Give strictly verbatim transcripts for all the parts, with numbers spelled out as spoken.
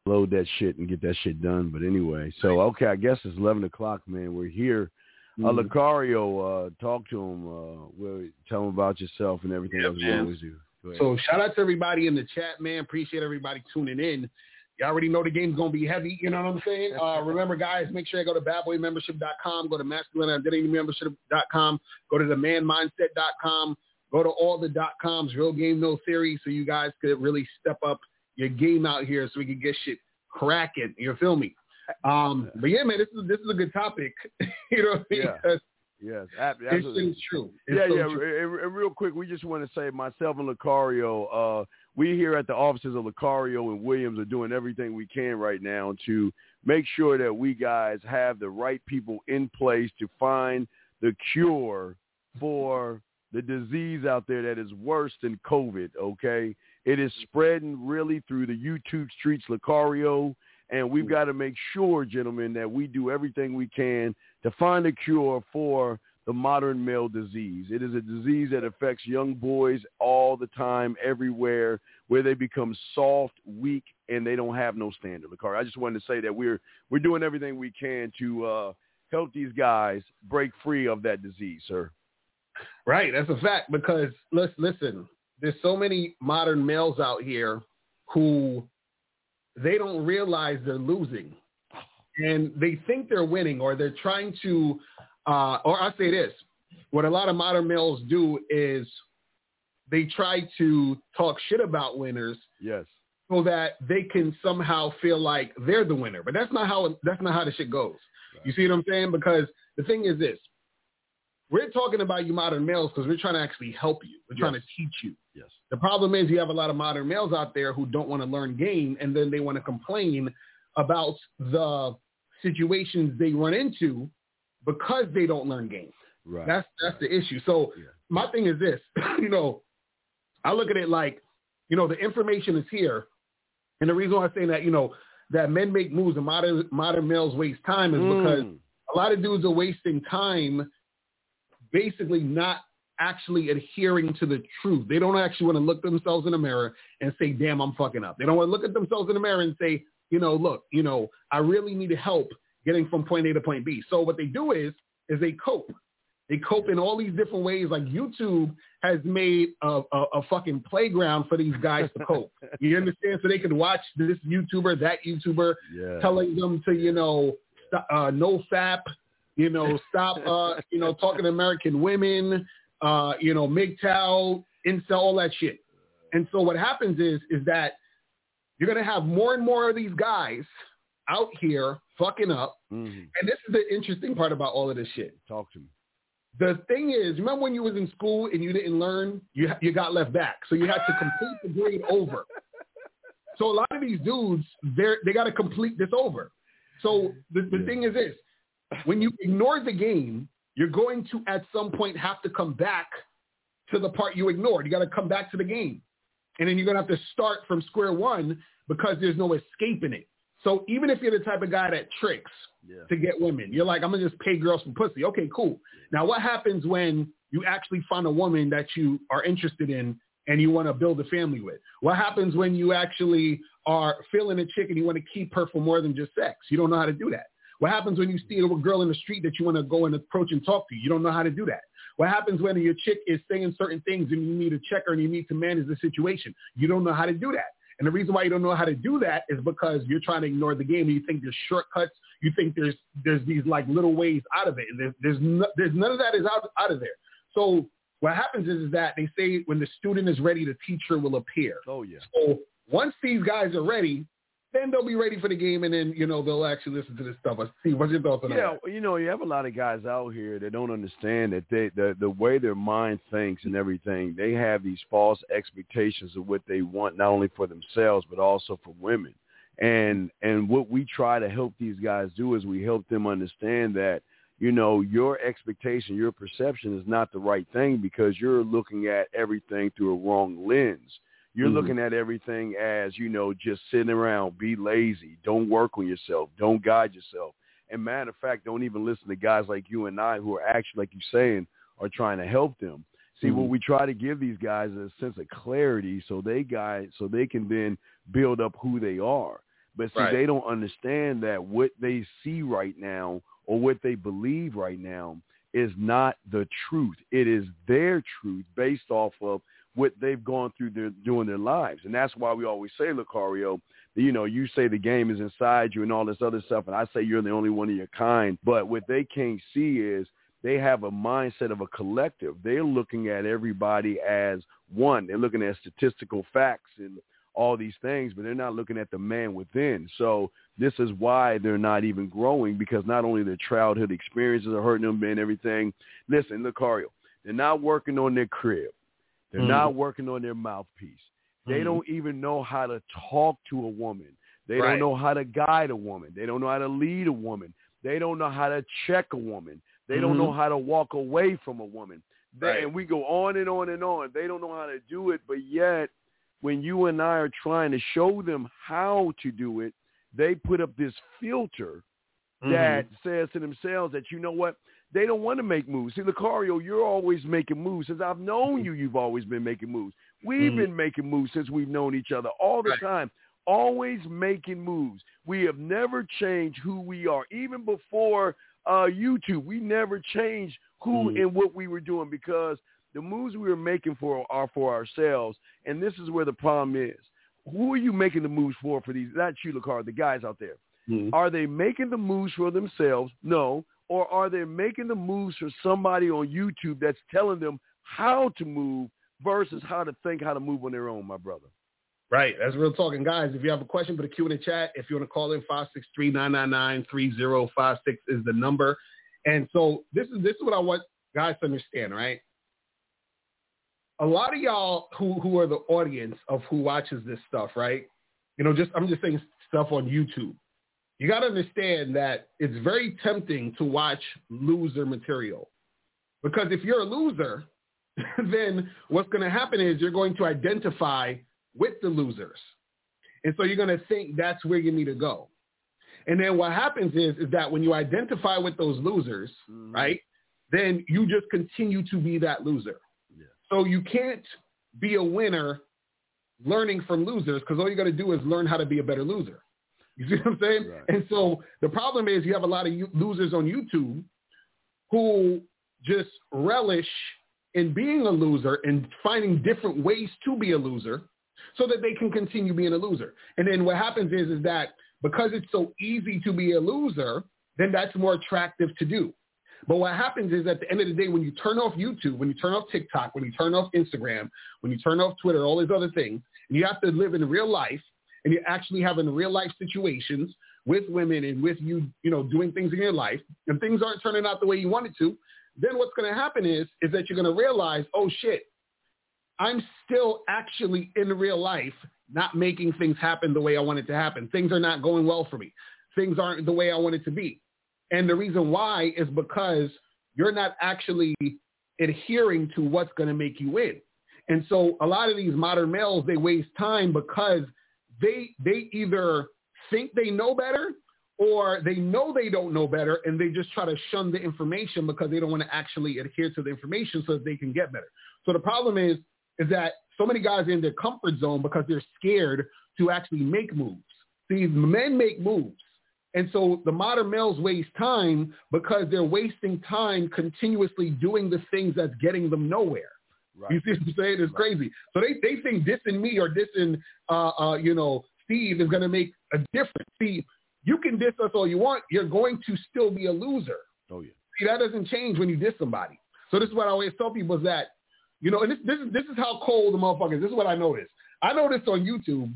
load that shit and get that shit done. But anyway, so, okay, I guess it's eleven o'clock, man. We're here. Uh, Mm-hmm. Lucario, uh, talk to him. Uh, we'll tell him about yourself and everything Yep, else we man. always do. So shout out to everybody in the chat, man. Appreciate everybody tuning in. You already know the game's going to be heavy. You know what I'm saying? Uh, remember, guys, make sure you go to bad boy membership dot com, go to masculine identity membership dot com, go to the man mindset dot com, go to all the dot coms, real game, no theory, so you guys could really step up your game out here so we can get shit cracking. You feel me? Um, but, yeah, man, this is this is a good topic. You know what I mean? Yeah. Yes, absolutely. It's, it's true. It's yeah, so yeah. true. And, and real quick, we just want to say myself and Lucario, uh, we here at the offices of Lucario and Williams are doing everything we can right now to make sure that we guys have the right people in place to find the cure for the disease out there that is worse than COVID, okay? It is spreading really through the YouTube streets, Lucario, and we've got to make sure, gentlemen, that we do everything we can to find a cure for the modern male disease. It is a disease that affects young boys all the time, everywhere, where they become soft, weak, and they don't have no standard. Lucario, I just wanted to say that we're we're doing everything we can to uh, help these guys break free of that disease, sir. Right, that's a fact, because let's listen, there's so many modern males out here who they don't realize they're losing. And they think they're winning, or they're trying to, uh, or I'll say this, what a lot of modern males do is they try to talk shit about winners. Yes. So that they can somehow feel like they're the winner. But that's not how, that's not how the shit goes. Right. You see what I'm saying? Because the thing is this, we're talking about you modern males because we're trying to actually help you. We're yes. trying to teach you. Yes. The problem is you have a lot of modern males out there who don't want to learn game, and then they want to complain about the situations they run into because they don't learn game. Right. That's that's right. the issue. So yeah. my thing is this, you know, I look at it like, you know, the information is here. And the reason why I'm saying that, you know, that men make moves and modern modern males waste time is mm. because a lot of dudes are wasting time basically not actually adhering to the truth. They don't actually want to look themselves in the mirror and say, damn, I'm fucking up. They don't want to look at themselves in the mirror and say, you know, look, you know, I really need help getting from point A to point B. So what they do is, is they cope. They cope in all these different ways. Like YouTube has made a, a, a fucking playground for these guys to cope. You understand? So they can watch this YouTuber, that YouTuber, yeah. telling them to, you know, st- uh, no fap, you know, stop, uh, you know, talking to American women, uh, you know, M G T O W, incel, all that shit. And so what happens is, is that you're going to have more and more of these guys out here fucking up. Mm-hmm. And this is the interesting part about all of this shit. Talk to me. The thing is, remember when you was in school and you didn't learn, you you got left back. So you had to complete the grade over. So a lot of these dudes, they're, they got to complete this over. So the, the yeah. thing is this, when you ignore the game, you're going to at some point have to come back to the part you ignored. You got to come back to the game. And then you're going to have to start from square one because there's no escaping it. So even if you're the type of guy that tricks yeah. to get women, you're like, I'm going to just pay girls for pussy. Okay, cool. Now what happens when you actually find a woman that you are interested in and you want to build a family with? What happens when you actually are feeling a chick and you want to keep her for more than just sex? You don't know how to do that. What happens when you see a girl in the street that you want to go and approach and talk to? You don't know how to do that. What happens when your chick is saying certain things and you need to check her and you need to manage the situation? You don't know how to do that. And the reason why you don't know how to do that is because you're trying to ignore the game. And you think there's shortcuts. You think there's there's these like little ways out of it. And there's there's, no, there's none of that is out, out of there. So what happens is, is that they say when the student is ready, the teacher will appear. Oh, yeah. So once these guys are ready, then they'll be ready for the game, and then, you know, they'll actually listen to this stuff. See, what's your thoughts on yeah, that? You know, you have a lot of guys out here that don't understand that they, the, the way their mind thinks and everything, they have these false expectations of what they want, not only for themselves, but also for women. And and what we try to help these guys do is we help them understand that, you know, your expectation, your perception is not the right thing because you're looking at everything through a wrong lens. You're mm-hmm. looking at everything as, you know, just sitting around, be lazy, don't work on yourself, don't guide yourself. And matter of fact, don't even listen to guys like you and I who are actually, like you're saying, are trying to help them. See, mm-hmm. what we try to give these guys is a sense of clarity so they guys, so they can then build up who they are. But see, right. they don't understand that what they see right now or what they believe right now is not the truth. It is their truth based off of what they've gone through their, during their lives. And that's why we always say, Lucario, you know, you say the game is inside you and all this other stuff, and I say you're the only one of your kind. But what they can't see is they have a mindset of a collective. They're looking at everybody as one. They're looking at statistical facts and all these things, but they're not looking at the man within. So this is why they're not even growing, because not only their childhood experiences are hurting them and everything. Listen, Lucario, they're not working on their crib. They're mm. not working on their mouthpiece. They mm. don't even know how to talk to a woman. They right. don't know how to guide a woman. They don't know how to lead a woman. They don't know how to check a woman. They mm-hmm. don't know how to walk away from a woman. They, right. And we go on and on and on. They don't know how to do it, but yet when you and I are trying to show them how to do it, they put up this filter mm-hmm. that says to themselves that, you know what, they don't want to make moves. See, Lucario, you're always making moves. Since I've known you, you've always been making moves. We've mm-hmm. been making moves since we've known each other all the right. time, always making moves. We have never changed who we are. Even before uh, YouTube, we never changed who mm-hmm. and what we were doing, because the moves we were making for are for ourselves, and this is where the problem is. Who are you making the moves for? For these, not you, Lucario, the guys out there. Mm-hmm. Are they making the moves for themselves? No. Or are they making the moves for somebody on YouTube that's telling them how to move versus how to think, how to move on their own, my brother? Right. That's real talking. Guys, if you have a question, put a Q in the chat. If you want to call in, five six three, nine nine nine, three zero five six is the number. And so this is this is what I want guys to understand, right? A lot of y'all who, who are the audience of who watches this stuff, right? You know, just I'm just saying stuff on YouTube. You got to understand that it's very tempting to watch loser material, because if you're a loser, then what's going to happen is you're going to identify with the losers. And so you're going to think that's where you need to go. And then what happens is, is that when you identify with those losers, mm-hmm. right, then you just continue to be that loser. Yeah. So you can't be a winner learning from losers, because all you got to do is learn how to be a better loser. You see what I'm saying? Right. And so the problem is you have a lot of losers on YouTube who just relish in being a loser and finding different ways to be a loser so that they can continue being a loser. And then what happens is, is that because it's so easy to be a loser, then that's more attractive to do. But what happens is at the end of the day, when you turn off YouTube, when you turn off TikTok, when you turn off Instagram, when you turn off Twitter, all these other things, and you have to live in real life, and you're actually having real life situations with women and with you, you know, doing things in your life, and things aren't turning out the way you wanted to, then what's going to happen is, is that you're going to realize, oh shit, I'm still actually in real life not making things happen the way I want it to happen. Things are not going well for me. Things aren't the way I want it to be. And the reason why is because you're not actually adhering to what's going to make you win. And so a lot of these modern males, they waste time because they they either think they know better, or they know they don't know better, and they just try to shun the information because they don't want to actually adhere to the information so that they can get better. So the problem is, is that so many guys are in their comfort zone because they're scared to actually make moves. See, men make moves. And so the modern males waste time because they're wasting time continuously doing the things that's getting them nowhere. Right. You see what I'm saying? It's right. crazy. So they, they think dissing me or dissing, uh, uh, you know, Steve is going to make a difference. See, you can diss us all you want. You're going to still be a loser. Oh, yeah. See, that doesn't change when you diss somebody. So this is what I always tell people is that, you know, and this, this, is, this is how cold the motherfuckers, this is what I noticed. I noticed on YouTube,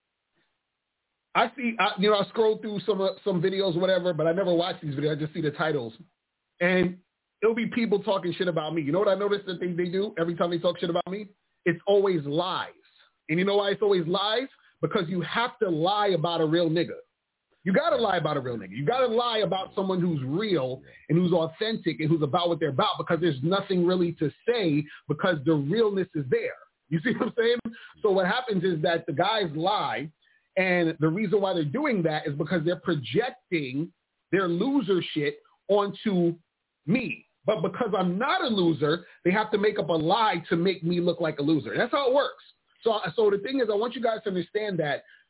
I see, I, you know, I scroll through some uh, some videos or whatever, but I never watch these videos. I just see the titles. And it'll be people talking shit about me. You know what I noticed that they, they do every time they talk shit about me? It's always lies. And you know why it's always lies? Because you have to lie about a real nigga. You got to lie about a real nigga. You got to lie about someone who's real and who's authentic and who's about what they're about, because there's nothing really to say because the realness is there. You see what I'm saying? So what happens is that the guys lie, and the reason why they're doing that is because they're projecting their loser shit onto me. But because I'm not a loser, they have to make up a lie to make me look like a loser. That's how it works. So, so the thing is, I want you guys to understand that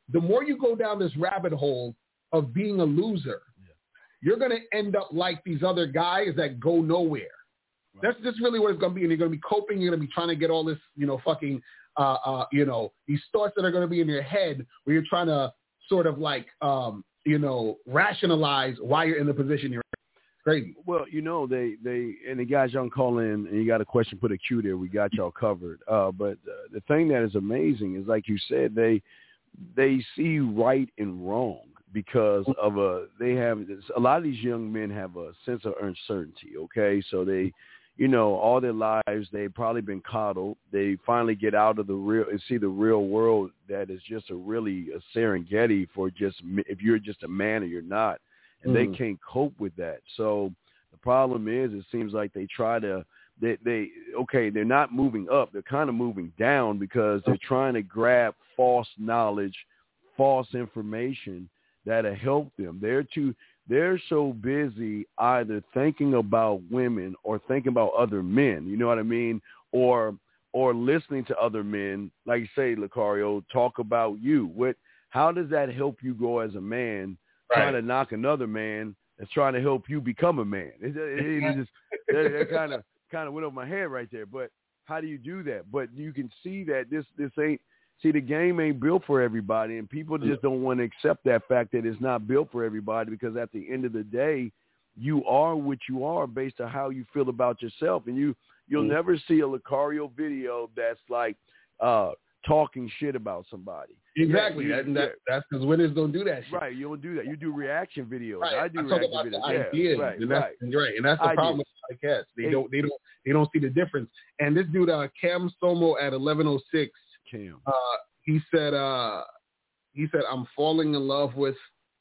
the more you go down this rabbit hole of being a loser, yeah. you're going to end up like these other guys that go nowhere. Right. That's just really what it's going to be. And you're going to be coping. You're going to be trying to get all this, you know, fucking, uh, uh, you know, these thoughts that are going to be in your head where you're trying to sort of like, um, you know, rationalize why you're in the position you're in. Crazy. Well, you know, they, they and the guys y'all call in and you got a question, put a Q there. We got y'all covered. Uh, but uh, the thing that is amazing is, like you said, they they see right and wrong because of a they have a lot of these young men have a sense of uncertainty. OK, so they, you know, all their lives they've probably been coddled. They finally get out of the real and see the real world that is just a really a Serengeti for just if you're just a man or you're not. And mm. they can't cope with that. So the problem is, it seems like they try to, they, they okay, they're not moving up. They're kind of moving down because they're trying to grab false knowledge, false information that'll help them. They're too, they're so busy either thinking about women or thinking about other men. You know what I mean? Or or listening to other men, like you say, Lucario, talk about you. What? How does that help you grow as a man? Right. Trying to knock another man that's trying to help you become a man. It, it, it just that kind of kind of went over my head right there. But how do you do that? But you can see that this this ain't see the game ain't built for everybody, and people just don't want to accept that fact that it's not built for everybody because at the end of the day, you are what you are based on how you feel about yourself, and you you'll mm-hmm. never see a Lucario video that's like uh, talking shit about somebody. Exactly. Yeah, that, that, that's because winners don't do that shit. Right. You don't do that. You do reaction videos. Right. I do I reaction talk about videos. The yeah. ideas, Right. And that's, right. And right. And that's the I problem did. with podcasts. They hey, don't. They don't. They don't see the difference. And this dude, uh, Cam Somo at eleven oh six. Cam. Uh, he said. Uh, he said, "I'm falling in love with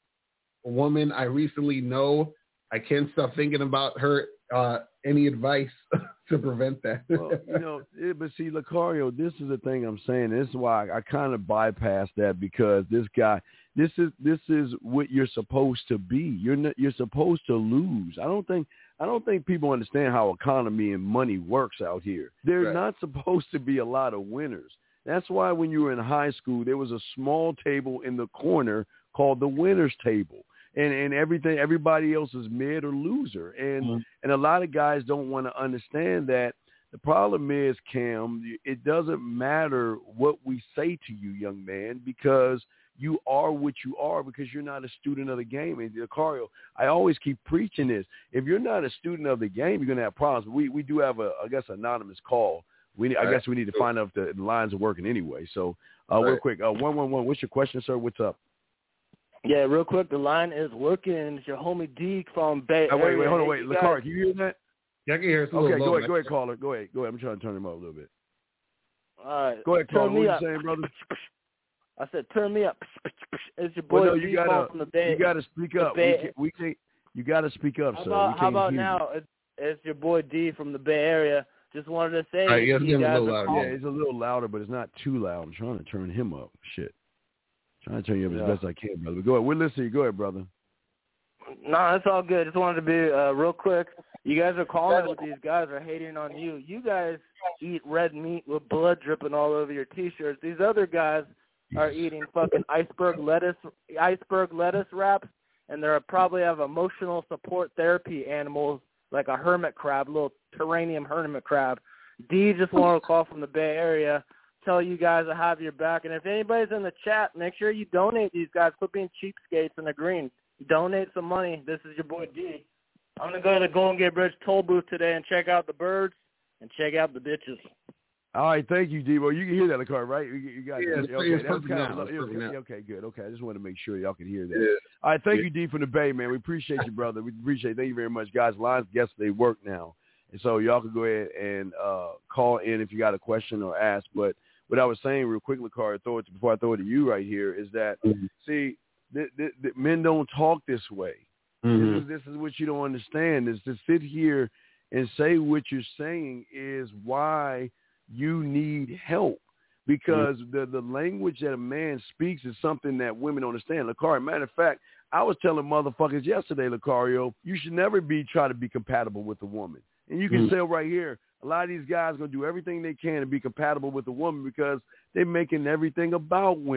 a woman I recently know. I can't stop thinking about her. Uh, any advice to prevent that?" Well, you know, it, but see, Lucario, this is the thing I'm saying. This is why I, I kind of bypass that because this guy, this is this is what you're supposed to be. You're not, you're supposed to lose. I don't think I don't think people understand how economy and money works out here. There's right. not supposed to be a lot of winners. That's why when you were in high school, there was a small table in the corner called the winners table. And and everything, everybody else is mid or loser. And mm-hmm. and a lot of guys don't want to understand that. The problem is, Cam, it doesn't matter what we say to you, young man, because you are what you are because you're not a student of the game. And Lucario, I always keep preaching this. If you're not a student of the game, you're going to have problems. We we do have a, I guess, anonymous call. We I right. guess we need to find out if the lines are working anyway. So uh, right. real quick, uh, one one one. What's your question, sir? What's up? Yeah, real quick, the line is working. It's your homie D from Bay oh, Area. Wait, wait, hold on, wait. Hey, Lucario, can you hear that? Yeah, I can hear it. Okay, go ahead, go ahead, caller. Go ahead, go ahead. I'm trying to turn him up a little bit. All right. Go ahead, caller. What are you saying, brother? I said, turn me up. It's your boy well, no, D you gotta, from the Bay. You got to speak up. We can't, we can't, you got to speak up, how sir. About, we how about hear now? You. It's, it's your boy D from the Bay Area. Just wanted to say, right, yeah, you guys a little louder. Yeah, it's a little louder, but it's not too loud. I'm trying to turn him up. Shit. Trying to turn you up yeah. as best I can, brother. But go ahead. We're listening. Go ahead, brother. No, it's all good. Just wanted to be uh, real quick. You guys are calling what these guys are hating on you. You guys eat red meat with blood dripping all over your T-shirts. These other guys are eating fucking iceberg lettuce, iceberg lettuce wraps, and they probably have emotional support therapy animals like a hermit crab, a little terranium hermit crab. D just wanted to call from the Bay Area, tell you guys I have your back. And if anybody's in the chat, make sure you donate these guys. Quit being cheapskates in the green. Donate some money. This is your boy D. I'm going to go to the Golden Gate Bridge toll booth today and check out the birds and check out the bitches. All right, thank you, Debo. You can hear that in the car, right? You, you got yeah, it. Okay, it's that's kind now. of, okay, okay, okay, good. Okay, I just want to make sure y'all can hear that. Yeah. All right, thank yeah. you, D, from the Bay, man. We appreciate you, brother. We appreciate it. Thank you very much, guys. Lines, guess they work now. And so y'all can go ahead and uh, call in if you got a question or ask. But what I was saying real quick, Lucario, throw it to, before I throw it to you right here, is that, mm-hmm. see, th- th- th- men don't talk this way. Mm-hmm. This is this is what you don't understand, is to sit here and say what you're saying is why you need help. Because mm-hmm. the, the language that a man speaks is something that women don't understand. Lucario, matter of fact, I was telling motherfuckers yesterday, Lucario, you should never be try to be compatible with a woman. And you can mm-hmm. say right here, a lot of these guys are going to do everything they can to be compatible with a woman because they're making everything about women.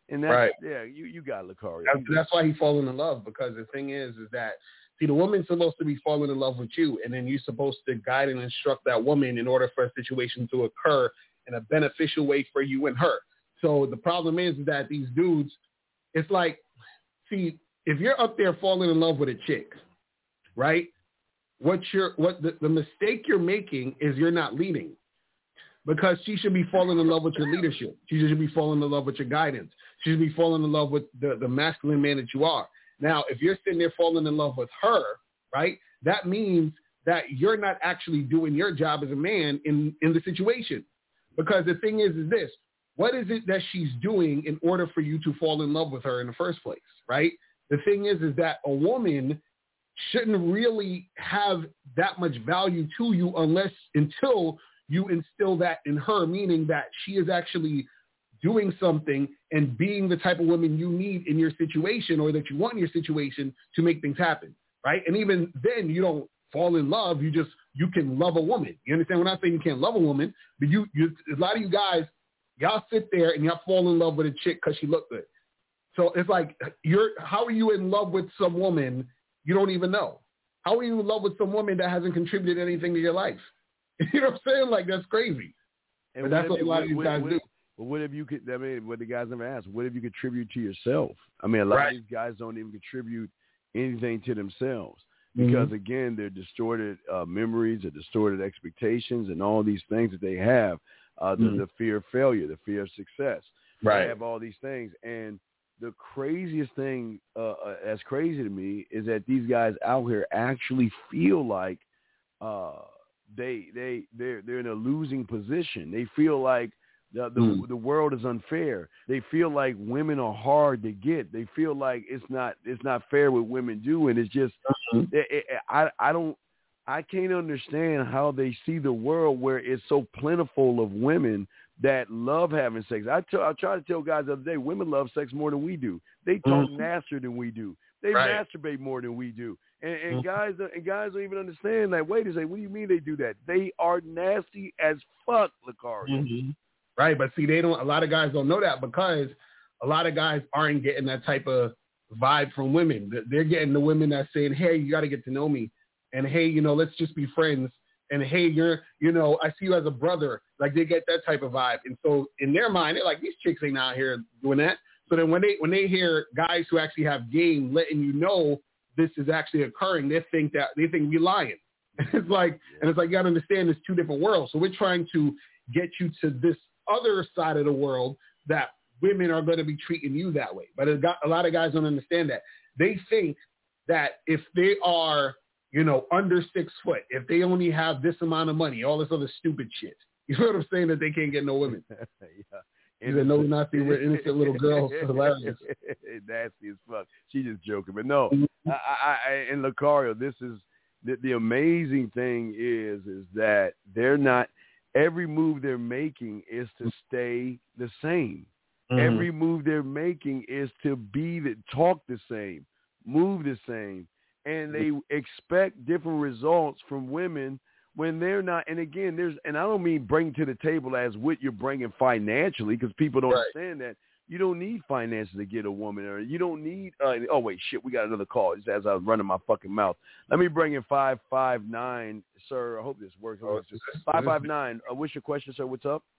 And that's, right. yeah, you, you got Lucario. That's, that's why he falling in love, because the thing is, is that, see, the woman's supposed to be falling in love with you, and then you're supposed to guide and instruct that woman in order for a situation to occur in a beneficial way for you and her. So the problem is that these dudes, it's like, see, if you're up there falling in love with a chick, right, what you're, what the, the mistake you're making is you're not leading. Because she should be falling in love with your leadership. She should be falling in love with your guidance. She should be falling in love with the, the masculine man that you are. Now, if you're sitting there falling in love with her, right, that means that you're not actually doing your job as a man in, in the situation. Because the thing is, is this, what is it that she's doing in order for you to fall in love with her in the first place, right? The thing is, is that a woman shouldn't really have that much value to you unless, until you instill that in her, meaning that she is actually doing something and being the type of woman you need in your situation, or that you want in your situation to make things happen, right? And even then, you don't fall in love. You just, you can love a woman. You understand? We're not saying you can't love a woman, but you, you a lot of you guys, y'all sit there and y'all fall in love with a chick because she looked good. So it's like, you're, how are you in love with some woman you don't even know? How are you in love with some woman that hasn't contributed anything to your life? You know what I'm saying? Like, that's crazy. And but that's what a lot of these guys do. But what if you could, I mean, what the guys never ask, what if you contribute to yourself? I mean, a lot right. of these guys don't even contribute anything to themselves because, mm-hmm. again, they're distorted uh, memories, they're distorted expectations, and all these things that they have, uh, the, mm-hmm. the fear of failure, the fear of success. Right. They have all these things. And the craziest thing, uh, uh, as crazy to me, is that these guys out here actually feel like uh, they they they're they're in a losing position. They feel like the the, mm. the world is unfair. They feel like women are hard to get. They feel like it's not it's not fair what women do, and it's just mm-hmm. it, it, I I don't I can't understand how they see the world where it's so plentiful of women that love having sex. I, t- I try to tell guys the other day, women love sex more than we do. They talk mm-hmm. nastier than we do. They right. masturbate more than we do. And, and mm-hmm. guys and guys don't even understand that. Wait a second, what do you mean they do that? They are nasty as fuck, Lucario. Mm-hmm. Right, but see, they don't. A lot of guys don't know that because a lot of guys aren't getting that type of vibe from women. They're getting the women that's saying, "Hey, you got to get to know me," and "Hey, you know, let's just be friends." And hey, you're, you know, I see you as a brother. Like they get that type of vibe, and so in their mind, they're like, these chicks ain't out here doing that. So then when they when they hear guys who actually have game letting you know this is actually occurring, they think that they think we lying. It's like, and it's like you gotta understand, it's two different worlds. So we're trying to get you to this other side of the world that women are going to be treating you that way. But it got, a lot of guys don't understand that. They think that if they are, you know, under six foot, if they only have this amount of money, all this other stupid shit, you know what I'm saying, that they can't get no women. Yeah. He's a no Nazi innocent little girl. Hilarious. Nasty as fuck. She just joking. But no, I, I, I, and Lucario, this is, the, the amazing thing is, is that they're not, every move they're making is to stay the same. Mm-hmm. Every move they're making is to be the, talk the same, move the same. And they expect different results from women when they're not. And again, there's, and I don't mean bring to the table as what you're bringing financially, because people don't right. understand that. You don't need finances to get a woman, or you don't need, uh, oh wait, shit, we got another call just as I was running my fucking mouth. Let me bring in five five nine, sir. I hope this works. Oh, five five nine, uh, what's your question, sir? What's up?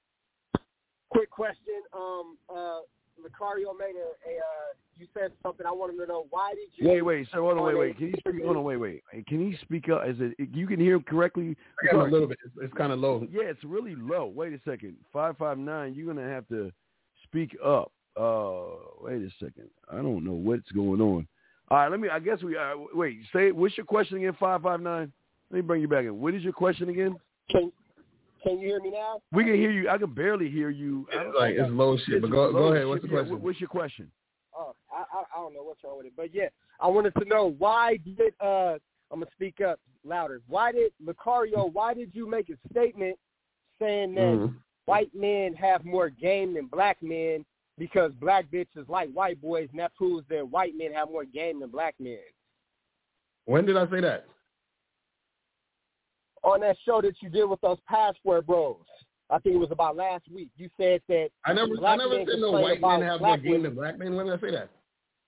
Quick question. Um, uh, Lucario made a, a uh, you said something. I wanted to know, why did you? Wait, wait, sir, hold on, wait, wait. Can you speak? Hold on, wait, wait. Can you speak up? Is it you can hear correctly? I got a little bit. It's, it's kind of low. Yeah, it's really low. Wait a second. Five five nine. You're gonna have to speak up. Uh, wait a second. I don't know what's going on. All right, let me. I guess we. Uh, wait. Say. What's your question again? Five five nine. Let me bring you back in. What is your question again? Can Can you hear me now? We can hear you. I can barely hear you. It's like it's low shit. But go go ahead. What's the question? What's your question? Oh, I, I I don't know what's wrong with it, but yeah, I wanted to know, why did uh I'm gonna speak up louder. Why did Lucario? Why did you make a statement saying that mm-hmm. white men have more game than black men because black bitches like white boys, and that proves that white men have more game than black men? When did I say that? On that show that you did with those Password Bros. I think it was about last week. You said that I never, black I never men said no complain white men about have more black game women. than black men. When did I say that?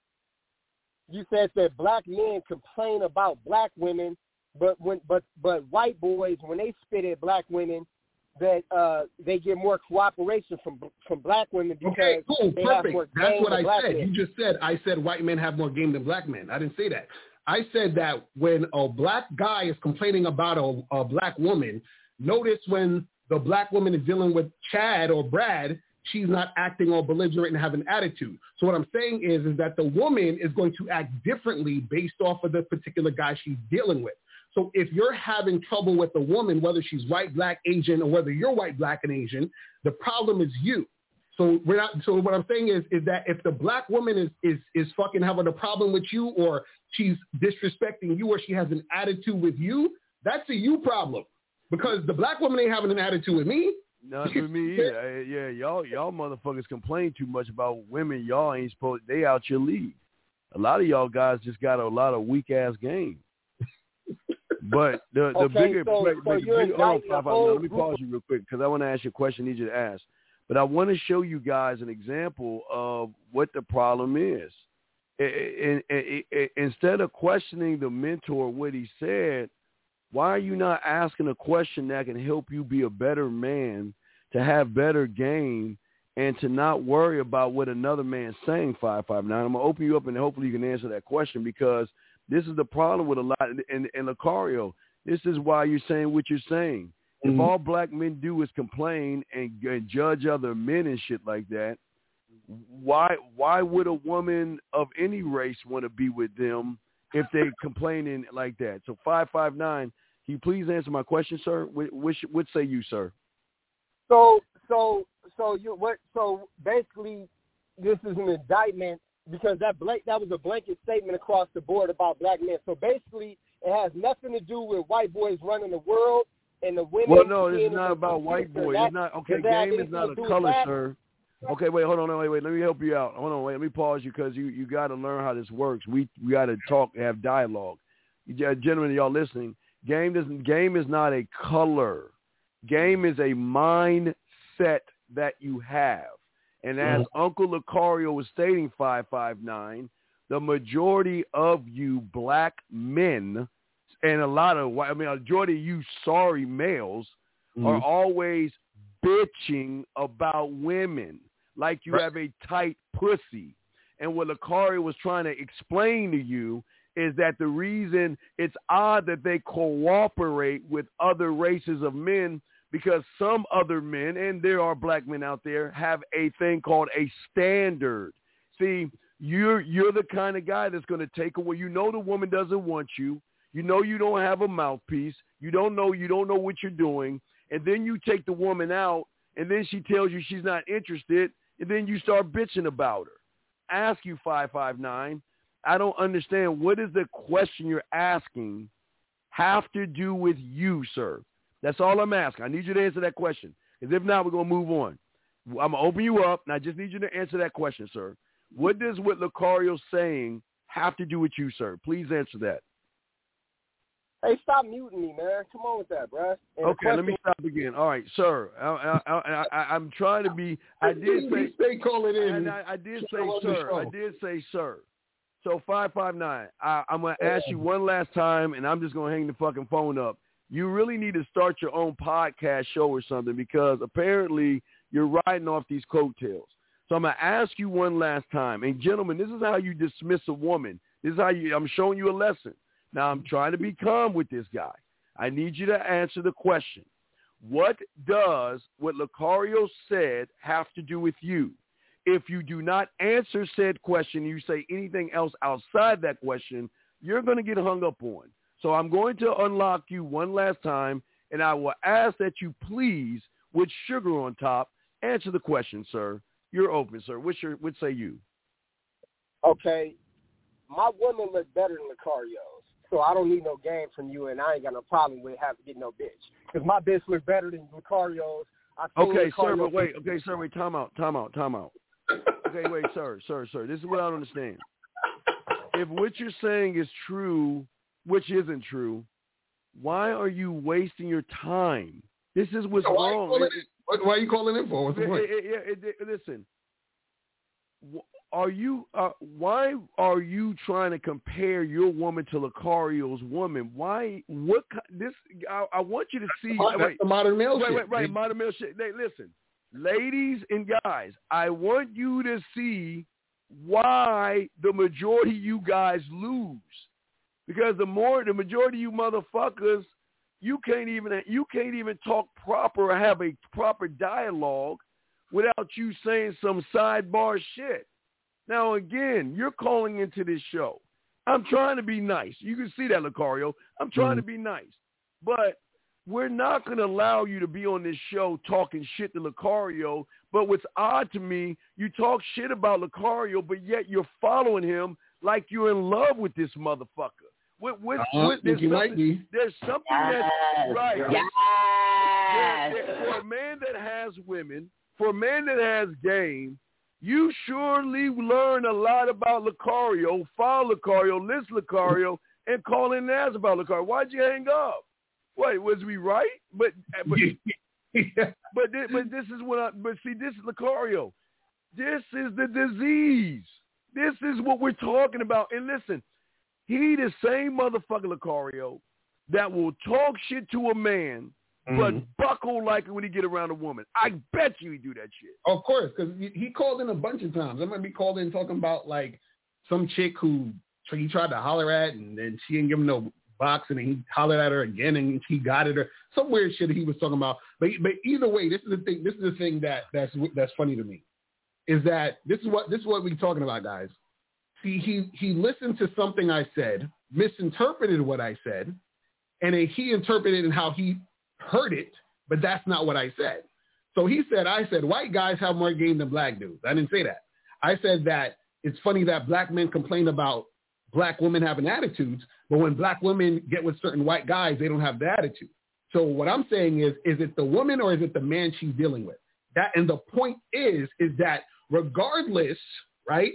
You said that black men complain about black women, but when but but white boys, when they spit at black women, that uh, they get more cooperation from from black women because okay, cool, they have perfect. more That's game what than I black said. men. You just said I said white men have more game than black men. I didn't say that. I said that when a black guy is complaining about a, a black woman, notice when the black woman is dealing with Chad or Brad, she's not acting all belligerent and having attitude. So what I'm saying is, is that the woman is going to act differently based off of the particular guy she's dealing with. So if you're having trouble with a woman, whether she's white, black, Asian, or whether you're white, black, and Asian, the problem is you. So we're not. So what I'm saying is, is that if the black woman is is is fucking having a problem with you, or she's disrespecting you, or she has an attitude with you, that's a you problem. Because the black woman ain't having an attitude with me. Not with me either. Yeah, y'all y'all motherfuckers complain too much about women. Y'all ain't supposed. They out your league. A lot of y'all guys just got a lot of weak ass game. But the the okay, bigger, so, like, so like, you're bigger hold on, inviting a Five, Five, whole let me group pause you real quick because I want to ask you a question. I need you to ask. But I want to show you guys an example of what the problem is. And, and, and instead of questioning the mentor what he said, why are you not asking a question that can help you be a better man, to have better game, and to not worry about what another man's saying? five five nine. I'm going to open you up and hopefully you can answer that question, because this is the problem with a lot. And, and Lucario, this is why you're saying what you're saying. Mm-hmm. If all black men do is complain and, and judge other men and shit like that, why why would a woman of any race want to be with them if they complaining like that? So five five nine, can you please answer my question, sir? What, what, what say you, sir? So so so you what? So basically, this is an indictment because that blank that was a blanket statement across the board about black men. So basically, it has nothing to do with white boys running the world and the women. Well, no, this is not about white boys. It's not okay. Game is not a color, sir. Okay, wait, hold on, no, wait, wait. Let me help you out. Hold on, wait. Let me pause you because you, you got to learn how this works. We we got to talk, have dialogue. You, gentlemen, y'all listening? Game doesn't. Game is not a color. Game is a mindset that you have. And as mm-hmm. Uncle Lucario was stating, five five nine, the majority of you black men and a lot of white, I mean, a majority of you sorry males mm-hmm. are always bitching about women like you right. have a tight pussy. And what Lucario was trying to explain to you is that the reason it's odd that they cooperate with other races of men, because some other men, and there are black men out there, have a thing called a standard. See, you're you're the kind of guy that's going to take away. You know the woman doesn't want you. You know you don't have a mouthpiece. You don't know you don't know what you're doing. And then you take the woman out, and then she tells you she's not interested, and then you start bitching about her. Ask you, five five nine, I don't understand. What is the question you're asking have to do with you, sir? That's all I'm asking. I need you to answer that question. Because if not, we're going to move on. I'm going to open you up, and I just need you to answer that question, sir. What does what Lucario's saying have to do with you, sir? Please answer that. Hey, stop muting me, man. Come on with that, bro. And okay, question- let me stop again. All right, sir. I, I, I, I, I'm trying to be. I did say. Stay calling in. And I, I did say, sir. I did say, sir. So five five nine. I, I'm going to ask you one last time, and I'm just going to hang the fucking phone up. You really need to start your own podcast show or something, because apparently you're riding off these coattails. So I'm going to ask you one last time. And gentlemen, this is how you dismiss a woman. This is how you, I'm showing you a lesson. Now I'm trying to be calm with this guy. I need you to answer the question. What does what Lucario said have to do with you? If you do not answer said question, you say anything else outside that question, you're going to get hung up on. So I'm going to unlock you one last time, and I will ask that you please, with sugar on top, answer the question, sir. You're open, sir. What's your, what say you? Okay. My woman look better than Lucario's, so I don't need no game from you, and I ain't got no problem with having to get no bitch. Because my bitch look better than Lucario's. Okay, sir, but wait. Okay, sir, wait. Time out, time out, time out. Okay, wait, sir, sir, sir. This is what I don't understand. If what you're saying is true, which isn't true, why are you wasting your time? This is what's so wrong. Why, What, why are you calling in for? What's the point? It, it, it, it, listen, are you? Uh, why are you trying to compare your woman to Lucario's woman? Why? What? This? I, I want you to see. That's wait, the modern male wait, shit. Wait, right, modern male shit. They, listen, ladies and guys, I want you to see why the majority of you guys lose. Because the more the majority of you motherfuckers, you can't even you can't even talk proper or have a proper dialogue without you saying some sidebar shit. Now again, you're calling into this show. I'm trying to be nice. You can see that, Lucario. I'm trying mm-hmm. to be nice. But we're not going to allow you to be on this show talking shit to Lucario. But what's odd to me, you talk shit about Lucario, but yet you're following him like you're in love with this motherfucker. What, what, what, there's, something, there's something yes. that's right. Yes. There, there, for a man that has women, for a man that has game, you surely learn a lot about Lucario, follow Lucario, listen to Lucario, and call in and ask about Lucario. Why'd you hang up? Wait, was we right? But but yeah. but, this, but this is what I. But see, this is Lucario. This is the disease. This is what we're talking about. And listen. He the same motherfucker, Lucario, that will talk shit to a man, mm-hmm. but buckle like it when he get around a woman. I bet you he do that shit. Of course, because he called in a bunch of times. I might be called in talking about, like, some chick who he tried to holler at, and then she didn't give him no box, and then he hollered at her again, and he got at her. Some weird shit he was talking about. But but either way, this is the thing. This is the thing that that's that's funny to me, is that this is what this is what we're talking about, guys. See, he, he listened to something I said, misinterpreted what I said, and then he interpreted it how he heard it, but that's not what I said. So he said, I said, white guys have more game than black dudes. I didn't say that. I said that it's funny that black men complain about black women having attitudes, but when black women get with certain white guys, they don't have the attitude. So what I'm saying is, is it the woman or is it the man she's dealing with? That, and the point is, is that regardless, right,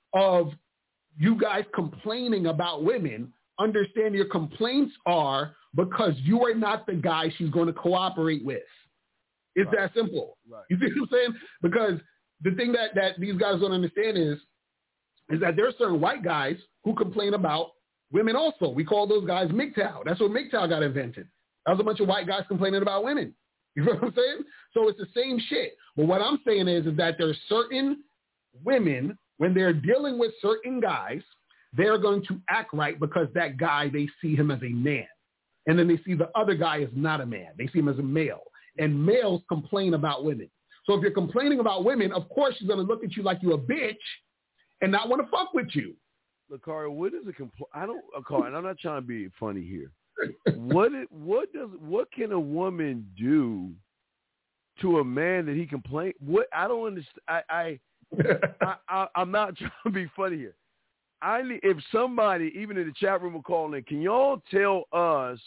of you guys complaining about women, understand your complaints are because you are not the guy she's going to cooperate with. It's right. that simple. Right. You see what I'm saying? Because the thing that, that these guys don't understand is, is that there are certain white guys who complain about women also. We call those guys M G T O W. That's where M G T O W got invented. That was a bunch of white guys complaining about women. You know what I'm saying? So it's the same shit. But what I'm saying is, is that there are certain women, when they're dealing with certain guys, they're going to act right because that guy, they see him as a man. And then they see the other guy as not a man. They see him as a male. And males complain about women. So if you're complaining about women, of course she's going to look at you like you're a bitch and not want to fuck with you. Lucario, what is a compl- I don't, Lucario, and I'm not trying to be funny here. what it, what does what can a woman do to a man that he complain? What I don't understand. I, I I, I, I'm not trying to be funny here. I need, if somebody, even in the chat room, will call in, can y'all tell us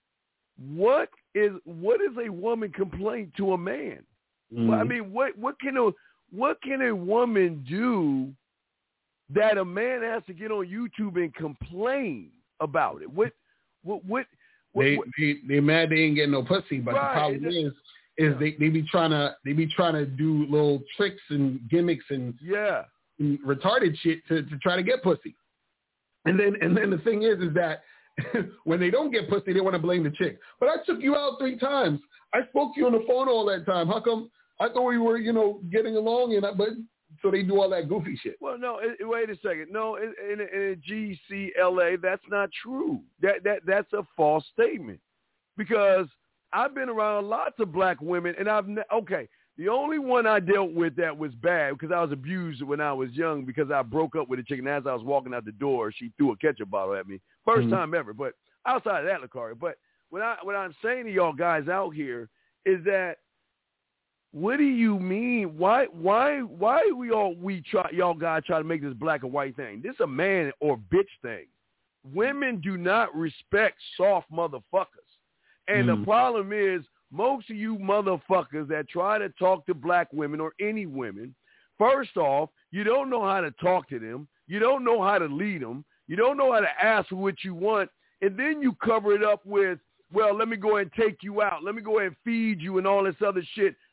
what is what is a woman complaint to a man? Mm-hmm. Well, I mean, what what can a what can a woman do that a man has to get on YouTube and complain about it? What what what? what they, what, they they mad they ain't getting no pussy, but right, the problem is. Is yeah. they, they be trying to they be trying to do little tricks and gimmicks and yeah and retarded shit to, to try to get pussy, and then and then the thing is is that when they don't get pussy they want to blame the chick. But I took you out three times. I spoke to you on the phone all that time. How come I thought we were you know getting along and I, but so they do all that goofy shit. Well, no, it, wait a second. No, in, in, in G C L A that's not true. That that that's a false statement because I've been around lots of black women, and I've ne- okay. The only one I dealt with that was bad because I was abused when I was young because I broke up with a chick, and as I was walking out the door, she threw a ketchup bottle at me. First mm-hmm. time ever. But outside of that, Lucario. But what I what I'm saying to y'all guys out here is that what do you mean? Why why why we all we try y'all guys try to make this black and white thing? This is a man or bitch thing. Women do not respect soft motherfuckers. And mm. the problem is most of you motherfuckers that try to talk to black women or any women, first off, you don't know how to talk to them. You don't know how to lead them. You don't know how to ask for what you want. And then you cover it up with, well, let me go ahead and take you out. Let me go ahead and feed you and all this other shit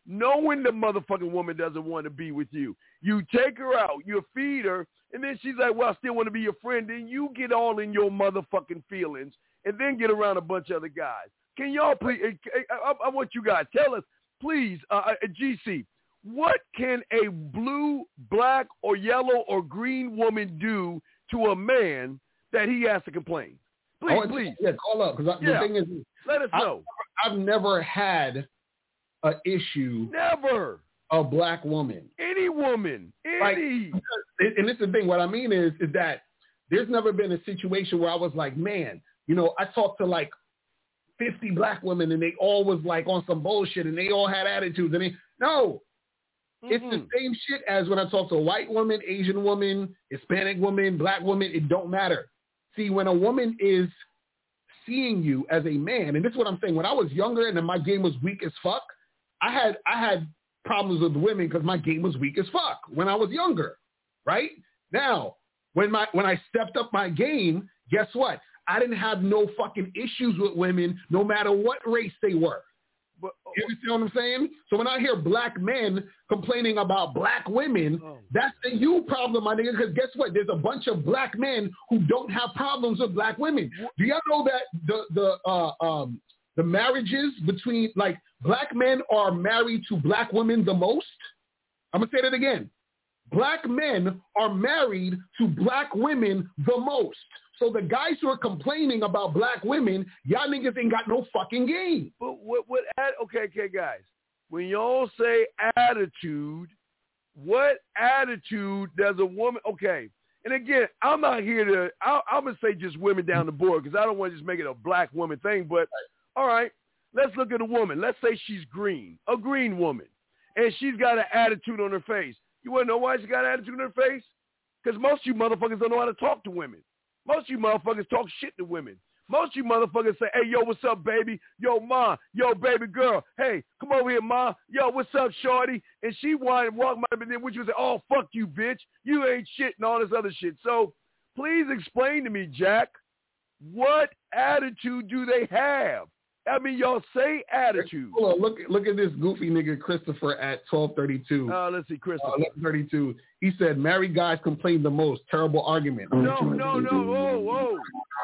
knowing the motherfucking woman doesn't want to be with you. You take her out, you feed her, and then she's like, well, I still want to be your friend. Then you get all in your motherfucking feelings and then get around a bunch of other guys. Can y'all please, I, I want you guys, tell us, please, uh, G C, what can a blue, black, or yellow, or green woman do to a man that he has to complain? Please, to, please. Yeah, call up. Because yeah. the thing is, let us know. I've, I've never had an issue. Never. A black woman. Any woman. Any. Like, and this is the thing. What I mean is, is that there's never been a situation where I was like, man, you know, I talked to like fifty black women and they all was like on some bullshit and they all had attitudes. I mean, no. Mm-hmm. It's the same shit as when I talk to a white woman, Asian woman, Hispanic woman, black woman. It don't matter. See, when a woman is seeing you as a man, and this is what I'm saying, when I was younger and then my game was weak as fuck, I had I had problems with women because my game was weak as fuck when I was younger, right? Now, when my when I stepped up my game, guess what? I didn't have no fucking issues with women, no matter what race they were. But, you understand what I'm saying? So when I hear black men complaining about black women, oh, that's the you problem, my nigga, because guess what? There's a bunch of black men who don't have problems with black women. Do y'all know that the the uh, um, the marriages between, like, black men are married to black women the most? I'm going to say that again. Black men are married to black women the most. So the guys who are complaining about black women, y'all niggas ain't got no fucking game. But what, what, okay, okay, guys. When y'all say attitude, what attitude does a woman, okay. And again, I'm not here to, I, I'm going to say just women down the board because I don't want to just make it a black woman thing. But, all right, let's look at a woman. Let's say she's green, a green woman, and she's got an attitude on her face. You want to know why she got an attitude on her face? Because most of you motherfuckers don't know how to talk to women. Most of you motherfuckers talk shit to women. Most of you motherfuckers say, hey, yo, what's up, baby? Yo, ma, yo, baby girl. Hey, come over here, ma. Yo, what's up, shorty? And she wanted to walk by, and then when you say, oh, fuck you, bitch. You ain't shit and all this other shit. So please explain to me, Jack, what attitude do they have? I mean, y'all say attitude. Hold on, look, look at this goofy nigga Christopher at twelve thirty-two. Uh, let's see, Christopher. Uh, eleven thirty-two. He said, married guys complain the most. Terrible argument. No, no, no. Whoa, whoa.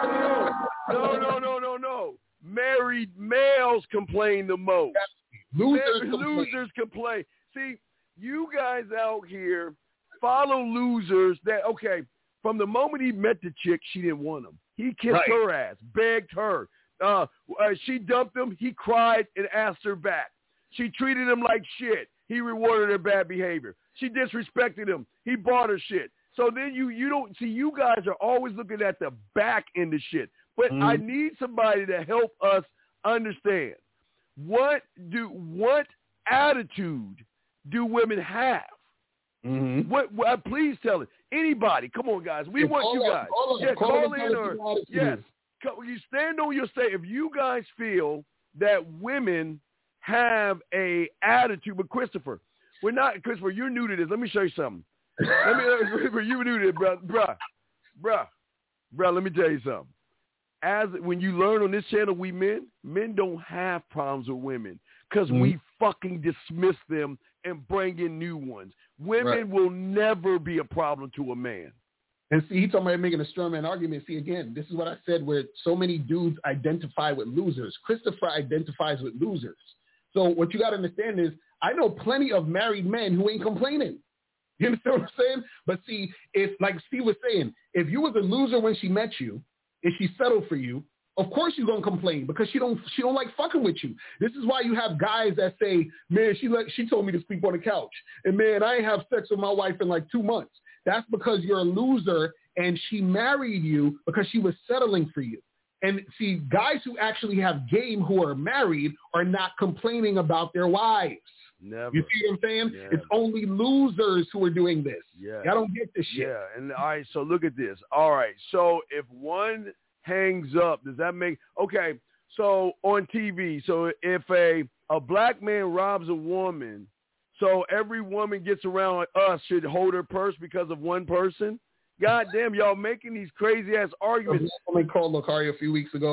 No, no, no, no, no. Married males complain the most. Losers, Married, complain. losers complain. See, you guys out here follow losers that, okay, from the moment he met the chick, she didn't want him. He kissed right. her ass, begged her. Uh, uh, she dumped him. He cried and asked her back. She treated him like shit. He rewarded her bad behavior. She disrespected him. He bought her shit. So then you you don't see, you guys are always looking at the back end of shit. But mm. I need somebody to help us understand what do what attitude do women have? Mm-hmm. What, what? Please tell it. Anybody, come on, guys. We yeah, want you guys. Up, call yeah, call, call in or yes. You stand on your state. If you guys feel that women have a attitude, but Christopher, we're not, Christopher, you're new to this. Let me show you something. Let me, Christopher, you new to this, bro, bruh, bruh, bruh, let me tell you something. As when you learn on this channel, we men, men don't have problems with women because mm-hmm. we fucking dismiss them and bring in new ones. Women right. will never be a problem to a man. And see, he talking about making a straw man argument. See, again, this is what I said where so many dudes identify with losers. Christopher identifies with losers. So what you got to understand is I know plenty of married men who ain't complaining. You understand what I'm saying? But see, if, like Steve was saying, if you was a loser when she met you, if she settled for you, of course you're going to complain because she don't she don't like fucking with you. This is why you have guys that say, man, she let, she told me to sleep on the couch. And, man, I ain't have sex with my wife in like two months. That's because you're a loser and she married you because she was settling for you. And see, guys who actually have game who are married are not complaining about their wives. Never. You see what I'm saying? Never. It's only losers who are doing this. Yeah. I don't get this shit. Yeah. And all right, so look at this. All right. So if one hangs up, does that make okay? So on T V, so if a a black man robs a woman, so every woman gets around us should hold her purse because of one person? God damn, y'all making these crazy ass arguments. Somebody called Lucario a few weeks ago.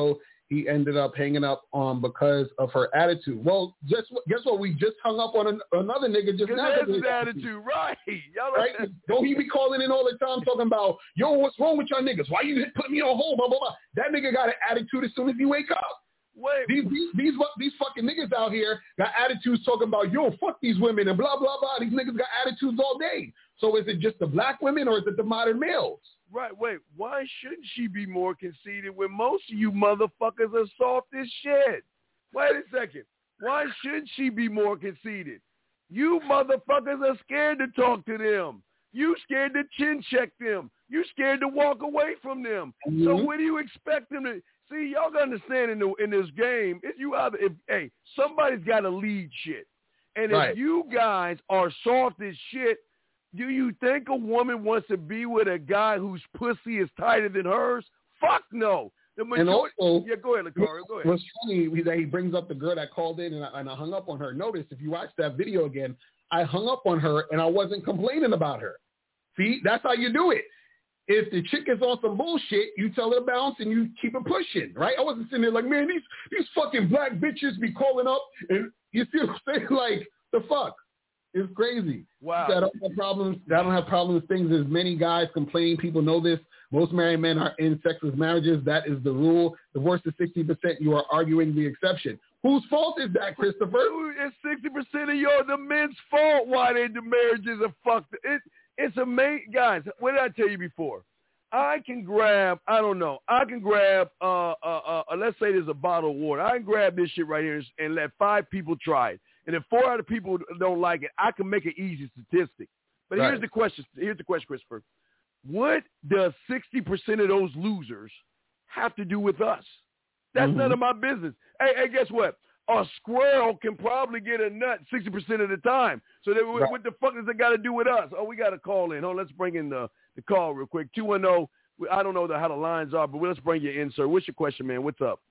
he ended up hanging up on because of her attitude. Well, just guess what? We just hung up on an, another nigga just now. That's his attitude, right? Y'all right? Don't he be calling in all the time talking about, yo, what's wrong with y'all niggas? Why you put me on hold? Blah, blah, blah. That nigga got an attitude as soon as he wake up. Wait, these, these these these fucking niggas out here got attitudes talking about, yo, fuck these women and blah, blah, blah. These niggas got attitudes all day. So is it just the black women or is it the modern males? Right, wait, why shouldn't she be more conceited when most of you motherfuckers are soft as shit? Wait a second. Why shouldn't she be more conceited? You motherfuckers are scared to talk to them. You scared to chin check them. You scared to walk away from them. Mm-hmm. So what do you expect them to see? Y'all gotta understand in the, in this game, if you either if hey, somebody's gotta lead shit. And if right. you guys are soft as shit, do you think a woman wants to be with a guy whose pussy is tighter than hers? Fuck no. The majority, and also, yeah, go ahead, Lucario, go ahead. What's funny is that he brings up the girl that called in and I, and I hung up on her. Notice, if you watch that video again, I hung up on her and I wasn't complaining about her. See, that's how you do it. If the chick is on some bullshit, you tell her to bounce and you keep it pushing, right? I wasn't sitting there like, man, these these fucking black bitches be calling up and you see what I'm saying? Like, the fuck? It's crazy. Wow. I don't have problems. I don't have problems with things. There's many guys complaining. People know this. Most married men are in sexless marriages. That is the rule. Divorce is sixty percent. You are arguing the exception. Whose fault is that, Christopher? It's sixty percent of your the men's fault why they the marriages are fucked. It, it's amazing. Guys, what did I tell you before? I can grab, I don't know, I can grab, uh, uh, uh, let's say there's a bottle of water. I can grab this shit right here and let five people try it. And if four other people don't like it, I can make an easy statistic. But right. here's the question. Here's the question, Christopher. What does sixty percent of those losers have to do with us? That's mm-hmm. none of my business. Hey, hey, guess what? A squirrel can probably get a nut sixty percent of the time. So they, right. what the fuck does it got to do with us? Oh, we got to call in. Oh, let's bring in the, the call real quick. two one zero. I don't know the, how the lines are, but let's bring you in, sir. What's your question, man? What's up?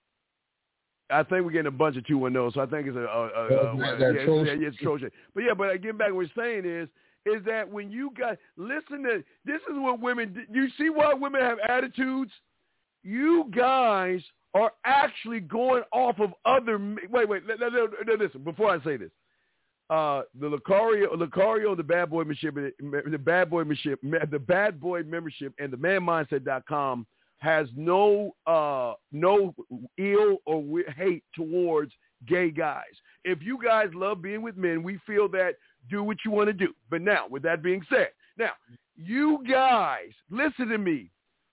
I think we're getting a bunch of two one zero, so I think it's a, a, a, a, a yeah, yeah, yeah, it's Trojan. But yeah, but getting back to what we're saying is, is that when you guys listen to this is what women. You see why women have attitudes? You guys are actually going off of other. Wait, wait, listen. Before I say this, uh, the Lucario, Lucario, the Bad Boy membership, the Bad Boy membership, the Bad Boy membership, and the man mindset dot com has no uh, no ill or hate towards gay guys. If you guys love being with men, we feel that do what you want to do. But now, with that being said, now, you guys, listen to me.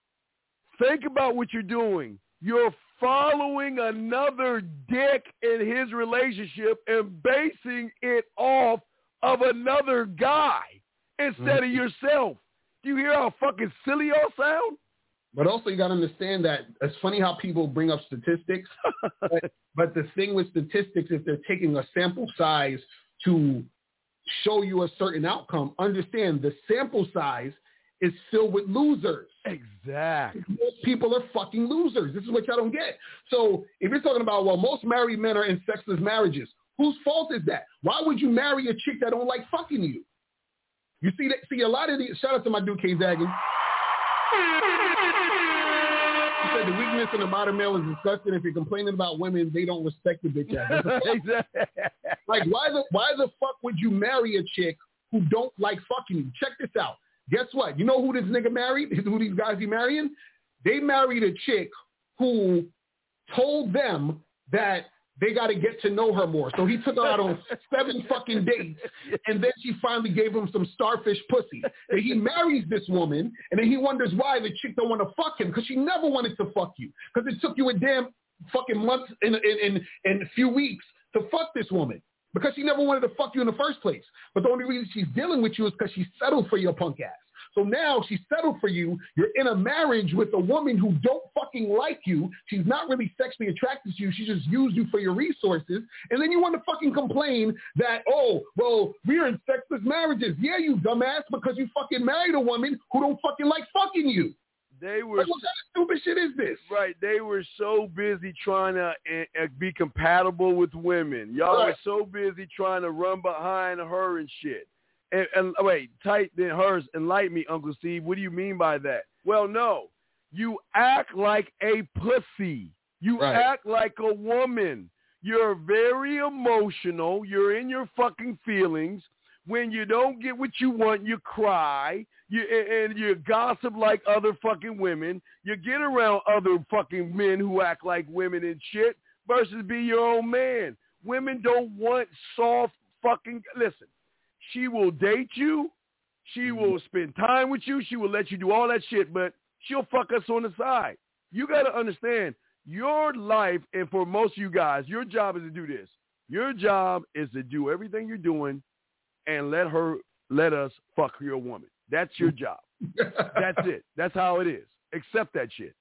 Think about what you're doing. You're following another dick in his relationship and basing it off of another guy instead mm-hmm. of yourself. Do you hear how fucking silly y'all sound? But also you got to understand that it's funny how people bring up statistics, but, but the thing with statistics, if they're taking a sample size to show you a certain outcome, understand the sample size is filled with losers. Exactly. Most people are fucking losers. This is what y'all don't get. So if you're talking about, well, most married men are in sexless marriages, whose fault is that? Why would you marry a chick that don't like fucking you? You see that? See, a lot of these, shout out to my dude, K Zaggin. He said the weakness in the modern male is disgusting. If you're complaining about women, they don't respect the bitch ass. Exactly. Like, why the why the fuck would you marry a chick who don't like fucking you? Check this out. Guess what? You know who this nigga married? Who these guys he marrying? They married a chick who told them that they got to get to know her more. So he took her out on seven fucking dates, and then she finally gave him some starfish pussy. And he marries this woman, and then he wonders why the chick don't want to fuck him, because she never wanted to fuck you, because it took you a damn fucking month and in, in, in a few weeks to fuck this woman, because she never wanted to fuck you in the first place. But the only reason she's dealing with you is because she settled for your punk ass. So now she's settled for you. You're in a marriage with a woman who don't fucking like you. She's not really sexually attracted to you. She just used you for your resources. And then you want to fucking complain that, oh, well, we're in sexless marriages. Yeah, you dumbass, because you fucking married a woman who don't fucking like fucking you. They were like, what kind of stupid shit is this? Right. They were so busy trying to uh, be compatible with women. Y'all right. were so busy trying to run behind her and shit. And, and wait, tight than hers. Enlighten me, Uncle Steve. What do you mean by that? Well, no. You act like a pussy. You right. act like a woman. You're very emotional. You're in your fucking feelings. When you don't get what you want, you cry. You and you gossip like other fucking women. You get around other fucking men who act like women and shit versus be your own man. Women don't want soft fucking, listen, she will date you. She will spend time with you. She will let you do all that shit, but she'll fuck us on the side. You got to understand, your life, and for most of you guys, your job is to do this. Your job is to do everything you're doing and let her, let us fuck your woman. That's your job. That's it. That's how it is. Accept that shit.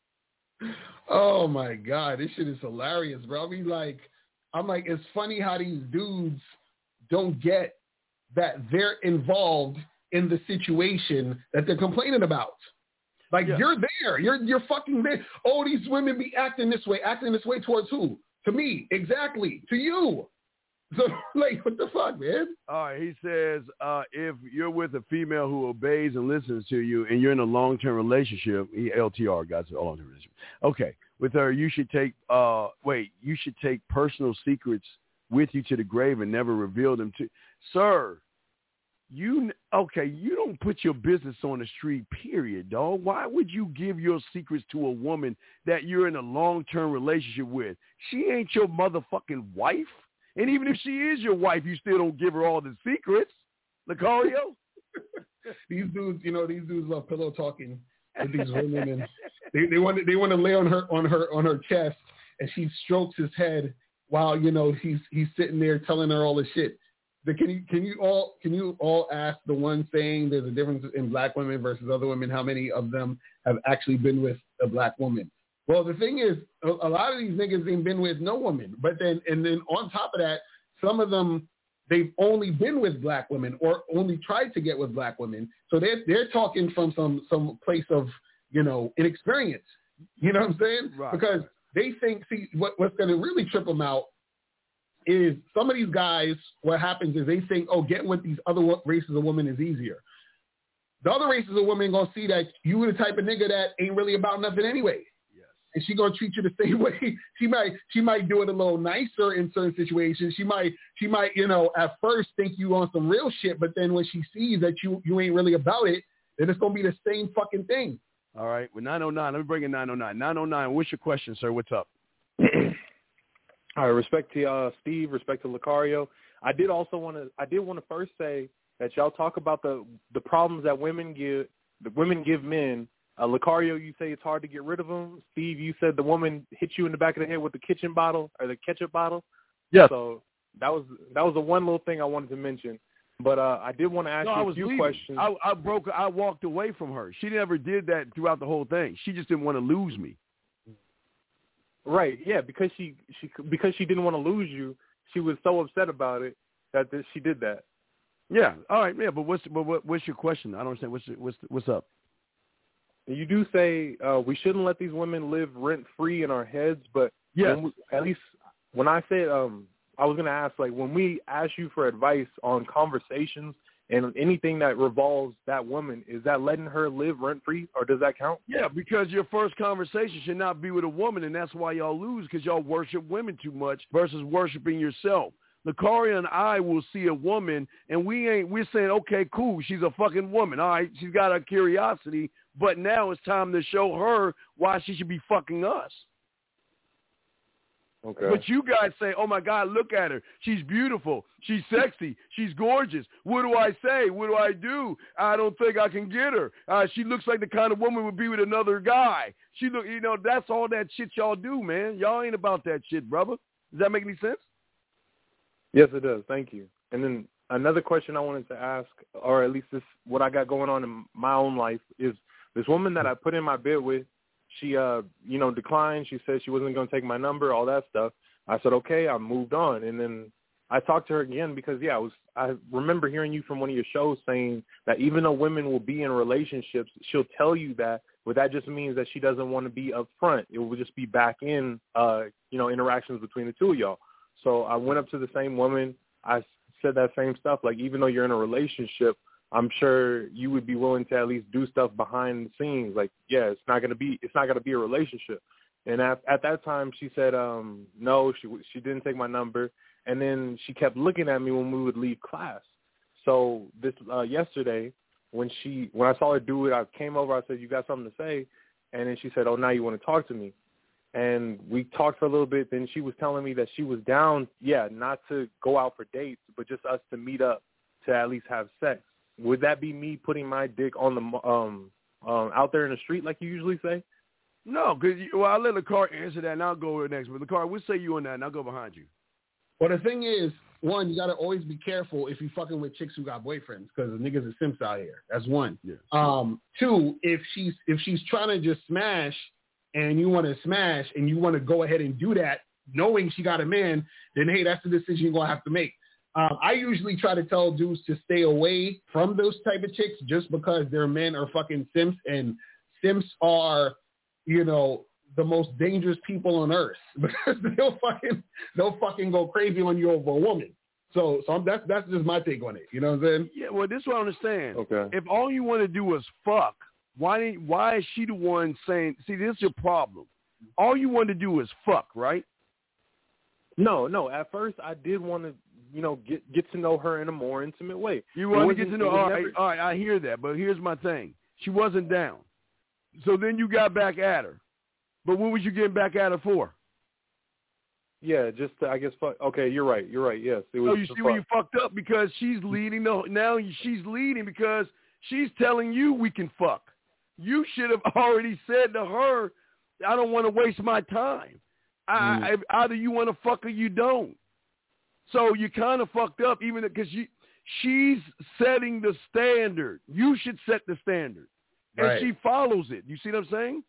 Oh, my God. This shit is hilarious, bro. I mean, like, I'm like, it's funny how these dudes don't get that they're involved in the situation that they're complaining about. Like, yeah. You're there. You're you're fucking there. Oh, these women be acting this way. Acting this way towards who? To me. Exactly. To you. So, like, what the fuck, man? All right. He says, uh, if you're with a female who obeys and listens to you and you're in a long-term relationship, he, L T R, guys, a long-term relationship. Okay. With her, you should take, uh, wait, you should take personal secrets with you to the grave and never reveal them to, sir, you, okay, you don't put your business on the street, period, dog. Why would you give your secrets to a woman that you're in a long-term relationship with? She ain't your motherfucking wife. And even if she is your wife, you still don't give her all the secrets. Lucario? These dudes, you know, these dudes love pillow talking with these women, and they, they want to, they want to lay on her on her on her chest, and she strokes his head while, you know, he's he's sitting there telling her all the shit. The, can you can you all can you all ask the one saying there's a difference in black women versus other women? How many of them have actually been with a black woman? Well, the thing is, a, a lot of these niggas ain't been with no woman. But then, and then on top of that, some of them, they've only been with black women or only tried to get with black women. So they're, they're talking from some, some place of, you know, inexperience. You know what I'm saying? Right. Because they think, see, what, what's going to really trip them out is some of these guys, what happens is they think, oh, getting with these other races of women is easier. The other races of women going to see that you the type of nigga that ain't really about nothing anyway. And she gonna treat you the same way. She might, she might do it a little nicer in certain situations. She might, she might, you know, at first think you on some real shit, but then when she sees that you, you ain't really about it, then it's gonna be the same fucking thing. All right, with nine oh nine, let me bring in nine oh nine. nine oh nine, what's your question, sir? What's up? All right, respect to uh, Steve, respect to Lucario. I did also want to, I did want to first say that y'all talk about the the problems that women give, the women give men. Uh, Lucario, you say it's hard to get rid of them. Steve, you said the woman hit you in the back of the head with the kitchen bottle or the ketchup bottle. Yes. So that was that was the one little thing I wanted to mention. But uh, I did want to ask no, you I a was few leaving. questions. I, I broke. I walked away from her. She never did that throughout the whole thing. She just didn't want to lose me. Right. Yeah. Because she she because she didn't want to lose you. She was so upset about it that this, she did that. Yeah. All right. Yeah. But what's but what, what's your question? I don't understand. What's what's what's up? You do say uh, we shouldn't let these women live rent-free in our heads, but yes. we, at least when I said um, I was going to ask, like, when we ask you for advice on conversations and anything that revolves that woman, is that letting her live rent-free, or does that count? Yeah, because your first conversation should not be with a woman, and that's why y'all lose, because y'all worship women too much versus worshiping yourself. Lucario and I will see a woman, and we ain't, we're saying, okay, cool, she's a fucking woman. All right, she's got a curiosity, but now it's time to show her why she should be fucking us. Okay. But you guys say, oh, my God, look at her. She's beautiful. She's sexy. She's gorgeous. What do I say? What do I do? I don't think I can get her. Uh, she looks like the kind of woman would be with another guy. She look, you know, that's all that shit y'all do, man. Y'all ain't about that shit, brother. Does that make any sense? Yes, it does. Thank you. And then another question I wanted to ask, or at least this what I got going on in my own life, is this woman that I put in my bed with, she, uh, you know, declined. She said she wasn't going to take my number, all that stuff. I said, okay, I moved on. And then I talked to her again because, yeah, I was. I remember hearing you from one of your shows saying that even though women will be in relationships, she'll tell you that, but that just means that she doesn't want to be upfront. It will just be back in, uh, you know, interactions between the two of y'all. So I went up to the same woman. I said that same stuff. Like, even though you're in a relationship, I'm sure you would be willing to at least do stuff behind the scenes. Like, yeah, it's not going to be, it's not going to be a relationship. And at, at that time, she said, um, no, she she didn't take my number. And then she kept looking at me when we would leave class. So this uh, yesterday, when she when I saw her do it, I came over. I said, "You got something to say?" And then she said, "Oh, now you want to talk to me?" And we talked for a little bit. Then she was telling me that she was down, yeah, not to go out for dates, but just us to meet up to at least have sex. Would that be me putting my dick on the um, um out there in the street like you usually say? No, because well, I'll let LaCar answer that, and I'll go next. But LaCar, we'll say you on that, and I'll go behind you. Well, the thing is, one, you got to always be careful if you fucking with chicks who got boyfriends because the niggas are simps out here. That's one. Yeah. Um, two, if she's if she's trying to just smash and you want to smash and you want to go ahead and do that knowing she got a man, then, hey, that's the decision you're going to have to make. Um, I usually try to tell dudes to stay away from those type of chicks just because their men are fucking simps, and simps are, you know, the most dangerous people on earth because they'll fucking they'll fucking go crazy on you over a woman. So so I'm, that's that's just my take on it. You know what I'm saying? Yeah. Well, this is what I understand. Okay. If all you want to do is fuck, why didn't, why is she the one saying? See, this is your problem. All you want to do is fuck, right? No, no. At first, I did want to, you know, get get to know her in a more intimate way. You want to get to know? All right, never... all right, I hear that, but here's my thing. She wasn't down, so then you got back at her. But what was you getting back at her for? Yeah, just to, I guess. Fuck. Okay, you're right. You're right. Yes. It was so you see where you fucked up because she's leading. The, now she's leading because she's telling you we can fuck. You should have already said to her, "I don't want to waste my time. I, mm. I, either you want to fuck or you don't." So you kind of fucked up, even because she she's setting the standard. You should set the standard, and right. she follows it. You see what I'm saying?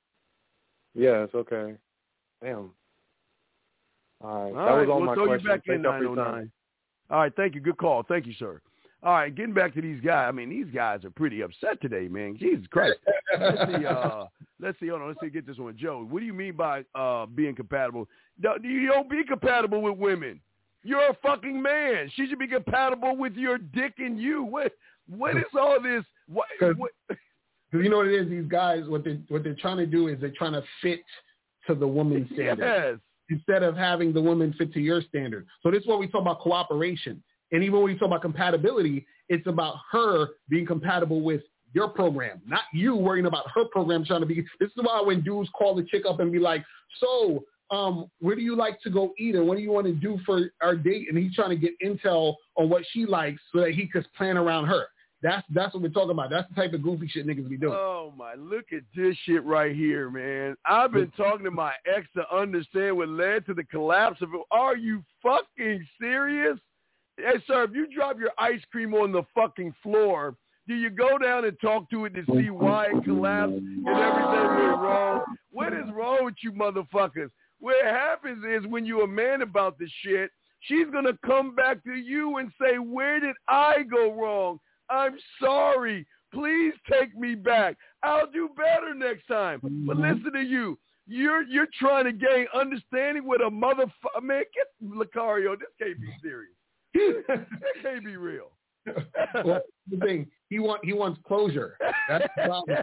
Yes, okay. Damn. All right. All that right, was all we'll my throw questions. you back in Thank y'all for nine your oh time. nine. All right, thank you. Good call. Thank you, sir. All right, getting back to these guys. I mean, these guys are pretty upset today, man. Jesus Christ. Let's see. Uh, let's see. Hold on. Let's see. Get this one, Joe. What do you mean by uh, being compatible? You don't be compatible with women. You're a fucking man. She should be compatible with your dick and you. What? What is all this? What? what? You know what it is? These guys, what they what they're trying to do is they're trying to fit to the woman's standard yes. instead of having the woman fit to your standard. So this is what we talk about cooperation, and even when we talk about compatibility, it's about her being compatible with your program, not you worrying about her program trying to be. This is why when dudes call the chick up and be like, "So, um, where do you like to go eat, and what do you want to do for our date?" and he's trying to get intel on what she likes so that he could plan around her. That's that's what we're talking about. That's the type of goofy shit niggas be doing. Oh, my. Look at this shit right here, man. I've been talking to my ex to understand what led to the collapse of it. Are you fucking serious? Hey, sir, if you drop your ice cream on the fucking floor, do you go down and talk to it to see why it collapsed and everything went wrong? What is wrong with you motherfuckers? What happens is when you're a man about this shit, she's going to come back to you and say, where did I go wrong? I'm sorry. Please take me back. I'll do better next time. But listen to you. You're you're trying to gain understanding with a motherfucker. Man, get Lucario. This can't be serious. That can't be real. Well, the thing he want he wants closure. That's the problem.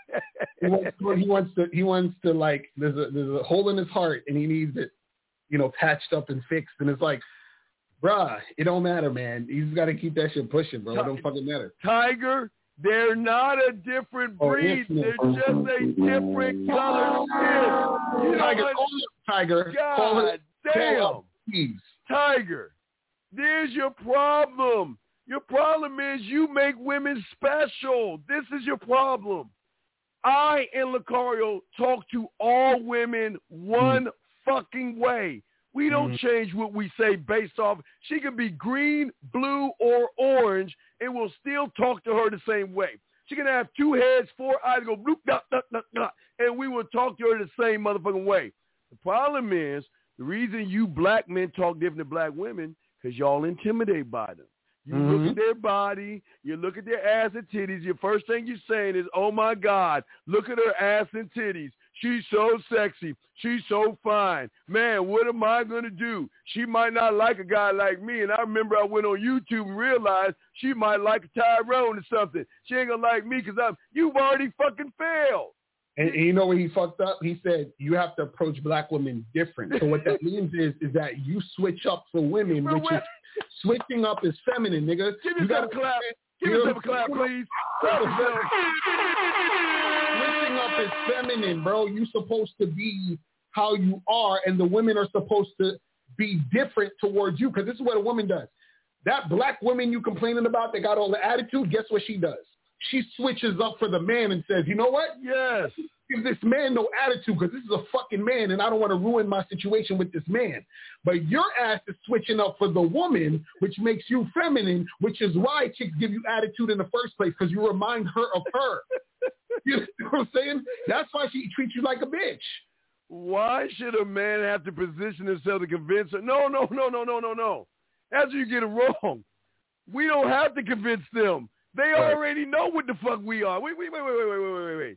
He wants, he wants to he wants to like there's a there's a hole in his heart and he needs it, you know, patched up and fixed. And it's like, bruh, it don't matter, man. You just got to keep that shit pushing, bro. It don't fucking matter. Tiger, they're not a different breed. Oh, they're just a different color skin. You Tiger, know call him Tiger. God call him, damn. Call him, Tiger, there's your problem. Your problem is you make women special. This is your problem. I and Lucario talk to all women one mm. fucking way. We don't mm-hmm. change what we say based off. She could be green, blue, or orange, and we'll still talk to her the same way. She can have two heads, four eyes, go bloop, dot, dot, dot, dot, and we will talk to her the same motherfucking way. The problem is the reason you black men talk different than black women because y'all intimidate by them. You mm-hmm. look at their body, you look at their ass and titties. Your first thing you're saying is, oh, my God, look at her ass and titties. She's so sexy. She's so fine. Man, what am I going to do? She might not like a guy like me. And I remember I went on YouTube and realized she might like Tyrone or something. She ain't going to like me because I'm, you've already fucking failed. And, and you know where he fucked up? He said, you have to approach black women different. So what that means is is that you switch up for women, which is switching up is feminine, nigga. Give you yourself a clap. Give yourself a clap, please. Clap yourself. Switching up is feminine, bro. You're supposed to be how you are, and the women are supposed to be different towards you, because this is what a woman does. That black woman you complaining about that got all the attitude, guess what she does? She switches up for the man and says, you know what? Yes. Give this man no attitude because this is a fucking man and I don't want to ruin my situation with this man. But your ass is switching up for the woman, which makes you feminine, which is why chicks give you attitude in the first place, because you remind her of her. You know what I'm saying? That's why she treats you like a bitch. Why should a man have to position himself to convince her? No, no, no, no, no, no, no. That's where you get it wrong. We don't have to convince them. They right. already know what the fuck we are. Wait, wait, wait, wait, wait, wait, wait, wait, wait.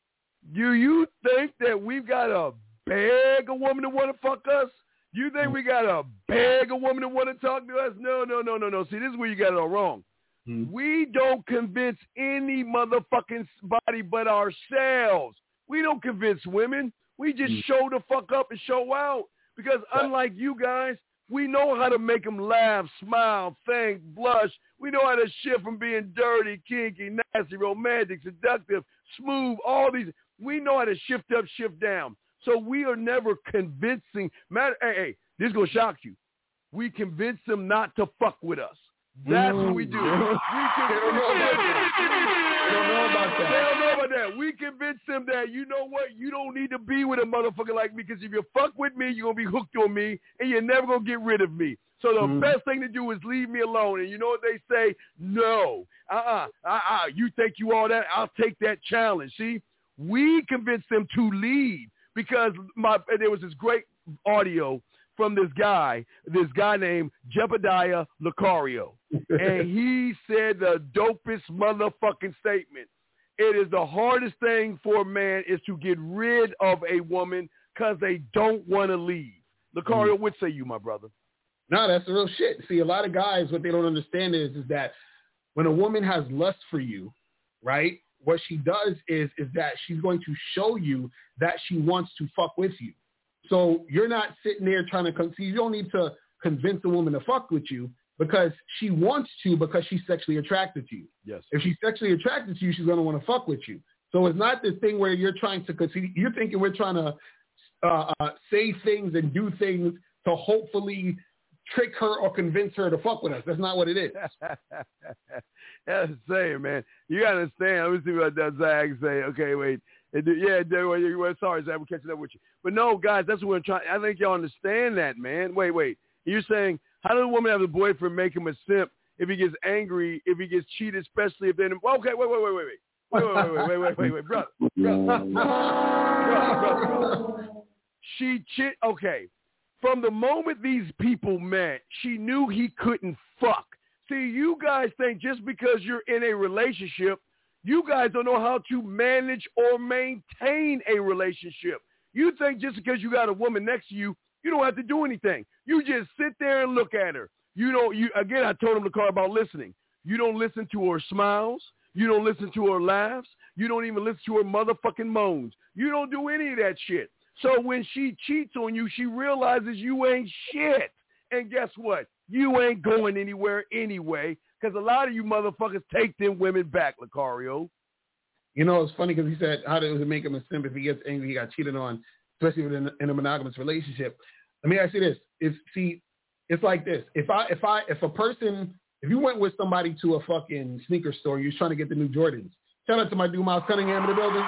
Do you think that we've got to beg a woman to want to fuck us? You think we got to beg a woman to want to talk to us? No, no, no, no, no. See, this is where you got it all wrong. Mm-hmm. We don't convince any motherfucking body but ourselves. We don't convince women. We just mm-hmm. show the fuck up and show out. Because unlike you guys, we know how to make them laugh, smile, think, blush. We know how to shift from being dirty, kinky, nasty, romantic, seductive, smooth, all these. We know how to shift up, shift down. So we are never convincing. Matter, hey, hey, this is going to shock you. We convince them not to fuck with us. That's mm. what we do. We convince they don't know about that. They don't know about that. They don't know about that. We convince them that, you know what, you don't need to be with a motherfucker like me, because if you fuck with me, you're going to be hooked on me, and you're never going to get rid of me. So the mm. best thing to do is leave me alone. And you know what they say? No. Uh-uh. Uh-uh. You think you all that? I'll take that challenge. See? We convince them to leave, because my there was this great audio from this guy, this guy named Jebediah Lucario. And he said the dopest motherfucking statement. It is the hardest thing for a man is to get rid of a woman because they don't want to leave. Lucario, mm. what say you, my brother? No, that's the real shit. See, a lot of guys, what they don't understand is, is that when a woman has lust for you, right, what she does is, is that she's going to show you that she wants to fuck with you. So you're not sitting there trying to con- see. You don't need to convince a woman to fuck with you, because she wants to, because she's sexually attracted to you. Yes. If she's sexually attracted to you, she's going to want to fuck with you. So it's not this thing where you're trying to concede. You're thinking we're trying to uh, uh, say things and do things to hopefully trick her or convince her to fuck with us. That's not what it is. That's the same, man. You got to understand. Let me see what that Zag say. Okay, wait. Yeah, sorry, Zach, we're catching up with you. But no, guys, that's what we're trying. I think y'all understand that, man. Wait, wait. You're saying, how does a woman have a boyfriend make him a simp if he gets angry, if he gets cheated, especially if they're in, okay, wait, wait, wait, wait, wait. Wait, wait, wait, wait, wait, wait, wait, wait, brother. Brother. brother, brother, brother. She cheat. Okay. From the moment these people met, she knew he couldn't fuck. See, you guys think just because you're in a relationship, you guys don't know how to manage or maintain a relationship. You think just because you got a woman next to you, you don't have to do anything. You just sit there and look at her. You don't. You again, I told him the car about listening. You don't listen to her smiles. You don't listen to her laughs. You don't even listen to her motherfucking moans. You don't do any of that shit. So when she cheats on you, she realizes you ain't shit. And guess what? You ain't going anywhere anyway, because a lot of you motherfuckers take them women back, Lucario. You know, it's funny because he said, how does it make him a simp if he gets angry, he got cheated on, especially in, in a monogamous relationship? Let me ask you this. If, see, it's like this. If I, if I, if a person, if you went with somebody to a fucking sneaker store, you're trying to get the new Jordans. Shout out to my dude, Miles Cunningham in the building.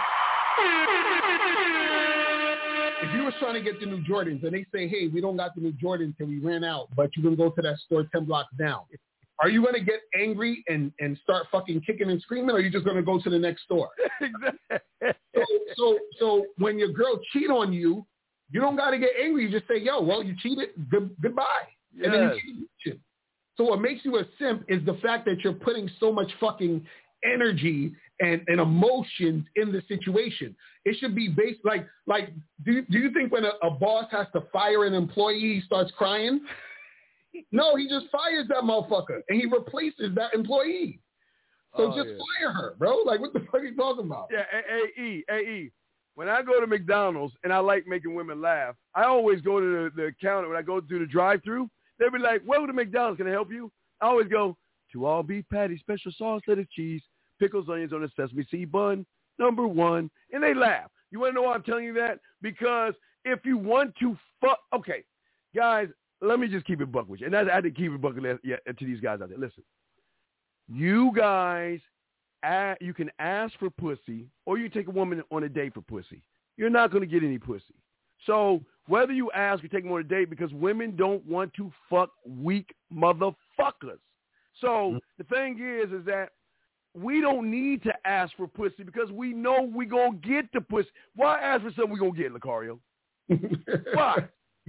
If you was trying to get the new Jordans and they say, hey, we don't got the new Jordans and we ran out, but you can go to that store ten blocks down, are you going to get angry and, and start fucking kicking and screaming, or are you just going to go to the next store? Exactly. So, so, so when your girl cheat on you, you don't got to get angry. You just say, yo, well, you cheated. Good, goodbye. Yes. And then you cheat. So what makes you a simp is the fact that you're putting so much fucking energy and, and emotions in the situation. It should be based like, like, do, do you think when a, a boss has to fire an employee, he starts crying? No, he just fires that motherfucker and he replaces that employee. So oh, just yeah. fire her, bro. Like, what the fuck are you talking about? Yeah, A E, A E. when I go to McDonald's and I like making women laugh, I always go to the, the counter when I go through the drive-thru. They'll be like, "Welcome to McDonald's. Can I help you?" I always go, "Two all beef patties, special sauce, lettuce, cheese, pickles, onions on a sesame seed bun, number one," and they laugh. You want to know why I'm telling you that? Because if you want to fuck, okay, guys, let me just keep it buck with you. And I, I had to keep it buck with yeah, to these guys out there. Listen, you guys, uh, you can ask for pussy or you take a woman on a date for pussy. You're not going to get any pussy. So whether you ask or take them on a date, because women don't want to fuck weak motherfuckers. So mm-hmm. the thing is, is that we don't need to ask for pussy because we know we going to get the pussy. Why ask for something we going to get, Lucario? Why?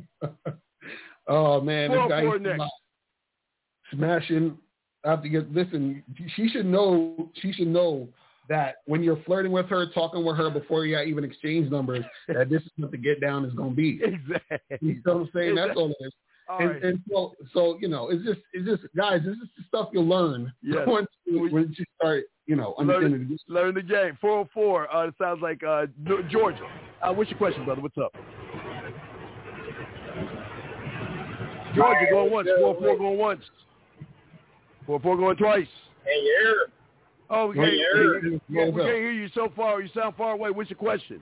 Oh, man. This guy next. Smashing. I have to get, listen, she should know, she should know that when you're flirting with her, talking with her before you even exchange numbers, that this is what the get down is going to be. Exactly. You know what I'm saying? Exactly. That's all it is. All and, right. and so, so, you know, it's just, it's just, guys, this is the stuff you'll learn yes. once you, once you start, you know, understanding learn, learn the game. four oh four, uh, it sounds like uh, Georgia. Uh, what's your question, brother? What's up? Georgia going once, four oh four going once. four oh four going twice. Hey, yeah. Oh, we can't, hey, we, we, we can't hear you so far. You sound far away. What's your question?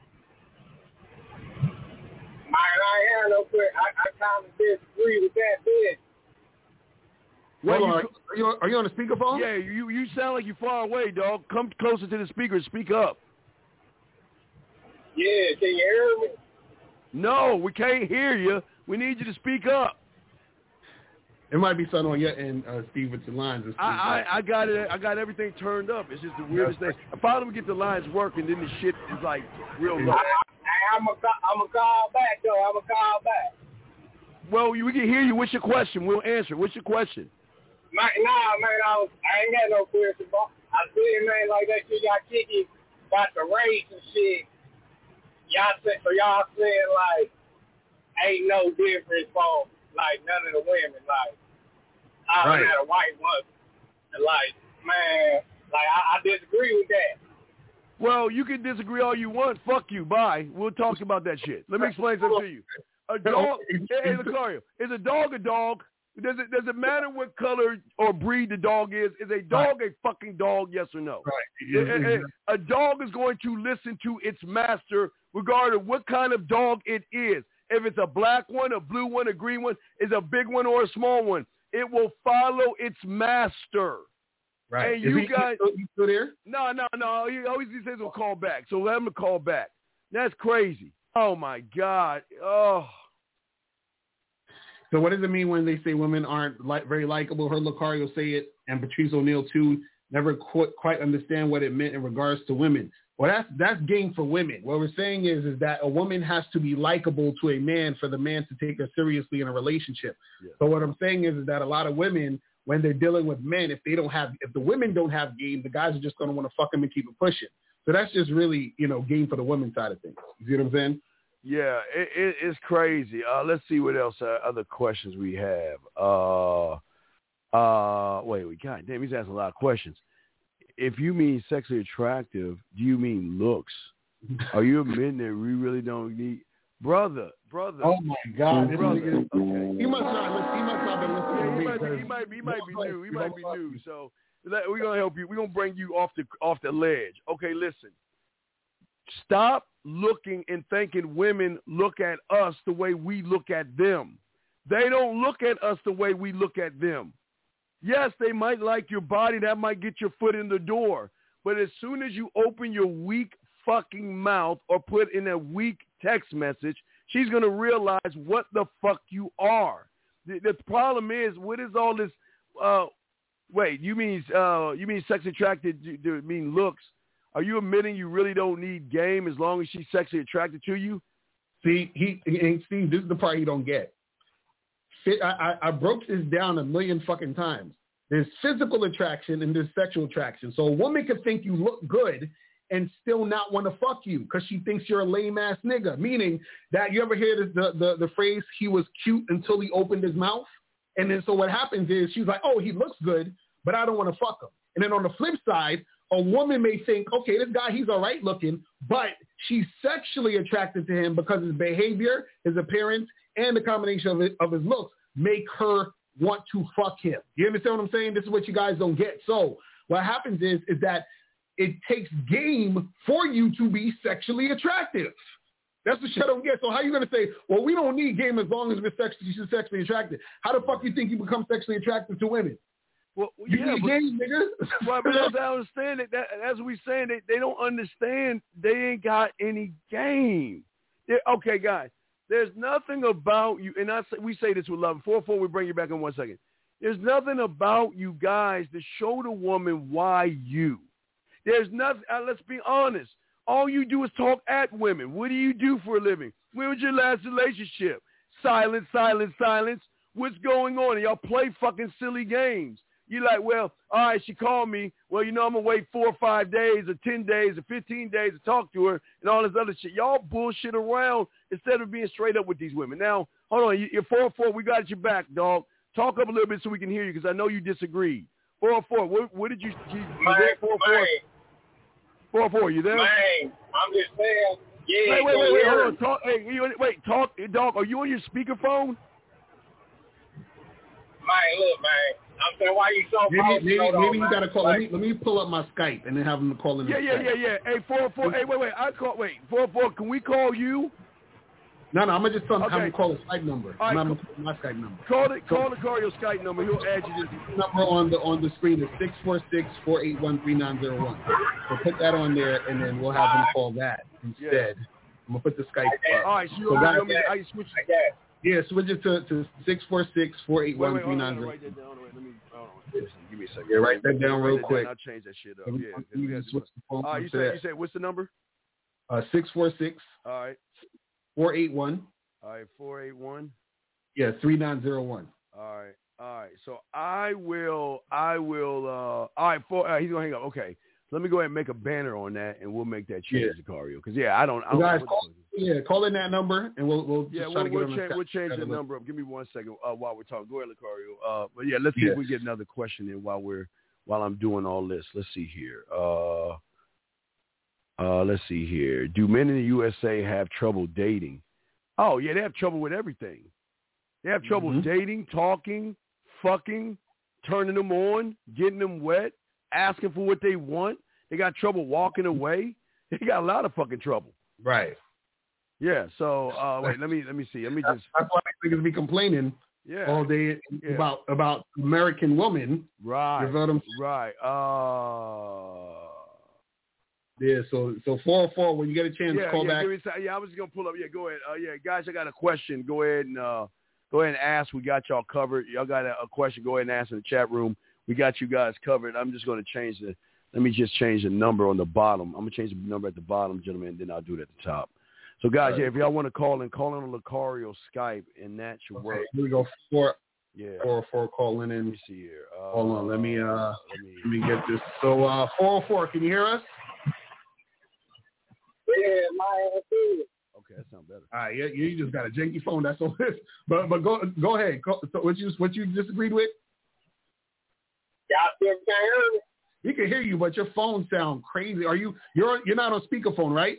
I, I have no question. I, I kind of disagree with that bit. Well, you, are, are, you, are you on the speakerphone? Yeah, you you sound like you're far away, dog. Come closer to the speaker and speak up. Yeah, can you hear me? No, we can't hear you. We need you to speak up. It might be something on your end, uh, Steve, with the lines. I, I, I got it. I got everything turned up. It's just the weirdest thing. I finally get the lines working, then the shit is like real low. I, I, I'm a, I'm a call back though. I'm a call back. Well, we can hear you. What's your question? We'll answer. What's your question? My, nah, man, I, was, I ain't got no question. I see, man, like that shit y'all kicking about the race and shit. Y'all said, so y'all saying like ain't no difference for like none of the women, like I right. had a white one. And like, man, like I, I disagree with that. Well, you can disagree all you want. Fuck you. Bye. We'll talk about that shit. Let me explain something to you. A dog, hey, Lucario, is a dog a dog? Does it does it matter what color or breed the dog is? Is a dog right. a fucking dog? Yes or no? Right. A, a, a dog is going to listen to its master, regardless of what kind of dog it is. If it's a black one, a blue one, a green one, is a big one or a small one, it will follow its master. Right. And you is he, guys, still, he still there? No, no, no. He always he says he'll call back. So let him call back. That's crazy. Oh my God. Oh. So what does it mean when they say women aren't like very likable? Heard Lucario say it, and Patrice O'Neal too. Never qu- quite understand what it meant in regards to women. Well, that's that's game for women. What we're saying is is that a woman has to be likable to a man for the man to take her seriously in a relationship. Yeah. So what I'm saying is, is that a lot of women, when they're dealing with men, if they don't have, if the women don't have game, the guys are just going to want to fuck them and keep it pushing. So that's just really, you know, game for the women's side of things. You see what I'm saying? Yeah, it, it, it's crazy. Uh, let's see what else, uh, other questions we have. Uh, uh, wait, we got, damn, he's asking a lot of questions. If you mean sexually attractive, do you mean looks? Are you admitting that we really don't need, brother, brother? Oh my God, brother. Okay. He must not, he must not been listening yeah, to he me. Might be, he might be, he might be new. He might be new. So we're gonna help you. We're gonna bring you off the off the ledge. Okay, listen. Stop looking and thinking women look at us the way we look at them. They don't look at us the way we look at them. Yes, they might like your body. That might get your foot in the door. But as soon as you open your weak fucking mouth or put in a weak text message, she's going to realize what the fuck you are. The, the problem is, what is all this? Uh, wait, you mean uh, you mean sex attracted? Do, do it mean looks? Are you admitting you really don't need game as long as she's sexually attracted to you? See, he and Steve, this is the part you don't get. I, I, I broke this down a million fucking times. There's physical attraction and there's sexual attraction. So a woman could think you look good and still not want to fuck you because she thinks you're a lame ass nigga. Meaning that, you ever hear the, the the phrase, he was cute until he opened his mouth? And then so what happens is she's like, oh, he looks good, but I don't want to fuck him. And then on the flip side, a woman may think, okay, this guy, he's all right looking, but she's sexually attracted to him because his behavior, his appearance, and the combination of, it, of his looks make her want to fuck him. You understand what I'm saying? This is what you guys don't get. So what happens is, is that it takes game for you to be sexually attractive. That's the shit I don't get. So how you going to say, well, we don't need game as long as we're sexually, she's sexually attracted? How the fuck you think you become sexually attracted to women? Well, you yeah, need but, game, nigga. Right, but as I understand it, that, as we saying, they, they don't understand they ain't got any game. They're, okay, guys, there's nothing about you, and I say, we say this with love. four four, we bring you back in one second. There's nothing about you guys to show the woman why you. There's nothing, uh, let's be honest. All you do is talk at women. What do you do for a living? When was your last relationship? Silence, silence, silence. What's going on? And y'all play fucking silly games. You're like, well, all right, she called me. Well, you know, I'm going to wait four or five days or ten days or fifteen days to talk to her and all this other shit. Y'all bullshit around instead of being straight up with these women. Now, hold on. You're four oh four. We got your back, dog. Talk up a little bit so we can hear you because I know you disagreed. four oh four, what, what did you, you, you man, four oh four? four oh four, you there? Man, I'm just saying. Yeah, wait, wait, wait, wait, hold on. Talk, hey, you, wait, talk, dog. Are you on your speakerphone? Man, look, man. I'm saying, why you so Maybe, maybe, maybe maybe you got to call. Let me, let me pull up my Skype and then have them call in. Yeah, yeah, Skype. yeah, yeah. Hey, four oh four. Hey, wait, wait. I call. Wait, four oh four. Can we call you? No, no. I'm gonna just tell them okay. I'm gonna call the Skype number. All right, I'm gonna call my Skype number. Call it. Call the call your Skype number. He'll add you. The number on the on the screen is six four six, four eight one, three nine zero one. So put that on there, and then we'll have them call that instead. Yeah. I'm gonna put the Skype. Up. All right. So, so I, I, I switch. Yeah, switch it to to six four six, four eight one, three nine zero one. Give me a second. Yeah, write that down real quick. I'll change that shit up. Yeah. We got switch the phone. Uh, you said you said what's the number? Uh, six four six. All right. Four eight one. All right, four eight one. Yeah, three nine zero one. All right, all right. So I will, I will. Uh, all right, four. Uh, he's gonna hang up. Okay. Let me go ahead and make a banner on that, and we'll make that change to Cario. Because yeah, I don't. I don't guys, call, yeah, call in that number, and we'll we'll yeah, just we'll, try to we'll, get change, on we'll change the number up. Give me one second uh, while we're talking. Go ahead, Lucario. Uh, but yeah, let's see yes. if we get another question in while we're while I'm doing all this. Let's see here. Uh, uh, let's see here. Do men in the U S A have trouble dating? Oh yeah, they have trouble with everything. They have trouble mm-hmm. dating, talking, fucking, turning them on, getting them wet, asking for what they want. They got trouble walking away. They got a lot of fucking trouble. Right. Yeah. So uh, wait, let me let me see. Let me just. That's why niggas be complaining yeah. all day yeah. about about American women. Right. You know what I'm right. Uh. Yeah. So so four oh four. When you get a chance, yeah, call yeah, back. Me, yeah, I was just gonna pull up. Yeah, go ahead. Uh, yeah, guys, I got a question. Go ahead and uh, go ahead and ask. We got y'all covered. Y'all got a, a question? Go ahead and ask in the chat room. We got you guys covered. I'm just gonna change the. Let me just change the number on the bottom. I'm going to change the number at the bottom, gentlemen, and then I'll do it at the top. So, guys, right. yeah, if y'all want to call in, call in on Lucario Skype, and that should okay, work. Here we go. Four, yeah. four oh four calling in. Let me see here. Uh, Hold on. Let me, uh, let me, let me get this. So, uh, four oh four, can you hear us? Yeah, my Okay, that sounds better. All right, you, you just got a janky phone. That's all this. But but go go ahead. Go, so what you what you disagreed with? Y'all still can't hear me? We can hear you, but your phone sound crazy. Are you? You're you're not on speakerphone, right?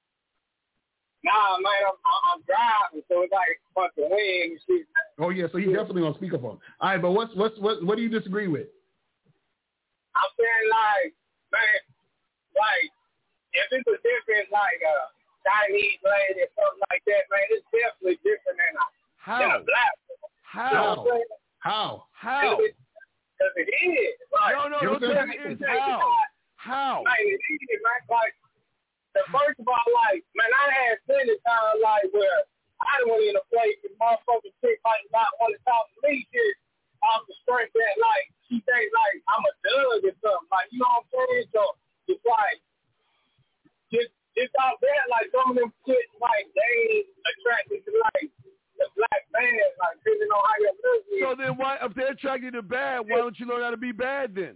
Nah, man, I'm, I'm driving, so it's like fucking wind and shit. Oh yeah, so he's definitely on speakerphone. All right, but what's what's what what do you disagree with? I'm saying like, man, like if it's a different like a Chinese lady or something like that, man, it's definitely different than a, How? than a black one. How? You know what I'm saying? How? How? Because it is. Like, no, no, no. It is. How? How? Like, it is, man. Like, the first of all, like, man, I had plenty of time, like, where I done went in a place and motherfucking chick might not want to talk to me shit off the strength that, like, she thinks, like, I'm a dog or something. Like, you know what I'm saying? So, it's like, just, it's out there, like, some of them shit, like, they ain't attracted to, like, the black man, like, depending on how you live. So then why, if they're attracted to bad, why don't you learn how to be bad then?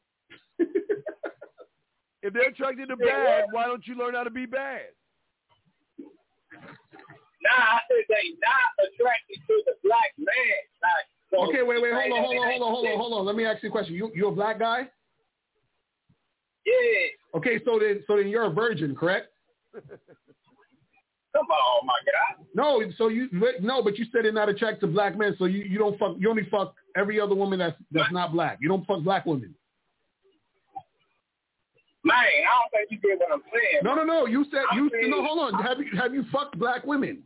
If they're attracted to bad, why don't you learn how to be bad? Nah, I said they not attracted to the black man. Like, so okay, wait, wait, hold on, hold on, hold on, hold on, hold on. Let me ask you a question. You you a black guy? Yeah. Okay, so then so then you're a virgin, correct? Oh my God. No, so you no, but you said they're not attracted to black men, so you, you don't fuck. You only fuck every other woman that's that's not black. You don't fuck black women. Man, I don't think you get what I'm saying. No, no, no. You said I'm you saying, no. Hold on. Have you have you fucked black women?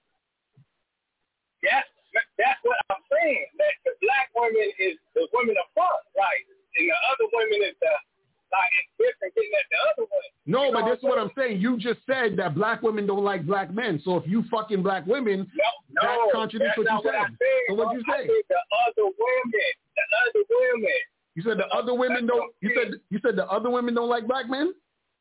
Yes, that's what I'm saying. That the black women is the women of fuck, right? And the other women is the like it's different getting at the other women. No, you know but this is what I'm I'm saying. You just said that black women don't like black men. So if you fucking black women, no, no, that contradicts what you said. said. So what you say? I said the other women, the other women. You said the other women don't. You said you said the other women don't like black men.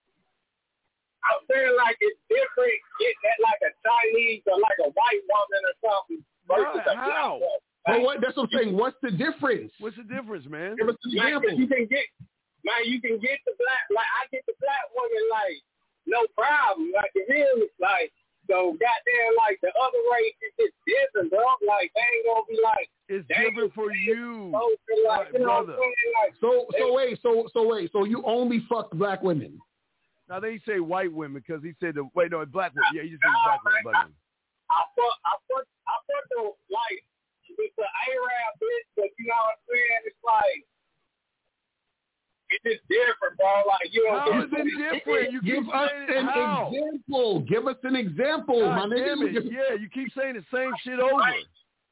I'm saying like it's different getting at like a Chinese or like a white woman or something versus Right, a black how? woman. But what? That's what I'm saying. What's the difference? What's the difference, man? Give us an Like, example. you can get, man, you can get the black, like I get the black woman like no problem, like the real, like so goddamn like the other race is just different, bro. Like they ain't gonna be like. It's different for you, like, right, you know brother. like, So so wait so so wait so you only fuck black women? Now they say white women because he said the wait no black women. Yeah, he just said black women. Black women. I fuck, I fuck, I fuck the like with the Arab bitch, but you know what I'm saying? It's like it's just different, bro. Like you know, How is it different? You Give keep us saying an it. How? example. Give us an example, my God nigga. damn it. Yeah, you keep saying the same shit over. Right.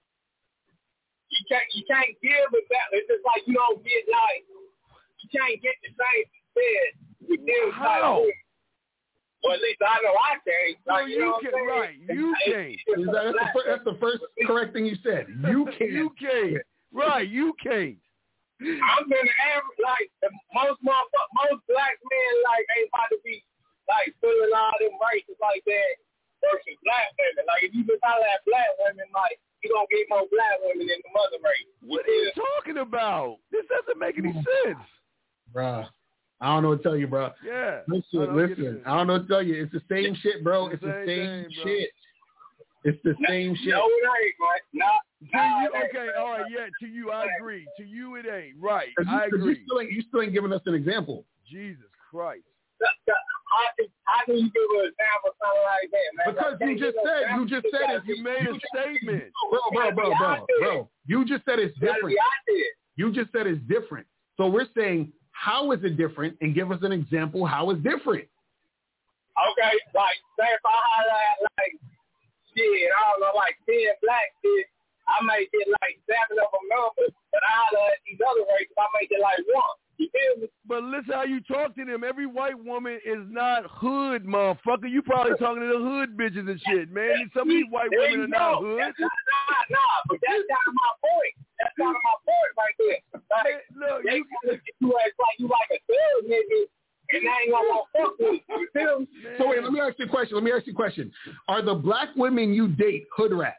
You can't, you can't give it that. It's just like you don't get like you can't get the same said with them. How? Like, well, at least I know I can't. No, Like, you, you know can't. what I'm Right, saying? you It's- can't. it's Is that, that's, the first, that's the first correct thing you said. You can't. You can't. Right, you can't. I'm gonna average like the most motherfuckers, most black men like ain't about to be like feeling all them races like that versus black women. Like if you just holler at black women, like you gonna get more black women than the mother race. What are you talking about? This doesn't make any sense. Bruh. I don't know what to tell you, bro. Yeah. Listen, I don't get listen. it. I don't know what to tell you. It's the same shit, bro. It's It's the the same same thing, bro. shit. It's the same shit. No, it ain't, right? No. To you, okay, all right, yeah. To you, I agree. To you, it ain't. Right, 'Cause you, I 'cause agree. You still, ain't, you still ain't giving us an example. Jesus Christ. How can, how can you give an example of something like that, man? Because Like, you just no said, example. you just said it. You made a statement. Bro, bro, bro, bro, bro. You just said it's Gotta different. be out there. You just said it's different. So we're saying, how is it different? And give us an example how it's different. Okay, like, say if I highlight, like, shit, I don't know, like ten black kids, I may get like seven of them numbers, but I highlight these other races, I may get like one. You feel me? But listen how you talk to them. Every white woman is not hood, motherfucker. You probably talking to the hood bitches and shit, man. Some of these white There women you are not go. hood. That's not, nah, nah, but that's kind of my point. That's kind of my point right there. Like, Hey, look, they you, look at you as like you like a thug nigga, and they ain't gonna want to fuck with you. You feel me? So wait, let me ask you a question. Let me ask you a question. Are the black women you date hood rats?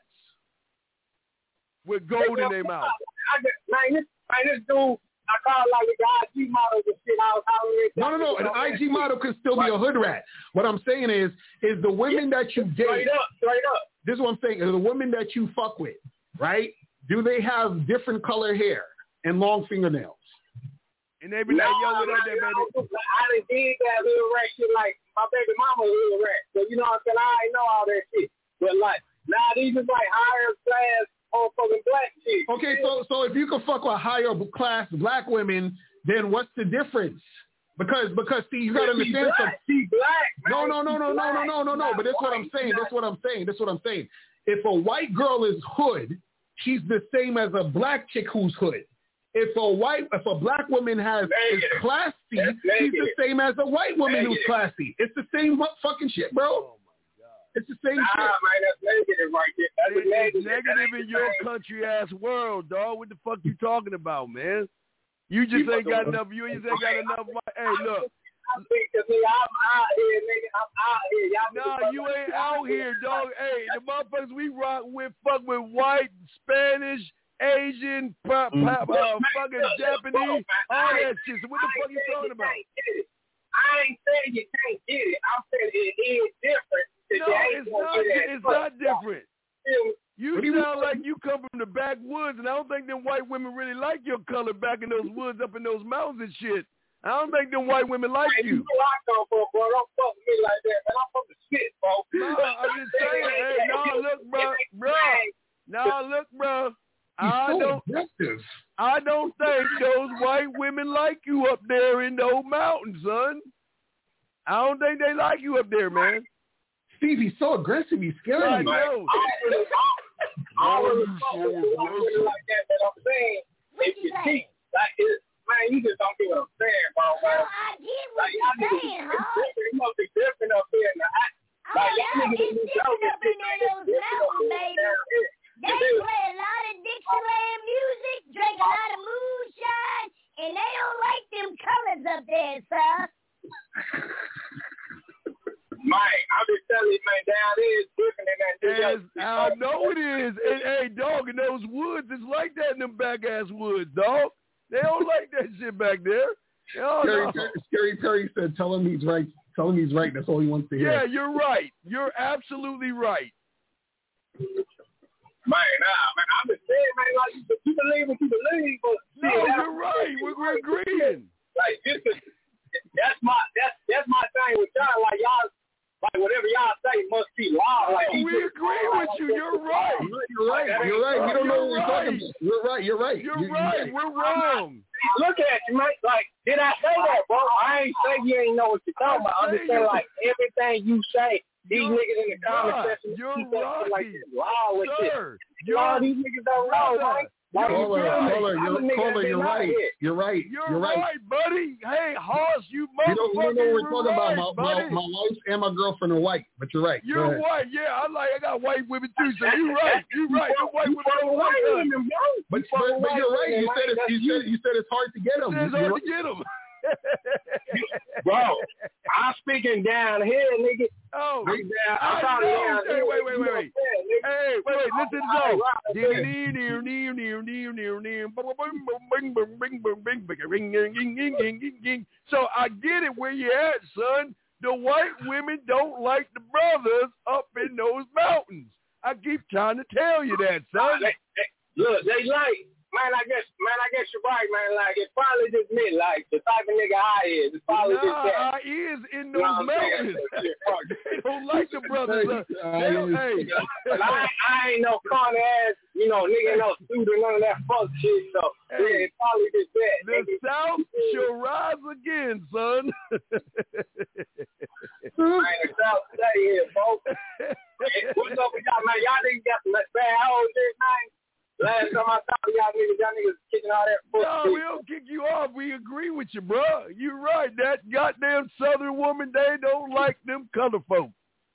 with gold in their mouth. I just, man, this, man, this dude, I call like the I G models and shit. I was hollering at No, no, no. An I G model can still be a hood rat. What I'm saying is, is the women that you date. Straight up, straight up. This is what I'm saying. Is the women that you fuck with, right? Do they have different color hair and long fingernails? And they be like, yo, what up there, baby? I done did that little rat shit like my baby mama little rat. So, you know what I'm saying? I ain't know all that shit. But, like, now nah, these is like higher class motherfucking black shit. Okay, so so if you can fuck with higher class black women, then what's the difference? Because, because see, you got to understand something. She black. No, no, no, no, no, no, no, no, no. But that's what I'm saying. That's what I'm saying. That's what I'm saying. If a white girl is hood, she's the same as a black chick who's hood. If a white, if a black woman has is classy, she's the same as a white woman who's classy. It's the same fucking shit, bro. Oh my God. It's the same nah, shit. man, that's negative right there. That's It's negative. negative That in your same. country ass world, dog. What the fuck you talking about, man? You just ain't got enough. You just ain't got enough. Hey, look. I think that nigga, I'm out here, nigga. I'm out here. Y'all Nah, you ain't out here, dog. Hey, the motherfuckers we rock with, fuck with white, Spanish, Asian, pop, pop, uh, fucking Japanese, all that shit. So what the fuck you talking about? I ain't saying you can't get it. I'm saying it is different. No, it's not. It's not different. You sound like you come from the backwoods, and I don't think them white women really like your color back in those woods, up in those mountains and shit. I don't think them white women like man, you. You know where I come from, bro. Don't fuck with me like that, man. I'm from the shit, bro. No, I'm just saying. Hey, no, look, bro, bro. No, look, bro. I so don't. aggressive. I don't think those white women like you up there in those mountains, son. I don't think they like you up there, man. Steve, he's so aggressive. He's I scaring me. know. I don't really fuck with you like that, but I'm saying, if you cheat, like, it, man, you just don't get what I'm saying, bro. Man. Oh, I get what Like, you're y'all niggas, saying, it's huh? different. It must be different up here in the act. Oh, Like, y'all no, niggas it's in New different York, up in there, those mountains, baby. They play a lot of Dixieland music, drink a lot of moonshine, and they don't like them colors up there, sir. Mike, I'm just telling you, man, down there is different than that. Yes, I know it is. And hey, dog, in those woods, it's like that in them back ass woods, dog. They don't like that shit back there. Oh, Scary, no. Perry, Scary Perry said, "Tell him he's right. Tell him he's right. That's all he wants to hear." Yeah, you're right. You're absolutely right. Man, nah, man, I'm just saying, man, like, you believe what you believe, but No, shit, you're right. We're, we're agreeing. Like, this is, that's my, that's, that's my thing with y'all. Like, y'all, like, whatever y'all say must be law. Like, No, we agree with you. You're right. You're right. You're right. You don't know what we're talking about. You're right. You're right. You're You- right. We're wrong. Look at you, mate. Like, did I say that, bro? I ain't say you ain't know what you're talking about. I'm just saying, like, everything you say, these You're niggas in the comment right. section, You're keep that shit like right. this law with shit. Sir, All you're, these niggas don't know, brother, right? Like, you Caller, feel me? caller, I'm a you're, nigga caller, that you're been out right. here. You're right. you're, You're right. right, buddy. Hey, Hoss, you You don't, you don't know what we're motherfucker, talking right, about. My, my, buddy. my wife and my girlfriend are white, but you're right. Go You're ahead. white. Yeah, I like. I got white women too. So you're right. You're right. The white You women fuck don't with like white us. women, bro. But, You fuck but, with but white you're right. women, You said, man. it, That's you, you. said, you said it's hard to get them. It's hard to get them. Bro, I'm speaking down here, nigga. Oh, I'm down. I I'm talking know. down Hey, here. wait, wait, wait, wait. You know Hey, wait, wait, listen to the All song. right, Near, okay. near, near, near, near, near, near, near. Bing, bing, bing, bing, bing, bing, bing, ring, ring, ring, ring, ring, ring, ring. So I get it where you at, son. The white women don't like the brothers up in those mountains. I keep trying to tell you that, son. They, they, look, they like, man, I guess, man, I guess you're right, man. Like, it's probably just me, like, the type of nigga I is. It's probably just Nah, that. I is in You know those what I'm saying? mountains. They don't like the brothers. Uh, they don't, hey. But I, I ain't no corny ass, you know, nigga, no student, none of that fuck shit. So, Hey, yeah, it's probably just that. The nigga. South shall rise again, son. Man, the South stay here, folks. Hey, what's up with y'all, man? Y'all niggas got some bad hoes here, man. Last time I talked to y'all niggas, y'all niggas kicking all that No, fuck we don't kick you off. We agree with you, bro. You're right. That goddamn Southern woman, they don't like them color folk.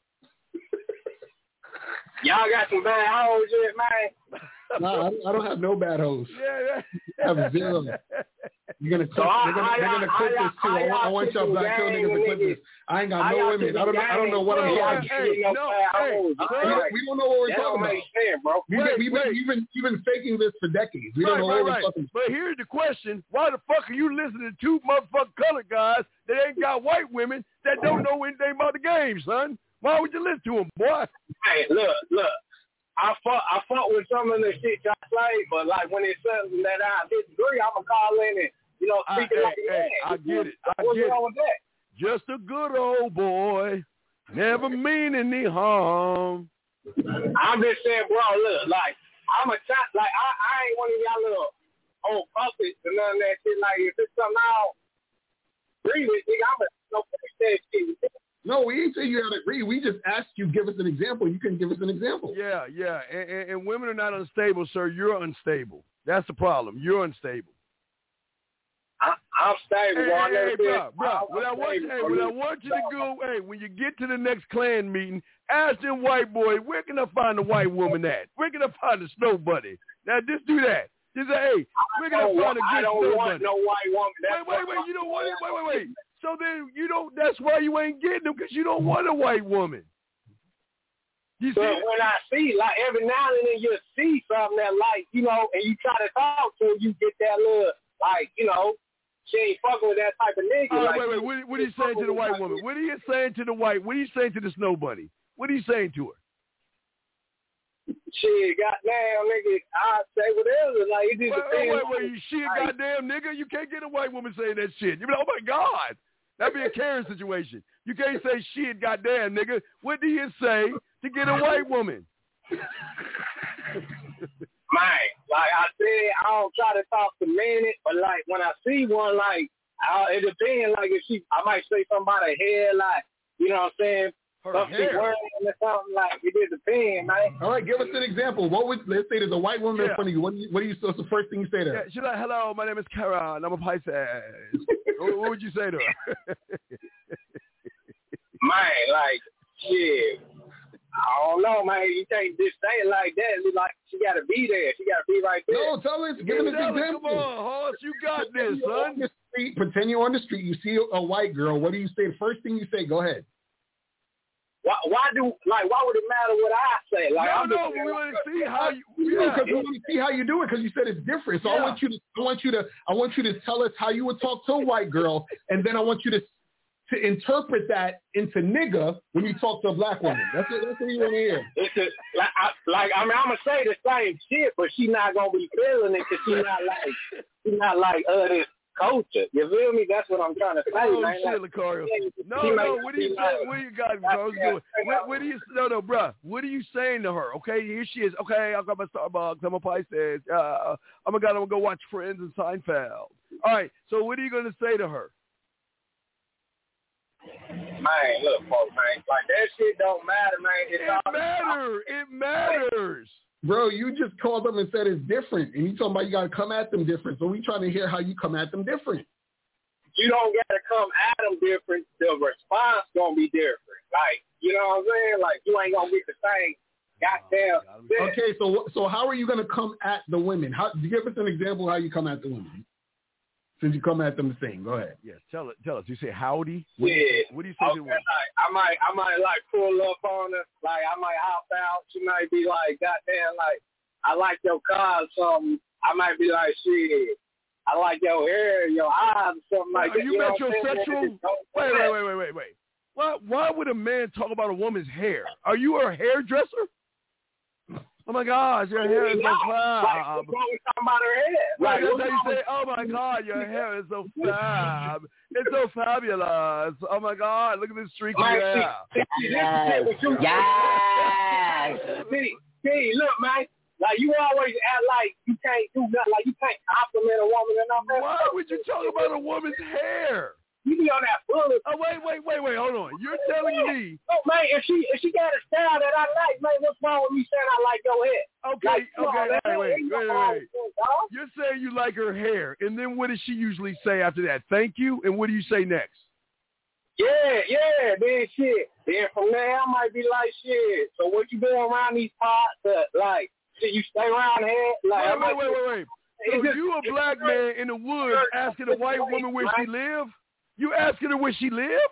Y'all got some bad hoes here, man. No, I don't- I don't have no bad hoes. Yeah, I have zero. You're gonna clip, So I- they're gonna, I- they're gonna I- clip I- this too. I, I- want, I I want y'all think black hill gang niggas to clip niggas- this. I ain't got I no got women. I don't know. I don't know what I'm Well, talking hey, about. no, bad hey, hoes. son. We don't, we don't know what we're That talking don't about. make sense, bro. We've Wait, been, we've, been, wait. we've, been, we've been faking this for decades. We right, don't know right, what we're right. talking about. But here's the question. Why the fuck are you listening to two motherfucking colored guys that ain't got white women that don't know anything about the game, son? Why would you listen to them, boy? Hey, look, look. I fuck, I fuck with some of the shit y'all say, but like when it's something that I disagree, I'ma call in and you know I, speak it hey, like a hey, man. I get it. I What's get wrong it. with that? Just a good old boy, never mean any harm. I'm just saying, bro. Look, like I'm a child. Like I, I ain't one of y'all little old puppets and none of that shit. Like if it's something I don't agree with, nigga, I'm a no push that shit. No, we ain't saying you gotta agree. We just asked you give us an example. You couldn't give us an example. Yeah, yeah. And, and, and women are not unstable, sir. You're unstable. That's the problem. You're unstable. I, I'm stable. Hey, bro. I hey, never hey, said bro, bro. I'm What I want, you, stable, hey, bro. what I want you to go, hey, when you get to the next Klan meeting, ask them white boys, where can I find the white woman at? Where can I find the snow bunny? Now, just do that. Just say, hey, where can I, don't find want, a I good don't snow want bunny? no white woman. That's Wait, wait, what wait. You don't want it? Wait, wait, wait. So then you don't, that's why you ain't getting them, because you don't want a white woman. You see? But when I see, like, every now and then you see something that, like, you know, and you try to talk to her, you get that little, like, you know, she ain't fucking with that type of nigga. All right, like, wait, wait. What, what are you saying to the white woman? What are you saying to the white? What are you saying to the snow bunny? What are you saying to her? shit, goddamn, nigga, I'd say whatever. Like, it just wait, depends. wait, wait, wait, you shit, like, goddamn nigga. You can't get a white woman saying that shit. You be like, oh my God. That'd be a Karen situation. You can't say shit, goddamn, nigga. What do you say to get a white woman? Man, like I said, I don't try to talk to minute, but like when I see one, like I, it depends. Like if she, I might say something about her hair, like you know what I'm saying. Her something hair. She wearing or something like it just depends, man. All right, give us an example. What would let's say there's a white woman Yeah. in front of you. What do you what do you? What's the first thing you say to her? Yeah, she's like, hello, my name is Karen. I'm a Pisces. what, what would you say to her? Man, like shit. I don't know, man. You can't just say it like that. It's like she got to be there. She got to be right there. No, tell us. Give us an Tell her, example. come on, Hoss, you got this, You're on son. the street, pretend you're on the street. You see a white girl. What do you say? The first thing you say. Go ahead. Why, why do like? Why would it matter what I say? Like, no, I'm no, just, we want to see how you. Yeah, Yeah. because we want to see how you do it. Because you said it's different. So Yeah. I want you to. I want you to. I want you to tell us how you would talk to a white girl, and then I want you to to interpret that into nigga when you talk to a black woman. That's what. That's what you want to hear. It's just, like, I, like I mean, I'm gonna say the same shit, but she not gonna be feeling it because she not like she not like uh this culture. You feel me? That's what I'm trying to say, Oh man. shit, Like, Lucario. No, she no. might What do you be say? like- What do you got, Lucario? What, what do you? No, no, bruh. What are you saying to her? Okay, here she is. Okay, I got my Starbucks. I'm a Pisces. Uh, I'm gonna, I'm gonna go watch Friends and Seinfeld. All right. So what are you gonna say to her? Man, look, folks, man. Like that shit don't matter, man. It's It all matters. It matters. Bro, you just called them and said it's different, and you talking about you got to come at them different. So we trying to hear how you come at them different. You don't gotta come at them different. The response gonna be different. Like, you know what I'm saying? Like, you ain't gonna get the same goddamn. shit. Okay, so so how are you going to come at the women? How give us an example of how you come at the women? Since you come at them the same, go ahead. Yes. Tell it. Tell us. You say howdy. What do you, Yeah. what do you say Okay, to the woman? like, I might, I might like pull up on her. Like, I might hop out. She might be like, goddamn, like, I like your car or something. I might be like, shit, I like your hair, your eyes, or something like Are that. you You know what I'm saying? metrosexual? Just don't Wait, do wait, that. wait, wait, wait, wait. Why, why would a man talk about a woman's hair? Are you her hairdresser? Oh my gosh, your hair is so No, fab. like, we're talking about her hair. Right, Like, that's we're how you talking- say, oh my God, your hair is so fab. It's so fabulous. Oh my God, look at this streaky Like, hair. see, see, this is shit with you. Yes. See, see, look, man. Like, you always act like you can't do nothing. Like, you can't compliment a woman and all that. Why would you talk about a woman's hair? You be on that bullet. Oh, wait, wait, wait, wait, hold on. You're telling me, Oh, man, if she if she got a style that I like, man, what's wrong with me saying I like your hair? okay, Like, come okay, on, man. wait, wait, Ain't wait, nothing wrong wait. with that, dog. You're saying you like her hair, and then what does she usually say after that? Thank you, and what do you say next? Yeah, yeah, then shit. Then from there, I might be like, shit. So what you doing around these parts? Uh, like, shit, you stay around here? Like, I Wait, might wait, wait, wait, wait. So It's just- you a black man in the woods asking a white woman where she live? You asking her where she live?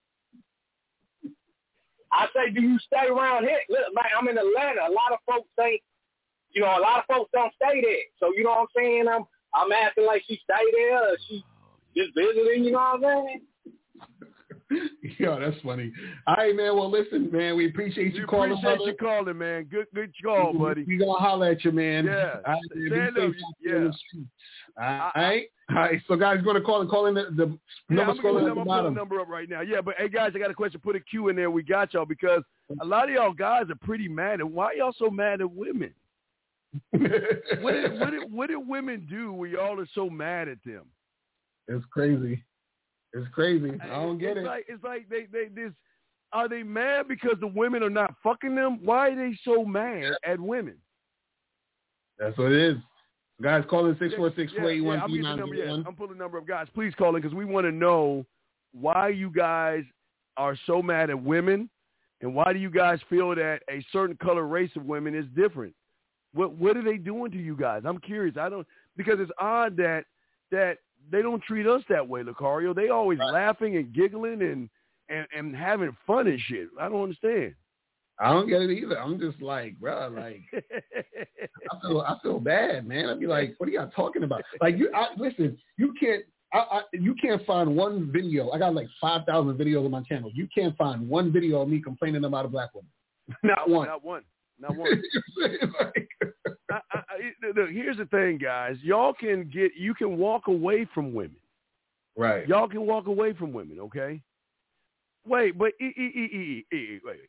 I say, do you stay around here? Look, man, I'm in Atlanta. A lot of folks think, you know, a lot of folks don't stay there. So you know what I'm saying? I'm I'm acting like she stay there or she just visiting. You know what I'm saying? Yo, that's funny. All right, man. Well, listen, man. We appreciate you We calling. appreciate brother. you calling, man. Good, good call, buddy. We gonna holler at you, man. Yeah. All right, man. Be Stand safe up. out Yeah. there in the streets. All right. All right. So, guys, going to call and call in the, the Yeah, number I'm gonna scrolling put at the the bottom. number up right now. Yeah, but hey guys, I got a question. Put a Q in there. We got y'all because a lot of y'all guys are pretty mad. And why y'all so mad at women? What did, what did what did women do where y'all are so mad at them? It's crazy. It's crazy. I don't get it's it. Like, it's like they they this. Are they mad because the women are not fucking them? Why are they so mad at women? That's what it is. Guys, call in six four six, four eight one, I'm three getting the nine number. zero Yeah, one. I'm pulling the number of guys. Please call in because we want to know why you guys are so mad at women, and why do you guys feel that a certain color race of women is different? What what are they doing to you guys? I'm curious. I don't because it's odd that that they don't treat us that way, Lucario. They always laughing and giggling and, and, and having fun and shit. I don't understand. I don't get it either. I'm just like, bro, like, I feel, I feel bad, man. I'd be like, what are y'all talking about? Like, you, I, listen, you can't, I, I, you can't find one video. I got like five thousand videos on my channel. You can't find one video of me complaining about a black woman. Not one. Not one. Not one. like, I, I, I, look, here's the thing, guys. Y'all can get, you can walk away from women. Right. Y'all can walk away from women, okay? Wait, but e, e, e, e, e, e, wait.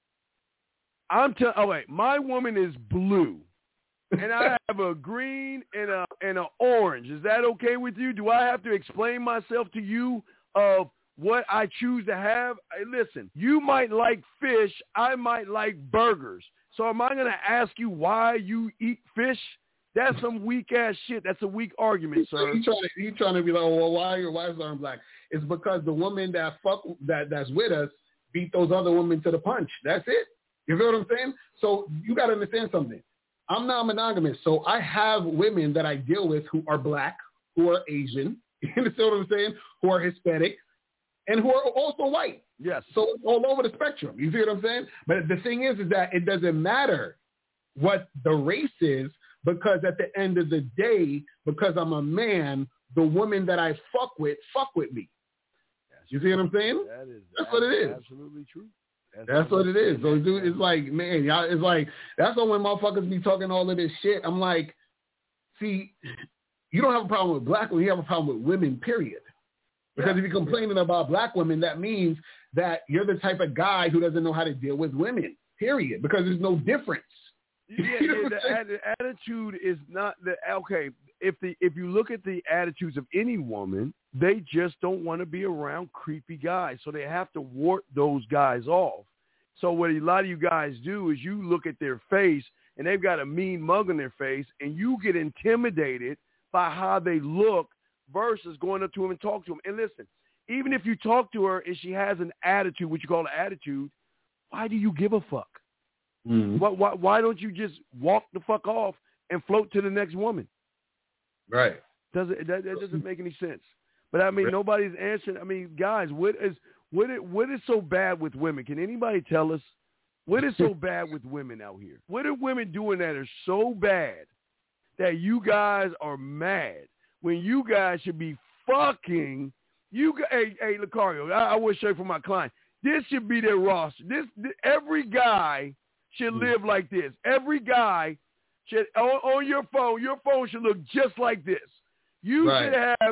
I'm telling. Oh wait, my woman is blue, and I have a green and a and a orange. Is that okay with you? Do I have to explain myself to you of what I choose to have? Hey, listen, you might like fish. I might like burgers. So am I going to ask you why you eat fish? That's some weak ass shit. That's a weak argument, sir. He's trying to, he trying to be like, well, why your wife's aren't black? It's because the woman that fuck that that's with us beat those other women to the punch. That's it. You feel what I'm saying? So you got to understand something. I'm not monogamous, so I have women that I deal with who are black, who are Asian. You understand what I'm saying? Who are Hispanic, and who are also white. Yes. So it's all over the spectrum. You see what I'm saying? But the thing is, is that it doesn't matter what the race is, because at the end of the day, because I'm a man, the women that I fuck with, fuck with me. You see what I'm saying? That is, that's what it is. Absolutely true. That's, that's what it is. So, dude, it's like, man, y'all, it's like, that's why when motherfuckers be talking all of this shit, I'm like, see, you don't have a problem with black women, you have a problem with women, period. Because yeah. if you're complaining about black women, that means that you're the type of guy who doesn't know how to deal with women, period, because there's no difference. Yeah, yeah, the, the attitude is not the okay. If the if you look at the attitudes of any woman, they just don't want to be around creepy guys, so they have to ward those guys off. So what a lot of you guys do is you look at their face and they've got a mean mug on their face, and you get intimidated by how they look versus going up to them and talk to them. And listen, even if you talk to her and she has an attitude, what you call an attitude, why do you give a fuck? Mm-hmm. Why, why, why don't you just walk the fuck off and float to the next woman? Right. Does it, that, that doesn't make any sense. But I mean, right. nobody's answering. I mean, guys, what is what is, what is so bad with women? Can anybody tell us what is so bad with women out here? What are women doing that are so bad that you guys are mad when you guys should be fucking? You, hey, hey, Lucario, I, I will show you for my client. This should be their roster. This, this every guy should live like this. Every guy should, on, on your phone, your phone should look just like this. You right. should have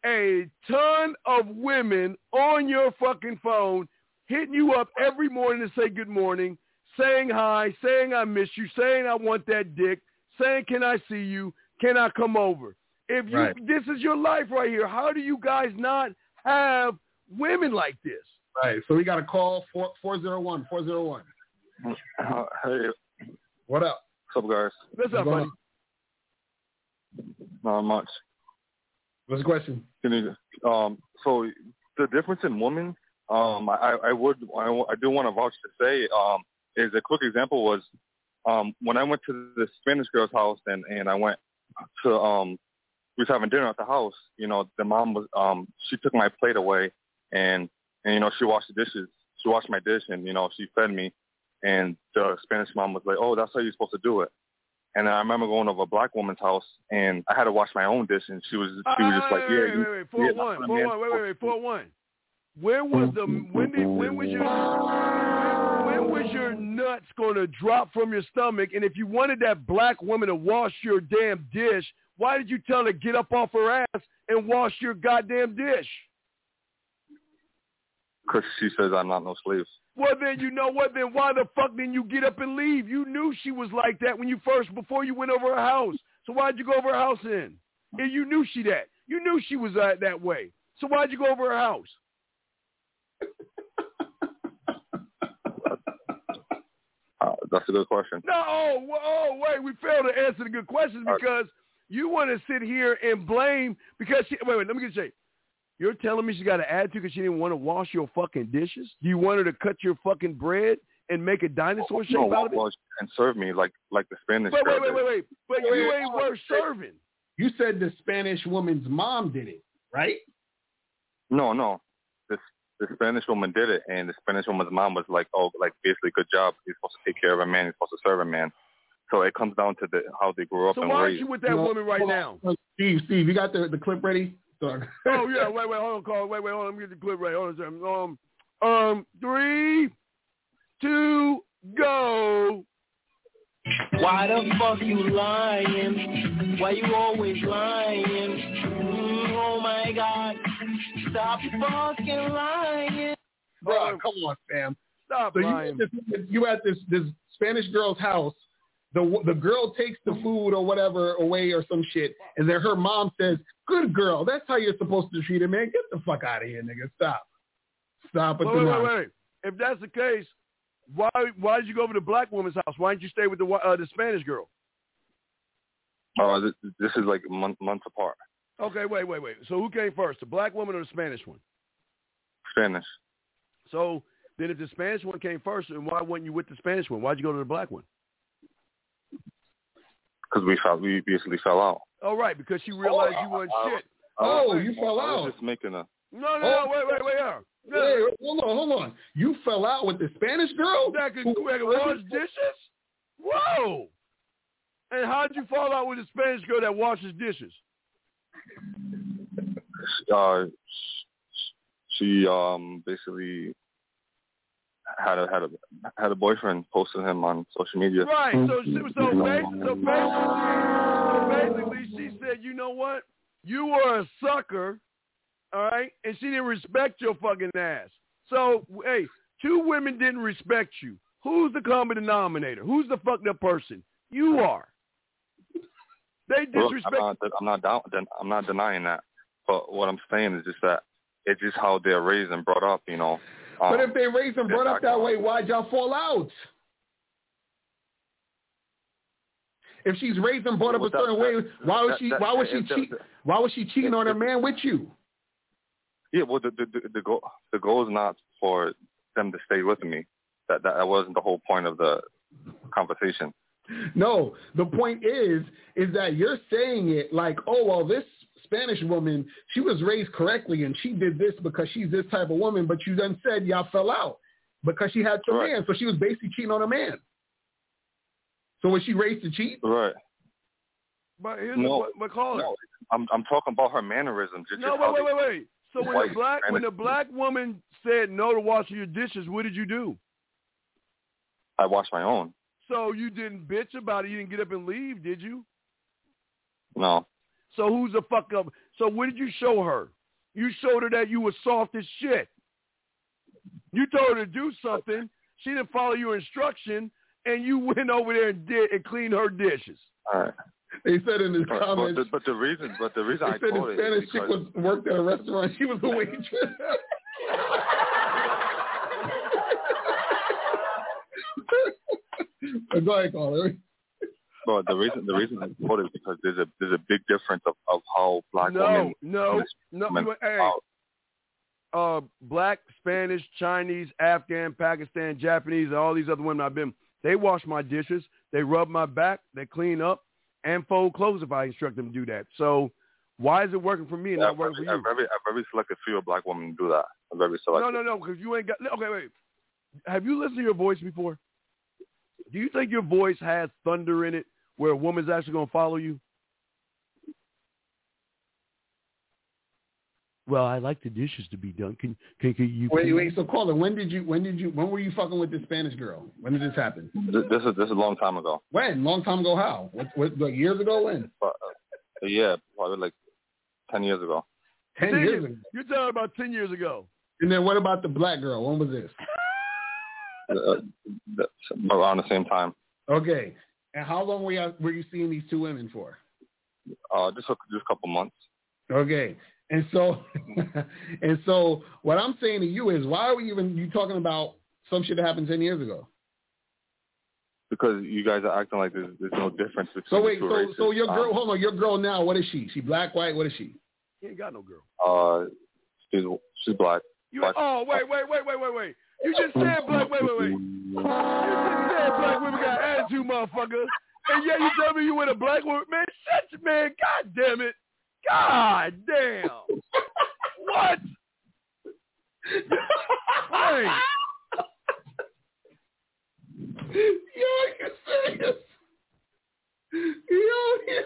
a ton of women on your fucking phone hitting you up every morning to say good morning, saying hi, saying I miss you, saying I want that dick, saying can I see you, can I come over? If you, right. this is your life right here. How do you guys not have women like this? Right. So we got to call four four zero one four zero one. Uh, hey. What up? What's up, guys? What's up, buddy? Not much. What's the question? Can you, um, so the difference in women, um, I, I would, I, I do want to vouch to say, um, is a quick example was, um, when I went to the Spanish girl's house and, and I went to, um, we was having dinner at the house, you know, the mom was, um, she took my plate away and, and, you know, she washed the dishes. She washed my dish and, you know, she fed me. And the Spanish mom was like, oh, that's how you're supposed to do it. And I remember going over a black woman's house, and I had to wash my own dish, and she was she was just like, yeah, wait, wait, wait, four one, four one, wait, wait, wait, four one. Where was the when did when was your when was your nuts going to drop from your stomach? And if you wanted that black woman to wash your damn dish, why did you tell her to get up off her ass and wash your goddamn dish? Because she says I'm not no slave. Well, then you know what? Then why the fuck didn't you get up and leave? You knew she was like that when you first, before you went over her house. So why'd you go over her house then? And you knew she that. You knew she was uh, that way. So why'd you go over her house? Uh, that's a good question. No, oh, oh, wait, we failed to answer the good questions because you want to sit here and blame because she, wait, wait, let me get straight. You're telling me she got an attitude because she didn't want to wash your fucking dishes? Do you want her to cut your fucking bread and make a dinosaur shape no, out of it? Well, and serve me like like the Spanish wait, girl wait, wait, wait, wait. But wait, you wait, ain't worth serving. You said the Spanish woman's mom did it, right? No, no. This the Spanish woman did it, and the Spanish woman's mom was like, oh, like basically, good job. You're supposed to take care of a man. You're supposed to serve a man. So it comes down to the how they grew up so and why raised. are you with that you know, woman right now? Steve, Steve, you got the, the clip ready? oh yeah, wait, wait, hold on, Carl. Wait, wait, hold on. Let me get the clip ready. Hold on, um, um, three, two, go. Why the fuck you lying? Why you always lying? Mm, oh my God. Stop fucking lying. Bro, come on, fam. Stop so lying. You at, this, you at this this Spanish girl's house. The the girl takes the food or whatever away or some shit, and then her mom says, "Good girl, that's how you're supposed to treat her, man. Get the fuck out of here, nigga. Stop, stop it." Wait, wait, wait, wait. If that's the case, why why did you go over to the black woman's house? Why didn't you stay with the uh, the Spanish girl? Oh, uh, this, this is like month, months apart. Okay, wait, wait, wait. So who came first, the black woman or the Spanish one? Spanish. So then, if the Spanish one came first, then why weren't you with the Spanish one? Why'd you go to the black one? Because we fell, we basically fell out. Oh, right, because she realized oh, you weren't I, shit. I, I, oh, wait, you fell I out. I was just making a. No, no, oh. no, wait, wait, wait, yeah. yeah. Wait, hold on, hold on. You fell out with the Spanish girl that could, who could wash dishes? Whoa! And how'd you fall out with the Spanish girl that washes dishes? Uh, she um basically had a had a had a boyfriend, posted him on social media. Right. So she, so, basically, so basically, so basically, she said, you know what? You were a sucker, all right, and she didn't respect your fucking ass. So hey, two women didn't respect you. Who's the common denominator? Who's the fucked up person? You are. They disrespect. Look, I'm not, I'm not down, I'm not denying that. But what I'm saying is just that it's just how they're raised and brought up, you know. Um, but if they raised and brought up that way, why'd y'all fall out? If she's raised and brought up a certain way, why was she? Why was she cheat? Why was she cheating on her man with you? Yeah, well, the the the goal the goal is not for them to stay with me. That that wasn't the whole point of the conversation. No, the point is, is that you're saying it like, oh, well, this Spanish woman, she was raised correctly and she did this because she's this type of woman, but you then said y'all fell out because she had some right. man, so she was basically cheating on a man. So was she raised to cheat? Right. But here's no, the caller. No, I'm I'm talking about her mannerisms. Just, no, just wait, wait, they, wait, wait. So when the black when the black woman said no to washing your dishes, what did you do? I washed my own. So you didn't bitch about it. You didn't get up and leave, did you? No. So who's the fuck up? So what did you show her? You showed her that you were soft as shit. You told her to do something. She didn't follow your instruction, and you went over there and did and cleaned her dishes. All right. They said in his but, comments. But the, but the reason, but the reason they I said told the Spanish chick was worked at a restaurant. She was a waitress. Go ahead, caller. Well, the reason the reason I quote is because there's a there's a big difference of, of how black no, women. No, no, no. Hey, uh, black, Spanish, Chinese, Afghan, Pakistan, Japanese, and all these other women I've been. They wash my dishes. They rub my back. They clean up and fold clothes if I instruct them to do that. So why is it working for me and yeah, not working very, for you? A very a very selective few black women do that. A very selective. No, no, no. Because you ain't got. Okay, wait. Have you listened to your voice before? Do you think your voice has thunder in it where a woman's actually going to follow you? Well, I like the dishes to be done. Can, can, can you? Wait, wait. So, caller, when did you? When did you? When were you fucking with this Spanish girl? When did this happen? This, this is this is a long time ago. When? Long time ago? How? What? what like years ago? When? Uh, yeah, probably like ten years ago. Ten, ten years ago. You're talking about ten years ago. And then what about the black girl? When was this? Uh, around the same time. Okay. And how long were you, were you seeing these two women for? Uh, just a, just a couple months. Okay. And so, and so, what I'm saying to you is, why are we even you talking about some shit that happened ten years ago? Because you guys are acting like there's, there's no difference between. So wait, the two so races. so your girl, um, hold on, your girl now, what is she? She black, white? What is she? She ain't got no girl. Uh, she's she's black. You, black. Oh wait, wait, wait, wait, wait, wait. You just said black. Wait, wait, wait. You just said black women got attitude, motherfucker. And yeah, you tell me you with a black woman, man. Shut your man. God damn it. God damn. What? Hey. Yo, are you serious? Yo,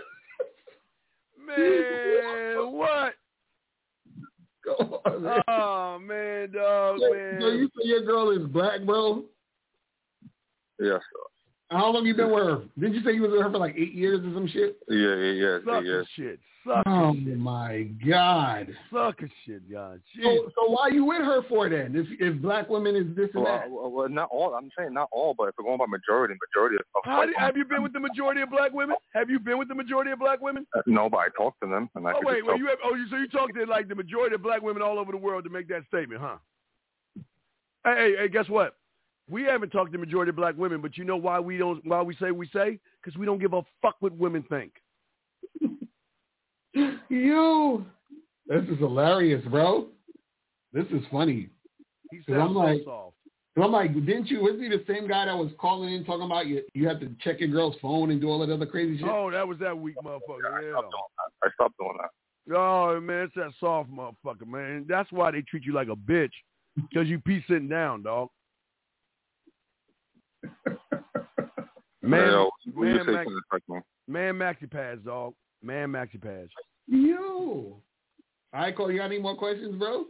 man, what? Go on, man. Oh man, dog, so, man. So you say your girl is black, bro? Yeah, sure. How long you been with her? Didn't you say you was with her for like eight years or some shit? Yeah, yeah, yeah. Sucker yeah. shit. Sucker oh shit. my God. Sucker shit, God. So, so why you with her for then? If if black women is this and Well, that? well, well, not all. I'm saying not all, but if we're going by majority, majority of. How did, have you been with the majority of black women? Have you been with the majority of black women? Uh, no, but I talked to them, and I Oh could wait, just wait. tell- You have, oh, you, so you talked to like the majority of black women all over the world to make that statement, huh? Hey, hey, hey, guess what? We haven't talked to the majority of black women, but you know why we don't? Why we say we say? Because we don't give a fuck what women think. You, this is hilarious, bro. This is funny. He Cause sounds I'm like, so soft. cause I'm like, didn't you? Wasn't he the same guy that was calling in talking about you? You have to check your girl's phone and do all that other crazy shit. Oh, that was that weak motherfucker. I Yeah. stopped doing that. I stopped doing that. Oh man, it's that soft motherfucker, man. That's why they treat you like a bitch, because you be sitting down, dog. Man, Yo, what you man, say Max, to this person? man, maxi pads, dog. Man, maxi pads. Yo. All right, Cole, you got any more questions, bro?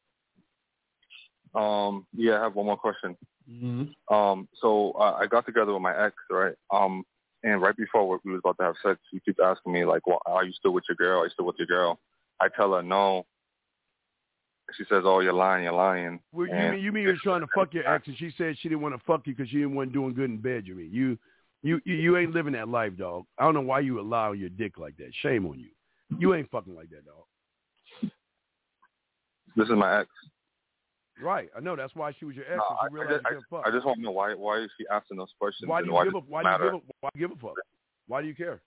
Um, yeah, I have one more question. Mm-hmm. Um, so uh, I got together with my ex, right? Um, and right before we was about to have sex, she keeps asking me like, "Well, are you still with your girl? Are you still with your girl?" I tell her no. She says, "Oh, you're lying, you're lying." Well, you And mean you mean you was trying to fuck your ex, and she said she didn't want to fuck you because she didn't want doing good in bed. You mean you, you, you, you ain't living that life, dog. I don't know why you allow your dick like that. Shame on you. You ain't fucking like that, dog. This is my ex. Right, I know. That's why she was your ex. No, and I, she realized I, just, you couldn't fuck. I, I just want to know why why is she asking those questions? Why and do you why give a does it Why do you matter? give a Why do you give a fuck? Why do you care?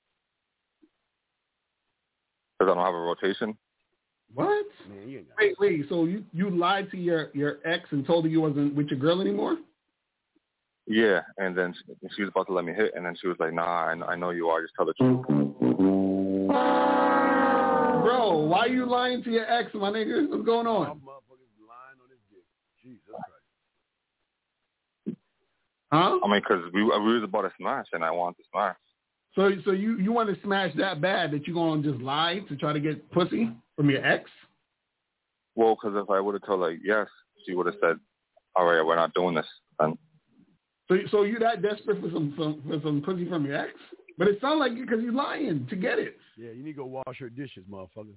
Because I don't have a rotation. What? Man, you ain't got Wait, wait. So you, you lied to your, your ex and told her you wasn't with your girl anymore? Yeah, and then she, she was about to let me hit, and then she was like, "Nah, I, I know you are. Just tell the truth." Bro, why you lying to your ex, my nigga? What's going on? Motherfuckers lying on his dick. Jesus Christ. Huh? I mean, because we we was about to smash, and I wanted to smash. So so you, you want to smash that bad that you going to just lie to try to get pussy from your ex? Well, because if I would have told her yes, she would have said, "All right, we're not doing this." And So so you that desperate for some, some for some pussy from your ex? But it sounds like you because you're lying to get it. Yeah, you need to go wash her dishes, motherfucker.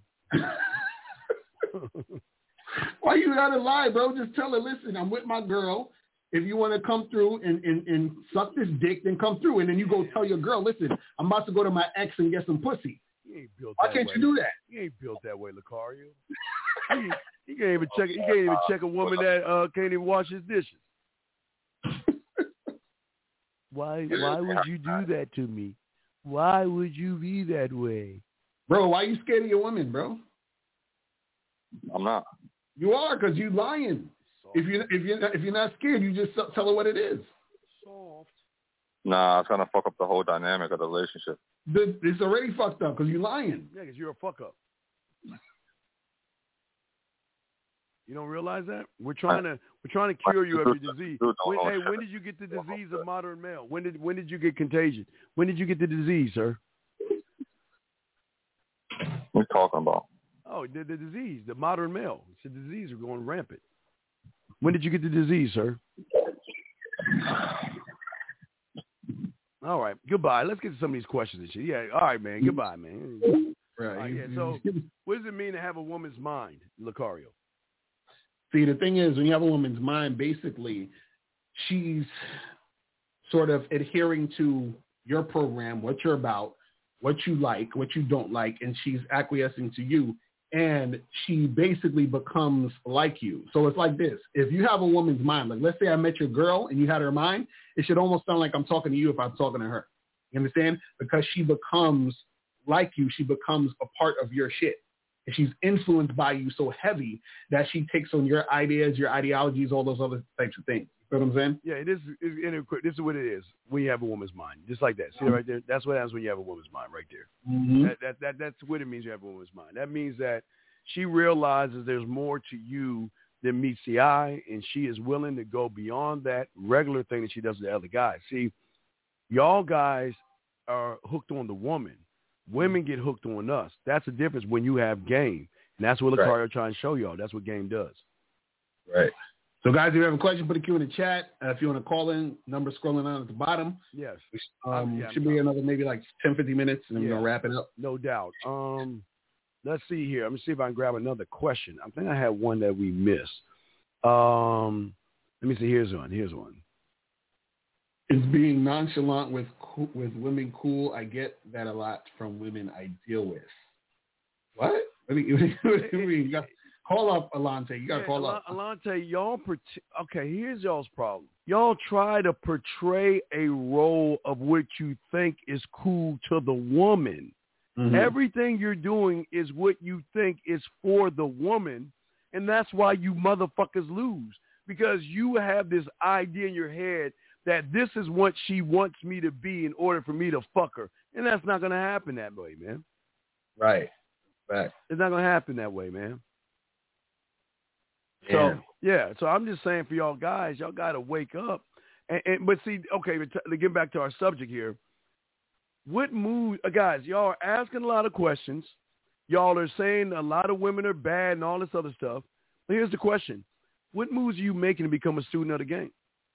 Why you gotta lie, bro? Just tell her, listen, I'm with my girl. If you want to come through and, and, and suck this dick, then come through. And then you go tell your girl, listen, I'm about to go to my ex and get some pussy. You ain't built Why that can't way. you do that? You ain't built that way, Lucario. you, you can't even check. You can't even check a woman that uh, can't even wash his dishes. Why? Why would you do that to me? Why would you be that way, Bro, why you scared of your woman, bro? I'm not. You are, because you lying. If you if you if you're not scared, you just tell her what it is. Soft. Nah, it's gonna fuck up the whole dynamic of the relationship. The, it's already fucked up because you lying. Yeah, because you're a fuck up. You don't realize that? We're trying to we're trying to cure you of your disease. When, hey, when did you get the disease of modern male? When did when did you get contagion? When did you get the disease, sir? What are you talking about? Oh, the, the disease, the modern male. It's a disease are going rampant. When did you get the disease, sir? All right, goodbye. Let's get to some of these questions and shit. Yeah, all right, man. Goodbye, man. Right. Right, yeah. So, what does it mean to have a woman's mind, Lucario? See, the thing is, when you have a woman's mind, basically, she's sort of adhering to your program, what you're about, what you like, what you don't like, and she's acquiescing to you. And she basically becomes like you. So it's like this. If you have a woman's mind, like let's say I met your girl and you had her mind, it should almost sound like I'm talking to you if I'm talking to her. You understand? Because she becomes like you. She becomes a part of your shit. And she's influenced by you so heavy that she takes on your ideas, your ideologies, all those other types of things. You know what I'm saying? Yeah, it is. It, this is what it is when you have a woman's mind. Just like that. See right there? That's what happens when you have a woman's mind right there. Mm-hmm. That, that, that, that's what it means you have a woman's mind. That means that she realizes there's more to you than meets the eye, and she is willing to go beyond that regular thing that she does to the other guys. See, y'all guys are hooked on the woman. Women get hooked on us. That's the difference when you have game. And that's what Lucario right. trying to show y'all. That's what game does. Right. So, guys, if you have a question, put a Q in the chat. Uh, if you want to call in, number scrolling down at the bottom. Yes. Um, yeah, should be another maybe like ten, fifteen minutes, and then yeah. we're going to wrap it up. No doubt. Um, let's see here. Let me see if I can grab another question. I think I had one that we missed. Um, let me see. Here's one. Here's one. Is being nonchalant with with women cool? I get that a lot from women I deal with. What? What do you, what do you mean? You got, call up, Alante. You got to yeah, call Al- up. Alante, y'all, per- okay, here's y'all's problem. Y'all try to portray a role of what you think is cool to the woman. Mm-hmm. Everything you're doing is what you think is for the woman, and that's why you motherfuckers lose, because you have this idea in your head that this is what she wants me to be in order for me to fuck her, and that's not going to happen that way, man. Right. Right. It's not going to happen that way, man. Yeah. So, yeah, so I'm just saying for y'all guys, y'all got to wake up. And, and But see, okay, to, to get back to our subject here, what mood, uh, guys, y'all are asking a lot of questions. Y'all are saying a lot of women are bad and all this other stuff. But here's the question. What moves are you making to become a student of the game?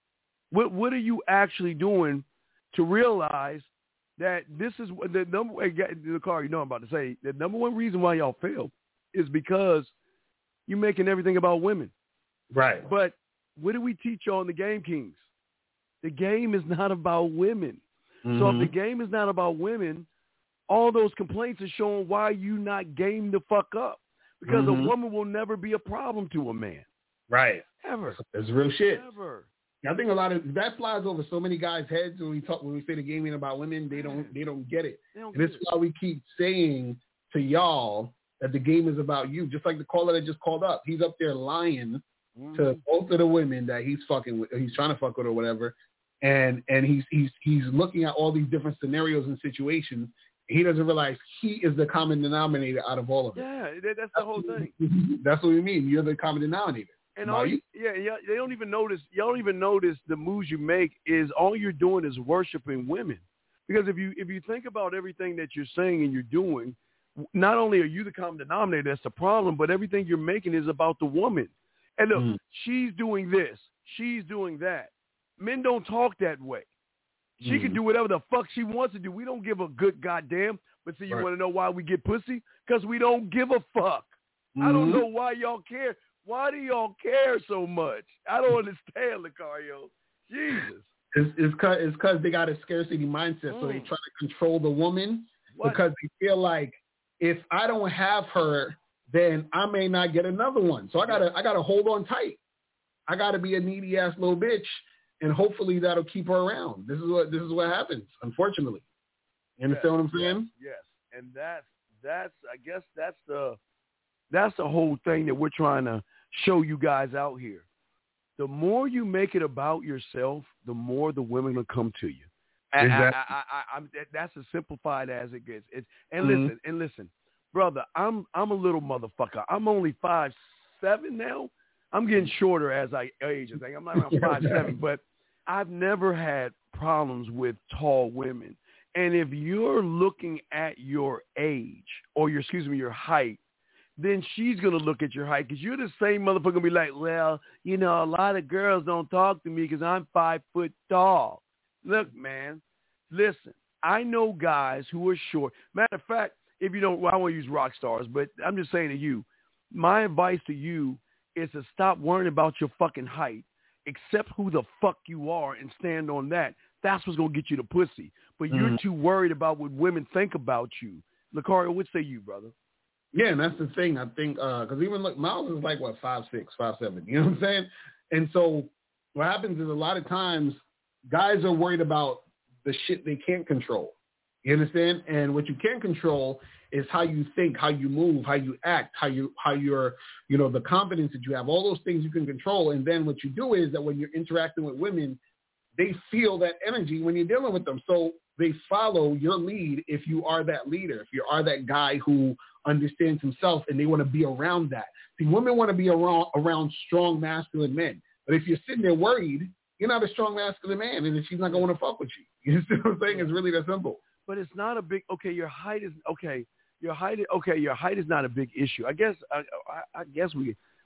What What are you actually doing to realize that this is the number, the car, you know I'm about to say, the number one reason why y'all fail is because you're making everything about women. Right. But what do we teach y'all in the Game Kings? The game is not about women. Mm-hmm. So if the game is not about women, all those complaints are showing why you not game the fuck up. Because mm-hmm. a woman will never be a problem to a man. Right. Ever. It's real shit. Ever. I think a lot of that flies over so many guys' heads when we talk when we say the game ain't about women. They don't they don't get it. Don't and it's why we keep saying to y'all that the game is about you. Just like the caller that just called up, he's up there lying mm-hmm. to both of the women that he's fucking with, he's trying to fuck with or whatever, and and he's he's he's looking at all these different scenarios and situations. He doesn't realize he is the common denominator out of all of it. Yeah, that's the whole thing. That's what we mean. You're the common denominator. And all you, yeah, yeah, they don't even notice. Y'all don't even notice the moves you make is all you're doing is worshiping women. Because if you if you think about everything that you're saying and you're doing, not only are you the common denominator, that's the problem, but everything you're making is about the woman. And look, mm. she's doing this, she's doing that. Men don't talk that way. She mm. can do whatever the fuck she wants to do. We don't give a good goddamn. But see, you right. want to know why we get pussy? Because we don't give a fuck. Mm-hmm. I don't know why y'all care. Why do y'all care so much? I don't understand, Lucario. Jesus. It's it's cause, it's cause they got a scarcity mindset, mm. so they try to control the woman what? because they feel like if I don't have her, then I may not get another one. So I gotta I gotta hold on tight. I gotta be a needy ass little bitch, and hopefully that'll keep her around. This is what this is what happens, unfortunately. You understand yes, what I'm saying? Yes, yes. And that's that's I guess that's the that's the whole thing that we're trying to show you guys out here. The more you make it about yourself, the more the women will come to you. And exactly. I, I, I, I'm, that's as simplified as it gets. It's, and mm-hmm. listen, and listen, brother, I'm I'm a little motherfucker. I'm only five seven now. I'm getting shorter as I age. I think I'm not around five seven, but I've never had problems with tall women. And if you're looking at your age or your excuse me your height, then she's going to look at your height because you're the same motherfucker going to be like, well, you know, a lot of girls don't talk to me because I'm five foot tall. Look, man, listen, I know guys who are short. Matter of fact, if you don't, well, I won't use rock stars, but I'm just saying to you, my advice to you is to stop worrying about your fucking height, accept who the fuck you are and stand on that. That's what's going to get you the pussy. But mm-hmm. you're too worried about what women think about you. Lucario, what say you, brother? Yeah, and that's the thing. I think because uh, even look, Miles is like what five six, five seven. You know what I'm saying? And so what happens is a lot of times guys are worried about the shit they can't control. You understand? And what you can control is how you think, how you move, how you act, how you how you're you know the confidence that you have. All those things you can control. And then what you do is that when you're interacting with women, they feel that energy when you're dealing with them. So they follow your lead if you are that leader, if you are that guy who understands himself and they want to be around that. See, women want to be around, around strong masculine men. But if you're sitting there worried, you're not a strong masculine man and she's not going to fuck with you. You see what I'm saying? It's really that simple. But it's not a big, okay, your height is, okay, your height, okay, your height is not a big issue. I guess, I, I, I guess we,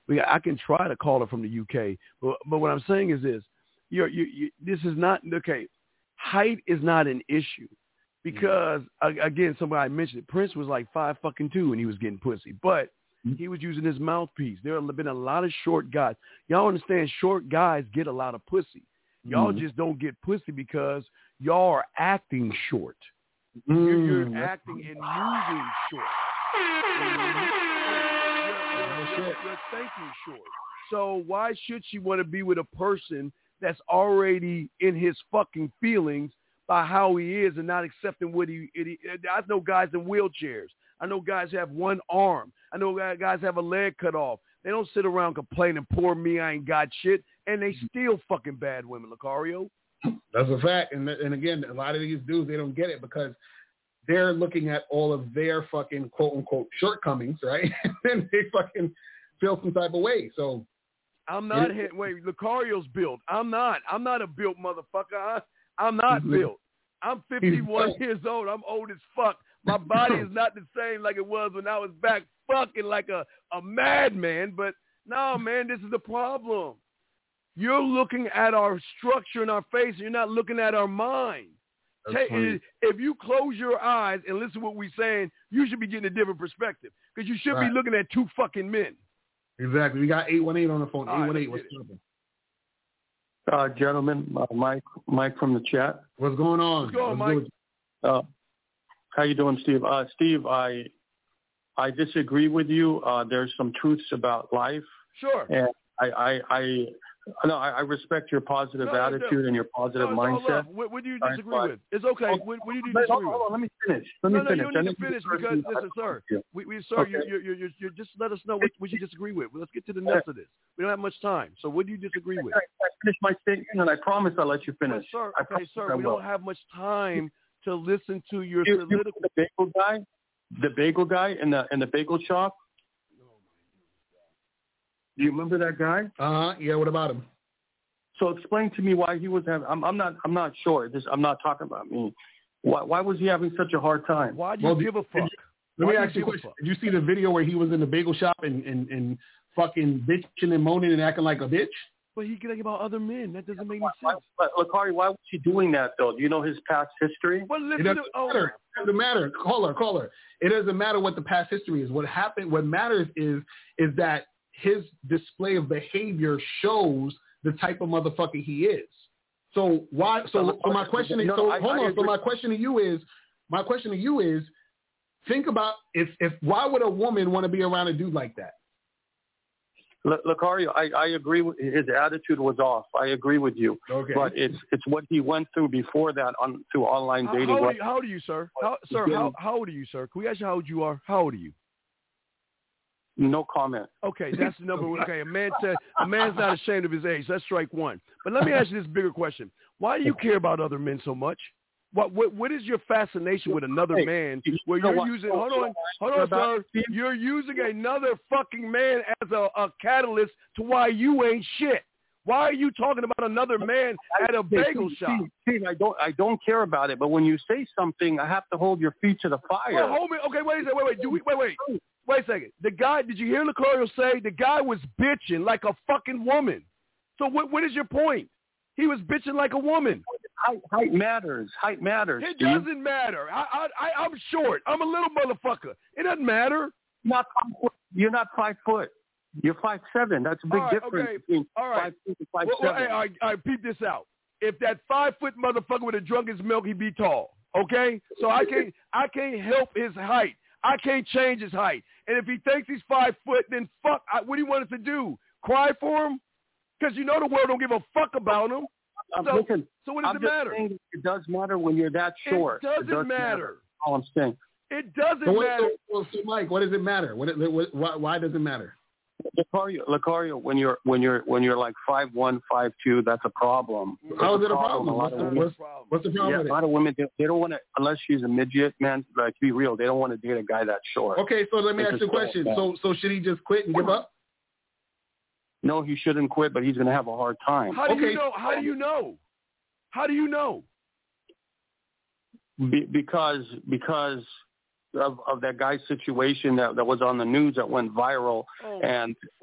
We I can try to call her from the U K, but but what I'm saying is this: you're you, you this is not okay. Height is not an issue because mm-hmm. again, somebody mentioned it. Prince was like five fucking two and he was getting pussy, but he was using his mouthpiece. There have been a lot of short guys. Y'all understand? Short guys get a lot of pussy. Y'all mm-hmm. just don't get pussy because y'all are acting short. Mm-hmm. You're, you're acting and using short. Mm-hmm. You're, you're, you're thinking short. So why should she want to be with a person that's already in his fucking feelings by how he is and not accepting what he, he I know guys in wheelchairs. I know guys have one arm. I know guys have a leg cut off. They don't sit around complaining, poor me, I ain't got shit. And they still fucking bad women, Lucario. That's a fact. And and again, a lot of these dudes, they don't get it because they're looking at all of their fucking quote-unquote shortcomings, right? And they fucking feel some type of way. So I'm not it, hit. Wait, Lucario's built. I'm not. I'm not a built motherfucker. I, I'm not built. I'm fifty-one years old. I'm old as fuck. My body is not the same like it was when I was back fucking like a, a madman. But no, man, this is the problem. You're looking at our structure in our face. And you're not looking at our mind. Take, if you close your eyes and listen to what we're saying, you should be getting a different perspective because you should right. be looking at two fucking men. Exactly. We got eight one eight on the phone. eight one eight, what's up? Uh, gentlemen, uh, Mike, Mike from the chat. What's going on? What's going on, Mike? Uh, how you doing, Steve? Uh, Steve, I I disagree with you. Uh, there's some truths about life. Sure. And I I, I no, I, I respect your positive no, attitude no. and your positive no, mindset. What, what do you disagree right, with? It's okay. Oh, what, what do you disagree hold, with? Hold on, let me finish. no, Let me no, finish. you don't need to finish because, listen, sir, we, we, sir, okay. you, you, you, you just let us know what, what you disagree with. Let's get to the nuts of this. We don't have much time. So what do you disagree with? I, I finish my statement, and I promise I'll let you finish. Well, sir, I okay, sir, we will. don't have much time to listen to your you, political. You, the bagel guy, the bagel guy in the in the bagel shop. Do you remember that guy? Uh huh. Yeah. What about him? So explain to me why he was having. I'm, I'm not. I'm not sure. This. I'm not talking about me. Why? Why was he having such a hard time? Why do you well, give a fuck? Let me ask you a question. Did you see the video where he was in the bagel shop and and, and fucking bitching and moaning and acting like a bitch? But he can about other men. That doesn't make any sense. But Lakari, why was he doing that though? Do you know his past history? Well, listen it doesn't to, oh. matter. It doesn't matter. Call her. Call her. It doesn't matter what the past history is. What happened? What matters is is that his display of behavior shows the type of motherfucker he is. So why? So, so my question is. So hold on. So my question to you is. My question to you is. Think about if if why would a woman want to be around a dude like that? Lucario, I, I agree with his attitude was off. I agree with you. Okay. But it's it's what he went through before that on through online dating. How, how, old, you, how old are you, sir? How, sir, how, how old are you, sir? Can we ask you how old you are? How old are you? No comment. Okay, that's the number. Okay, a man said a man's not ashamed of his age. That's strike one. But let me ask you this bigger question: why do you care about other men so much? What what what is your fascination with another hey, man where you're what, using hold on hold on sir you're using another fucking man as a, a catalyst to why you ain't shit. Why are you talking about another man at a bagel Steve, shop? Steve, I don't I don't care about it, but when you say something, I have to hold your feet to the fire. Well, hold me. Okay, wait a second. Wait, wait. Do we wait, wait. Wait a second. The guy. Did you hear Lucario say the guy was bitching like a fucking woman? So what what is your point? He was bitching like a woman. Height, height matters. Height matters. It Steve. doesn't matter. I, I, I, I'm short. I'm a little motherfucker. It doesn't matter. Not five foot. You're not five foot. You're five seven. That's a big right, difference okay. between All right. five feet and five well, seven. Well, hey, all right, all right, peep this out. If that five foot motherfucker would have drunk his milk, he'd be tall. Okay, so I can't, I can't help his height. I can't change his height. And if he thinks he's five foot, then fuck. I, what do you want us to do? Cry for him? Because you know the world don't give a fuck about him. Um, so, listen, so what does I'm it just matter? Saying it does matter when you're that short. It doesn't it does matter. matter. All I'm saying. It doesn't so what, matter. So, so, Mike, what does it matter? What, what, why, why does it matter? Lucario, Lucario, when you're when you're when you're like five one, five two, that's a problem. How is it a problem? A what's, the, what's, what's the problem yeah, with it? A lot of women they, they don't want to, unless she's a midget, man. Like to be real, they don't want to date a guy that short. Okay, so let me it's ask you a question. Bad. So so should he just quit and give up? No, he shouldn't quit, but he's going to have a hard time. How do okay. you know? How do you know? How do you know? Be, because because of, of that guy's situation that, that was on the news that went viral, oh, and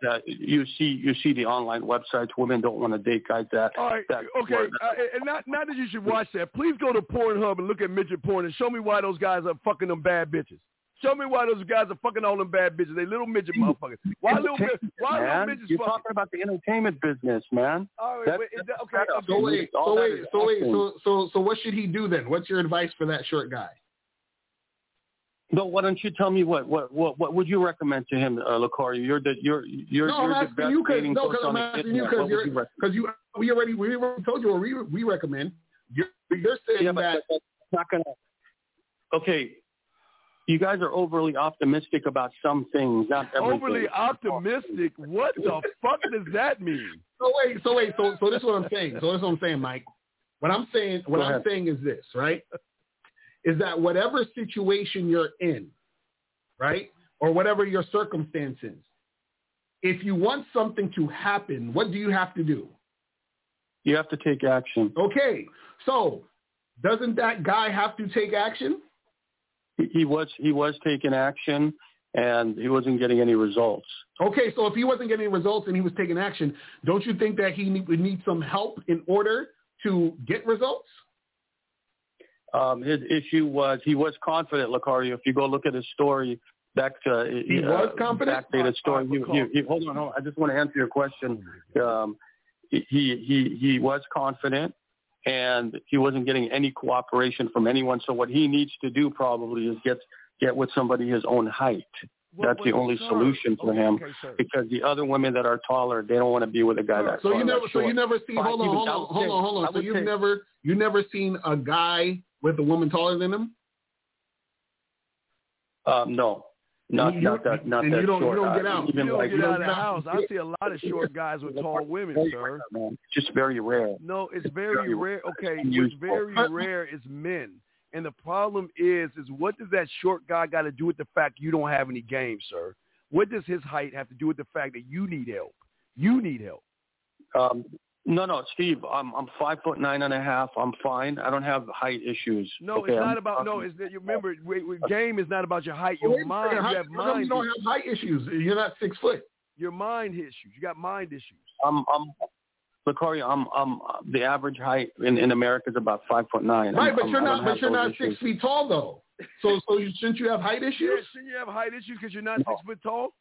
that you see you see the online websites. Women don't want to date guys that. All right, that okay, uh, and not not that you should watch that. Please go to Pornhub and look at midget porn and show me why those guys are fucking them bad bitches. Show me why those guys are fucking all them bad bitches. They little midget motherfuckers. Why little why man. little midgets You're fucking? talking about the entertainment business, man. All right, That's, wait, that's okay, okay. So wait, All so that wait, is so wait, acting. so so so what should he do then? What's your advice for that short guy? No, why don't you tell me what what what, what would you recommend to him, uh, Lucario? You're the you're you're No, you're I'm the asking best you because dating no, coach because on I'm the asking you internet. because What would you're you recommend? because you we already we already told you what we we recommend. You're, you're saying Yeah, but that that's not gonna. Okay, you guys are overly optimistic about some things, not everything. Overly optimistic? What the fuck does that mean? So wait, so wait, so so this is what I'm saying. So this is what I'm saying, Mike. What I'm saying, what Go I'm ahead. saying is this, right? Is that whatever situation you're in, right, or whatever your circumstances, if you want something to happen, what do you have to do? You have to take action. Okay, so doesn't that guy have to take action? He, he was he was taking action, and he wasn't getting any results. Okay, so if he wasn't getting results and he was taking action, don't you think that he need, would need some help in order to get results? Um, his issue was he was confident, Lucario. If you go look at his story, back to He uh, was confident? backdated story. He, he, he, hold on, hold on. I just want to answer your question. Um, he he he was confident, and he wasn't getting any cooperation from anyone. So what he needs to do probably is get get with somebody his own height. What- That's what- the only sir, solution for okay, him, okay, sir. because the other women that are taller, they don't want to be with a guy Sir, that's So taller. you never, that's so you short. never see. Fine, Hold on, even- hold I on, would hold say- on, hold I on. So would you've say- never, you never seen a guy with a woman taller than him? Um, no, not You- not that not and that you don't- you short. don't get Uh, out. even You don't like, get out of the know, house. I see a lot of short guys with tall women, sir. Man, just very rare. No, it's very very rare. Okay, what's unusual. very rare is men. And the problem is, is what does that short guy got to do with the fact you don't have any game, sir? What does his height have to do with the fact that you need help? You need help. Um, no, no, Steve. I'm I'm five foot nine and a half. I'm fine. I don't have height issues. No, okay, it's not I'm- about. No, it's that you remember. Wait, wait, game is not about your height. Well, Your wait a mind. second, You how- have how come mind. you don't issues. have height issues? You're not six foot. Your mind issues. You got mind issues. I'm I'm Lucario, I'm I'm the average height in, in America is about five foot nine. Right, I'm, but I'm, you're I don't not. But have you're those not issues. six feet tall though. So, so you, shouldn't you have height Yeah, issues? shouldn't you have height issues because you're not No. six foot tall?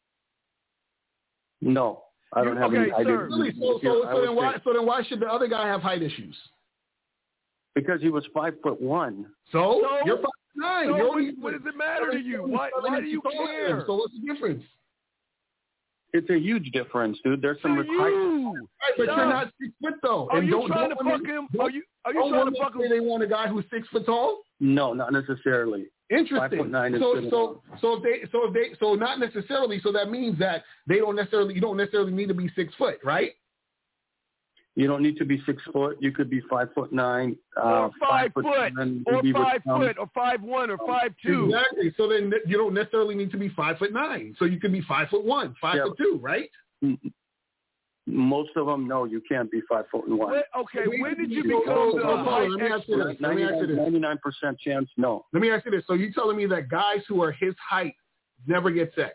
No, I don't You- have okay, any height sir. issues. Really? So, Yeah, so, I so would then why? say- So then why should the other guy have height issues? Because he was five foot one. So, So? you're five nine. So you're what, only, what does it matter to you? Why, why do you care? So what's the difference? It's a huge difference, dude. There's some To height. you. Right, but Stop. you're not six foot though. Are And you don't- trying don't to women- fuck him? don't- Are you are you don't trying to women fuck say him? they want a guy who's six foot tall? No, not necessarily. Interesting. Five foot nine is so good so so if they so if they so not necessarily. So that means that they don't necessarily you don't necessarily need to be six foot, right? You don't need to be six foot. You could be five foot nine, uh, Or five foot, seven, or maybe with five some- foot, or five one, or five two. Exactly. So then you don't necessarily need to be five foot nine. So you could be five foot one, five Yeah. foot two, right? Most of them, no, you can't be five foot and one. Wait, okay, when did you So- become so- the so, height let me ask you expert? this. Let me ask you this. ninety-nine percent chance, no. Let me ask you this. So you telling me that guys who are his height never get sex?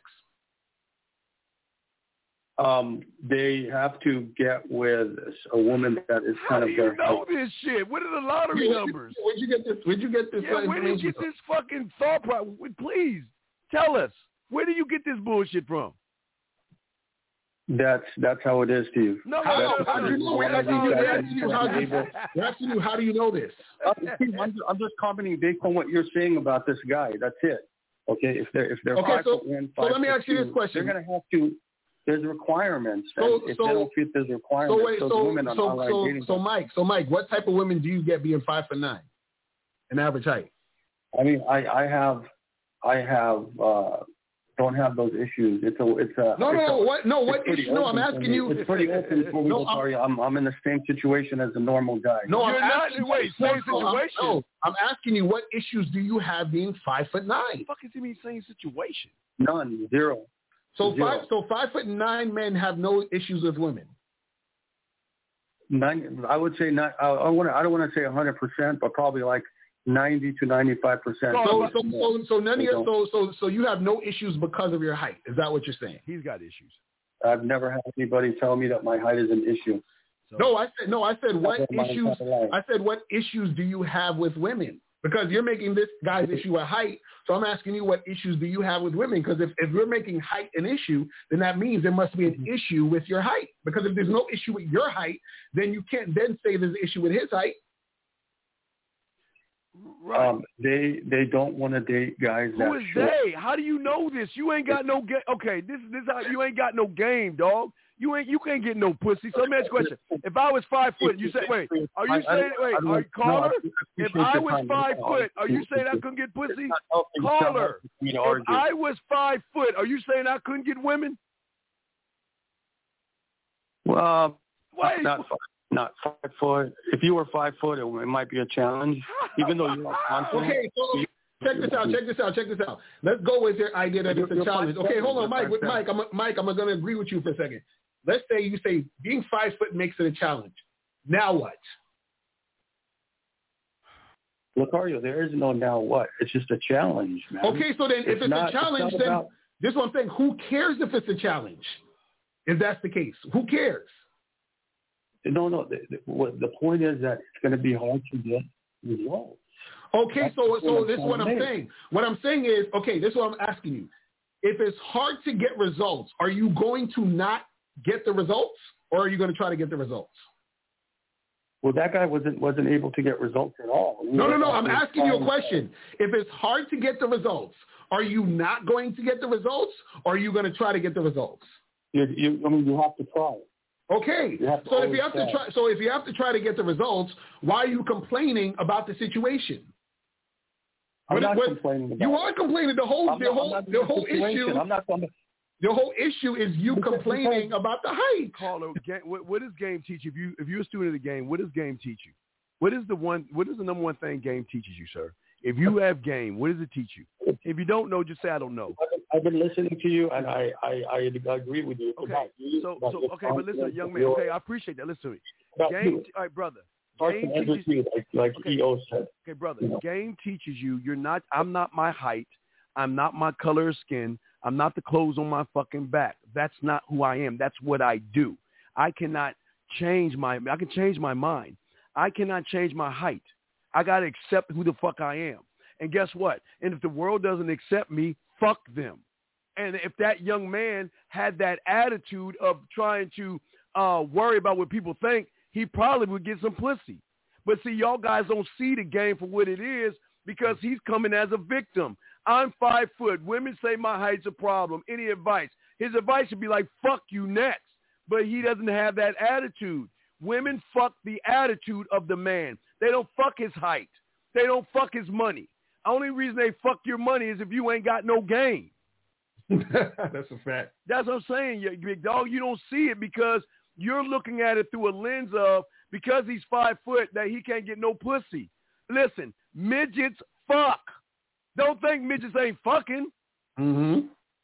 Um, they have to get with a woman that is How kind do of you their know height. this shit? What are the lottery Where'd you- numbers? Where'd you get this? Where'd you get this? Yeah, uh, where do you information get this fucking thought process? Please tell us. Where do you get this bullshit from? That's that's how it is, Steve. No, How, no, no, how do you know? One We're of these asking you, guys we're is asking you how do you, able- we're asking you how do you know this? Uh, Steve, I'm, just, I'm just commenting based on what you're saying about this guy. That's it. Okay, if they're if they're Okay, five so- foot one, so five let me foot ask you this two, question. They're going to have to. There's requirements. So- and if so- they don't fit those requirements, So wait, those so women on so online so dating. so Mike, so Mike, what type of women do you get being five foot nine, an average height? I mean, I I have I have uh, don't have those issues. It's a it's a No, it's no, a, what? No, it's what pretty issue? No, I'm open for asking me. you. It's pretty open for me. No, I'm- Sorry, I'm I'm in the same situation as a normal guy. No, I'm You're not- asking, wait, no, same no, I'm- situation. No, I'm asking you what issues do you have being five foot nine? What the fuck is he mean same situation? None, zero. So Zero. five, so five foot nine men have no issues with women. Nine, I would say not. I, I want. I don't want to say one hundred percent, but probably like ninety to ninety-five percent. So, so, so, so none of your, so, so, so you have no issues because of your height. Is that what you're saying? He's got issues. I've never had anybody tell me that my height is an issue. So, no, I said no. I said what issues? I said what issues do you have with women? Because you're making this guy's issue a height. So I'm asking you, what issues do you have with women? Because if, if you're making height an issue, then that means there must be an issue with your height. Because if there's no issue with your height, then you can't then say there's an issue with his height. Right. Um, they they don't want to date guys. Who that is short. they? How do you know this? You ain't got no game. Okay, this this how you ain't got no game, dog. You ain't you can't get no pussy. So let me ask you a question. If I was five foot, you say, wait, are you saying wait, are you caller? If I was five foot, are you saying I couldn't get pussy? Caller. If I was five foot, are you saying I couldn't get women? Well, wait. not five, not five foot. If you were five foot, it, it might be a challenge. Even though you're confident. Okay, so check this out. Check this out. Check this out. Let's go with your idea that it's a challenge. Okay, hold on, Mike. With Mike, I'm Mike. I'm going to agree with you for a second. Let's say you say being five foot makes it a challenge. Now what? Lucario, there is no now what. It's just a challenge, man. Okay, so then if it's, it's not, a challenge, it's then about... this is what I'm saying. Who cares if it's a challenge? If that's the case, who cares? No, no. The, the, what, the point is that it's going to be hard to get results. Okay, that's so so this is what I'm make. saying. What I'm saying is, okay, this is what I'm asking you. If it's hard to get results, are you going to not get the results, or are you going to try to get the results? Well, that guy wasn't wasn't able to get results at all. We no, no, no. I'm asking you a question. If it's hard to get the results, are you not going to get the results, or are you going to try to get the results? You, you, I mean, you have to try. Okay. So if you have try. to try, so if you have to try to get the results, why are you complaining about the situation? I'm what, not what, complaining about You are complaining. The whole, I'm the not, whole, the whole issue. I'm not. I'm not The whole issue is you because, complaining because, about the height. Caller, what, what does game teach you? If you if you're a student of the game, what does game teach you? What is the one? What is the number one thing game teaches you, sir? If you have game, what does it teach you? If you don't know, just say I don't know. I've been listening to you, and I I, I agree with you. Okay, you, so so okay, but listen, young man. Okay, I appreciate that. Listen to me. Game, all right, brother. Game teaches you, like, like okay. E O said. Okay, brother. You know. Game teaches you. You're not. I'm not my height. I'm not my color of skin. I'm not the clothes on my fucking back. That's not who I am. That's what I do. I cannot change my. I can change my mind. I cannot change my height. I got to accept who the fuck I am. And guess what? And if the world doesn't accept me, fuck them. And if that young man had that attitude of trying to uh, worry about what people think, he probably would get some pussy. But see, y'all guys don't see the game for what it is because he's coming as a victim. I'm five foot. Women say my height's a problem. Any advice? His advice should be like, fuck you next. But he doesn't have that attitude. Women fuck the attitude of the man. They don't fuck his height. They don't fuck his money. The only reason they fuck your money is if you ain't got no game. That's a fact. That's what I'm saying, you big dog. You don't see it because you're looking at it through a lens of because he's five foot that he can't get no pussy. Listen, midgets fuck. Don't think midgets ain't fucking. Mm-hmm.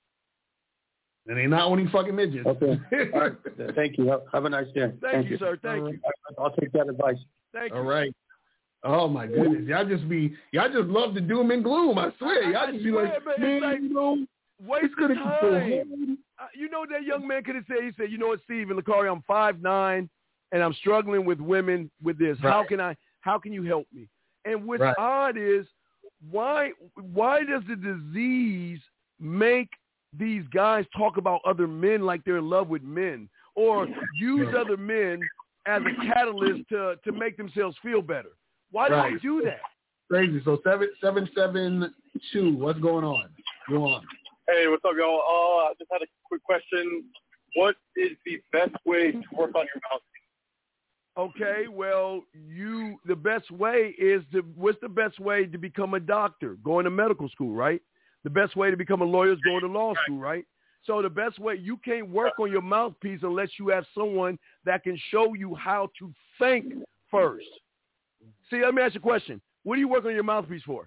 And they not only fucking midgets. Okay. Right. Thank you. Have a nice day. Thank, Thank you, you, sir. Thank you. I'll take that advice. Thank you. All right. Oh my goodness, y'all just be y'all just love the doom and gloom. I swear, y'all I just be swear, like, man, man, like, you know, waste of time. Uh, you know that young man could have said, he said, you know what, Steve and Lucario, I'm five nine, and I'm struggling with women with this. Right. How can I? How can you help me? And what's right. odd is why why does the disease make these guys talk about other men like they're in love with men, or use other men as a catalyst to to make themselves feel better? Why do right. they do that? Crazy. So seven seven seven two. What's going on? Go on. Hey, what's up, y'all? Uh, I just had a quick question. What is the best way to work on your mouthpiece? Okay, well, you the best way is to. What's the best way to become a doctor? Going to medical school, right? The best way to become a lawyer is going to law school, right? So the best way, you can't work on your mouthpiece unless you have someone that can show you how to think first. See, let me ask you a question. What do you work on your mouthpiece for?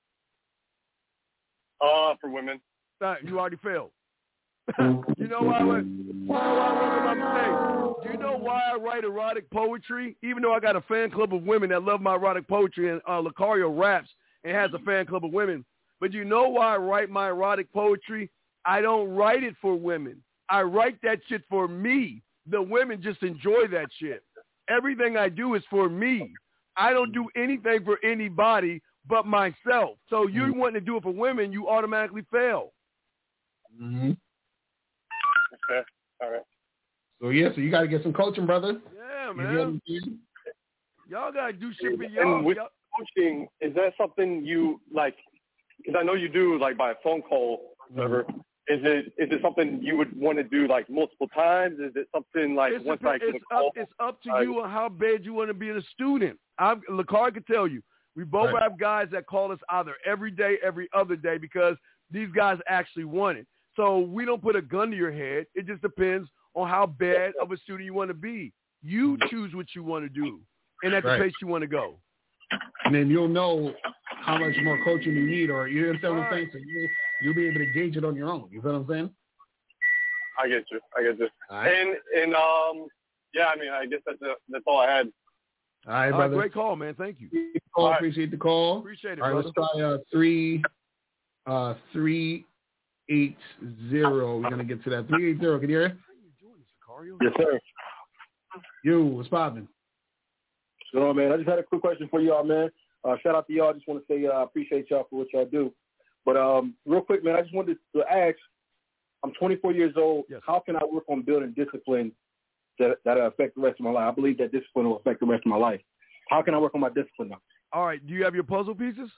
Uh, for women. Uh, you already failed. You know why I went, why, why, why, why, do you know why I write erotic poetry? Even though I got a fan club of women that love my erotic poetry, and uh, Lucario raps and has a fan club of women. But you know why I write my erotic poetry? I don't write it for women. I write that shit for me. The women just enjoy that shit. Everything I do is for me. I don't do anything for anybody but myself. So you mm-hmm. want to do it for women, you automatically fail. Mm-hmm. Okay. All right. So, yeah, so you got to get some coaching, brother. Yeah, man. Y'all got to do shit for y'all. And with y'all. coaching, is that something you, like, because I know you do, like, by a phone call, whatever. Mm-hmm. Is it is it something you would want to do, like, multiple times? Is it something, like, it's once a, I get it's a call? Up, it's up to you on how bad you want to be a student. I'm, Lakari could tell you. We both right. have guys that call us either every day, every other day, because these guys actually want it. So we don't put a gun to your head. It just depends on how bad of a student you want to be. You choose what you want to do and at the right. pace you want to go. And then you'll know how much more coaching you need, or you understand what I'm saying? So you, you'll be able to gauge it on your own. You feel what I'm saying? I get you. I get you. Right. And, and um, yeah, I mean, I guess that's, a, that's all I had. All right, all brother. Right, great call, man. Thank you. Call, right. Appreciate the call. Appreciate it, all right, brother. Let's try uh, three, uh, three, eight, zero. We're gonna get to that. Three, eight, zero. Can you hear it? Yes, sir. You, what's poppin'? So, man, I just had a quick question for y'all, man. Uh, shout out to y'all. I just want to say I uh, appreciate y'all for what y'all do. But um, real quick, man, I just wanted to ask. I'm twenty-four years old. Yes. How can I work on building discipline that that affect the rest of my life? I believe that discipline will affect the rest of my life. How can I work on my discipline now? All right. Do you have your puzzle pieces?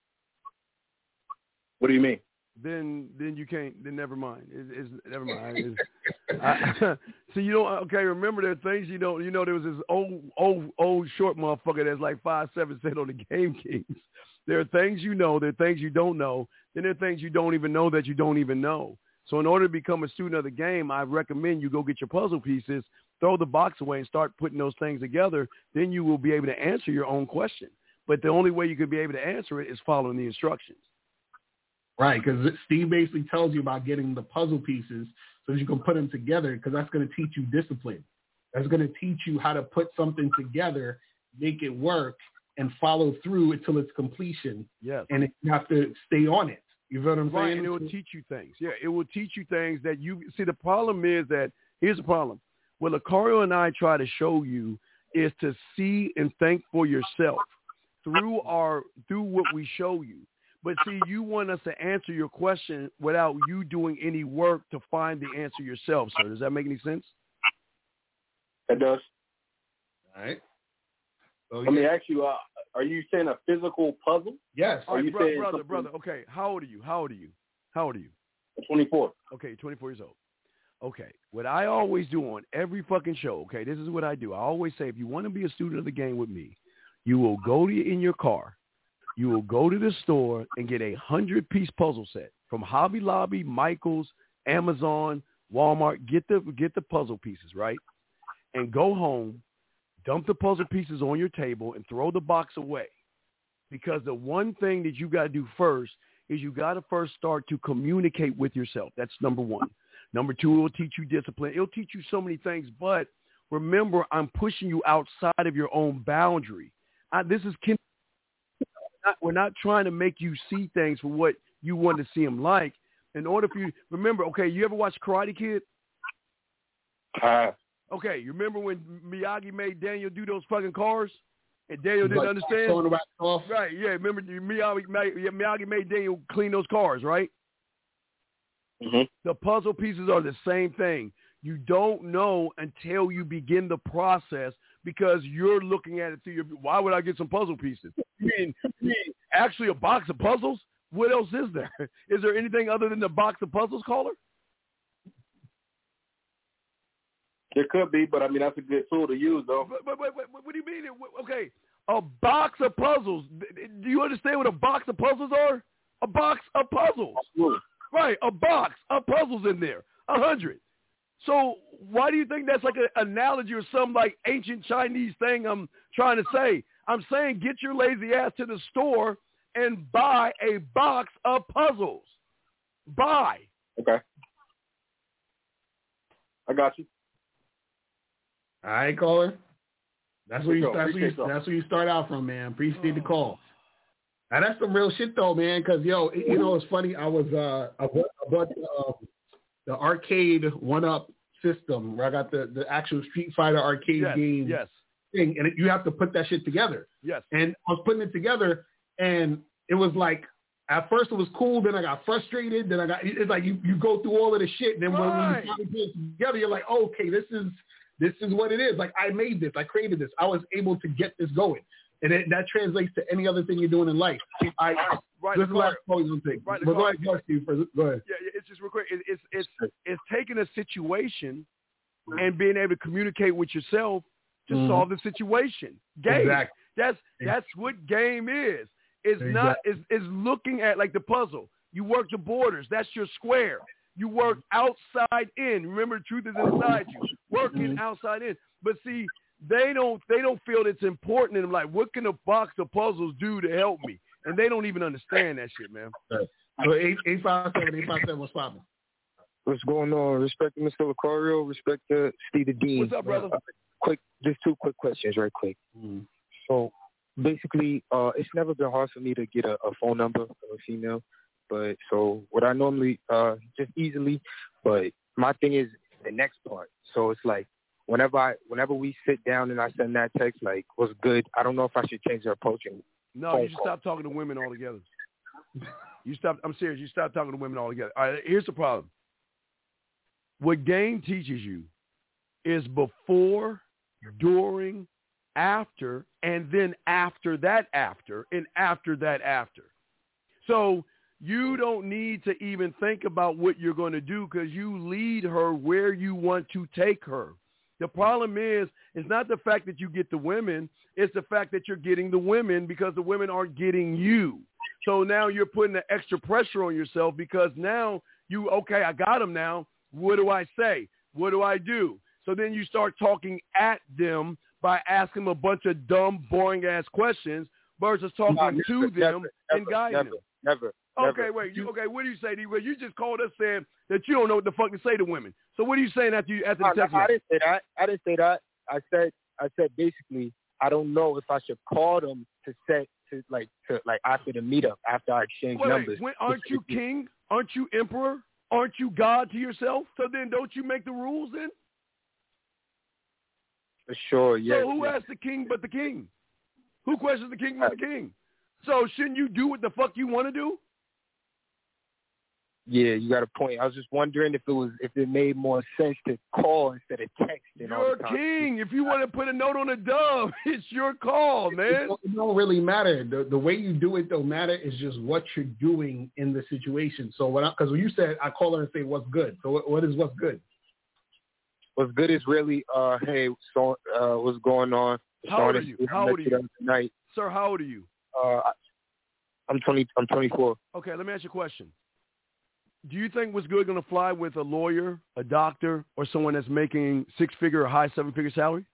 What do you mean? Then, then you can't. Then never mind. It's, it's never mind. It's, I, so you don't. Okay, remember there are things you don't. You know, there was this old, old, old short motherfucker that's like five seven cent on the Game Kings. There are things you know. There are things you don't know. Then there are things you don't even know that you don't even know. So in order to become a student of the game, I recommend you go get your puzzle pieces, throw the box away, and start putting those things together. Then you will be able to answer your own question. But the only way you could be able to answer it is following the instructions. Right, because Steve basically tells you about getting the puzzle pieces so that you can put them together, because that's going to teach you discipline. That's going to teach you how to put something together, make it work, and follow through until its completion. Yes. And you have to stay on it. You know what I'm right, saying? And it will teach you things. Yeah, it will teach you things that you – see, the problem is that – here's the problem. What Lucario and I try to show you is to see and think for yourself through our through what we show you. But see, you want us to answer your question without you doing any work to find the answer yourself, sir. Does that make any sense? It does. All right. So, Let yeah. me ask you, uh, are you saying a physical puzzle? Yes. All right, you brother, saying brother, something... brother. Okay, how old are you? How old are you? How old are you? I'm twenty-four. Okay, you're twenty-four years old. Okay, what I always do on every fucking show, okay, this is what I do. I always say, if you want to be a student of the game with me, you will go to in your car, you will go to the store and get a hundred-piece puzzle set from Hobby Lobby, Michael's, Amazon, Walmart. Get the get the puzzle pieces, right? And go home, dump the puzzle pieces on your table, and throw the box away. Because the one thing that you got to do first is you got to first start to communicate with yourself. That's number one. Number two, it will teach you discipline. It'll teach you so many things. But remember, I'm pushing you outside of your own boundary. I, this is kin- we're not trying to make you see things for what you want to see them like. In order for you, remember, okay, you ever watch Karate Kid? Uh, okay, you remember when Miyagi made Daniel do those fucking cars? And Daniel didn't like, understand? Off. Right, yeah. Remember Miyagi made, Miyagi made Daniel clean those cars, right? Mm-hmm. The puzzle pieces are the same thing. You don't know until you begin the process because you're looking at it through your – why would I get some puzzle pieces? You mean, you mean actually a box of puzzles? What else is there? Is there anything other than the box of puzzles, caller? There could be, but, I mean, that's a good tool to use, though. But, but, but, but what do you mean? Okay, a box of puzzles. Do you understand what a box of puzzles are? A box of puzzles. Absolutely. Right, a box of puzzles in there, a hundred. So why do you think that's like an analogy or some like ancient Chinese thing I'm trying to say? I'm saying get your lazy ass to the store and buy a box of puzzles. Buy. Okay. I got you. All right, caller. That's where you, that's where you, so. that's where you start out from, man. Appreciate oh. the call. Now, that's some real shit, though, man, because, yo, you know, it's funny. I was, uh, I bought, I bought um, the arcade one-up system where I got the, the actual Street Fighter arcade yes, game yes. thing, and it, you have to put that shit together. Yes. And I was putting it together, and it was like, at first it was cool, then I got frustrated, then I got, it's like you, you go through all of the shit, and then when, right. when you finally put it together, you're like, oh, okay, this is this is what it is. Like, I made this, I created this, I was able to get this going. And it, that translates to any other thing you're doing in life. I, right, this is the last one thing. Right, but go ahead, go ahead, Steve. Go ahead. Yeah, yeah, it's just real quick. It, it's it's it's taking a situation and being able to communicate with yourself to mm-hmm. solve the situation. Game. Exactly. That's that's what game is. It's exactly. not is is looking at like the puzzle. You work the borders. That's your square. You work outside in. Remember, the truth is inside you. Working mm-hmm. outside in. But see, they don't they don't feel it's important. And I'm like, what can a box of puzzles do to help me? And they don't even understand that shit, man. So eight eight five seven eight five seven. What's poppin'? What's going on? Respect to Mister Lucario. Respect to Steve the Dean. What's up, brother? Uh, quick, just two quick questions, right quick. Mm-hmm. So basically, uh, it's never been hard for me to get a, a phone number of a female. But so what I normally uh, just easily, but my thing is the next part. So it's like whenever I whenever we sit down and I send that text like what's good, I don't know if I should change the approach. And no, you should stop talking to women altogether. You stop. I'm serious. You stop talking to women altogether. All right, here's the problem. What game teaches you is before, during, after, and then after that after, and after that after. So you don't need to even think about what you're going to do because you lead her where you want to take her. The problem is, it's not the fact that you get the women, it's the fact that you're getting the women because the women aren't getting you. So now you're putting the extra pressure on yourself because now you, okay, I got them now. What do I say? What do I do? So then you start talking at them by asking them a bunch of dumb, boring-ass questions versus talking no, to never, them never, and guiding never, them. Never, Okay, never. wait. You, okay, what do you say, D? Well, you just called us saying that you don't know what the fuck to say to women. So what are you saying after you after the no, text? No, I didn't say that. I didn't say that. I said I said basically I don't know if I should call them to set to like to like after the meetup after I exchange wait, numbers. Wait, when, aren't you king? Aren't you emperor? Aren't you God to yourself? So then don't you make the rules then? For sure, yeah. So who yeah. asked the king but the king? Who questions the king but the king? So shouldn't you do what the fuck you want to do? Yeah, you got a point. I was just wondering if it was if it made more sense to call instead of texting. You're all the time. king. If you want to put a note on a dove, it's your call, man. It don't, it don't really matter. The the way you do it don't matter. It's just what you're doing in the situation. So what? Because when you said I call her and say what's good. So what, what is what's good? What's good is really uh hey so uh what's going on? How old are you? How old are you? Tonight. Sir, how old are you? Uh, I'm twenty. I'm twenty-four. Okay, let me ask you a question. Do you think what's good going to fly with a lawyer, a doctor, or someone that's making six-figure or high seven-figure salary?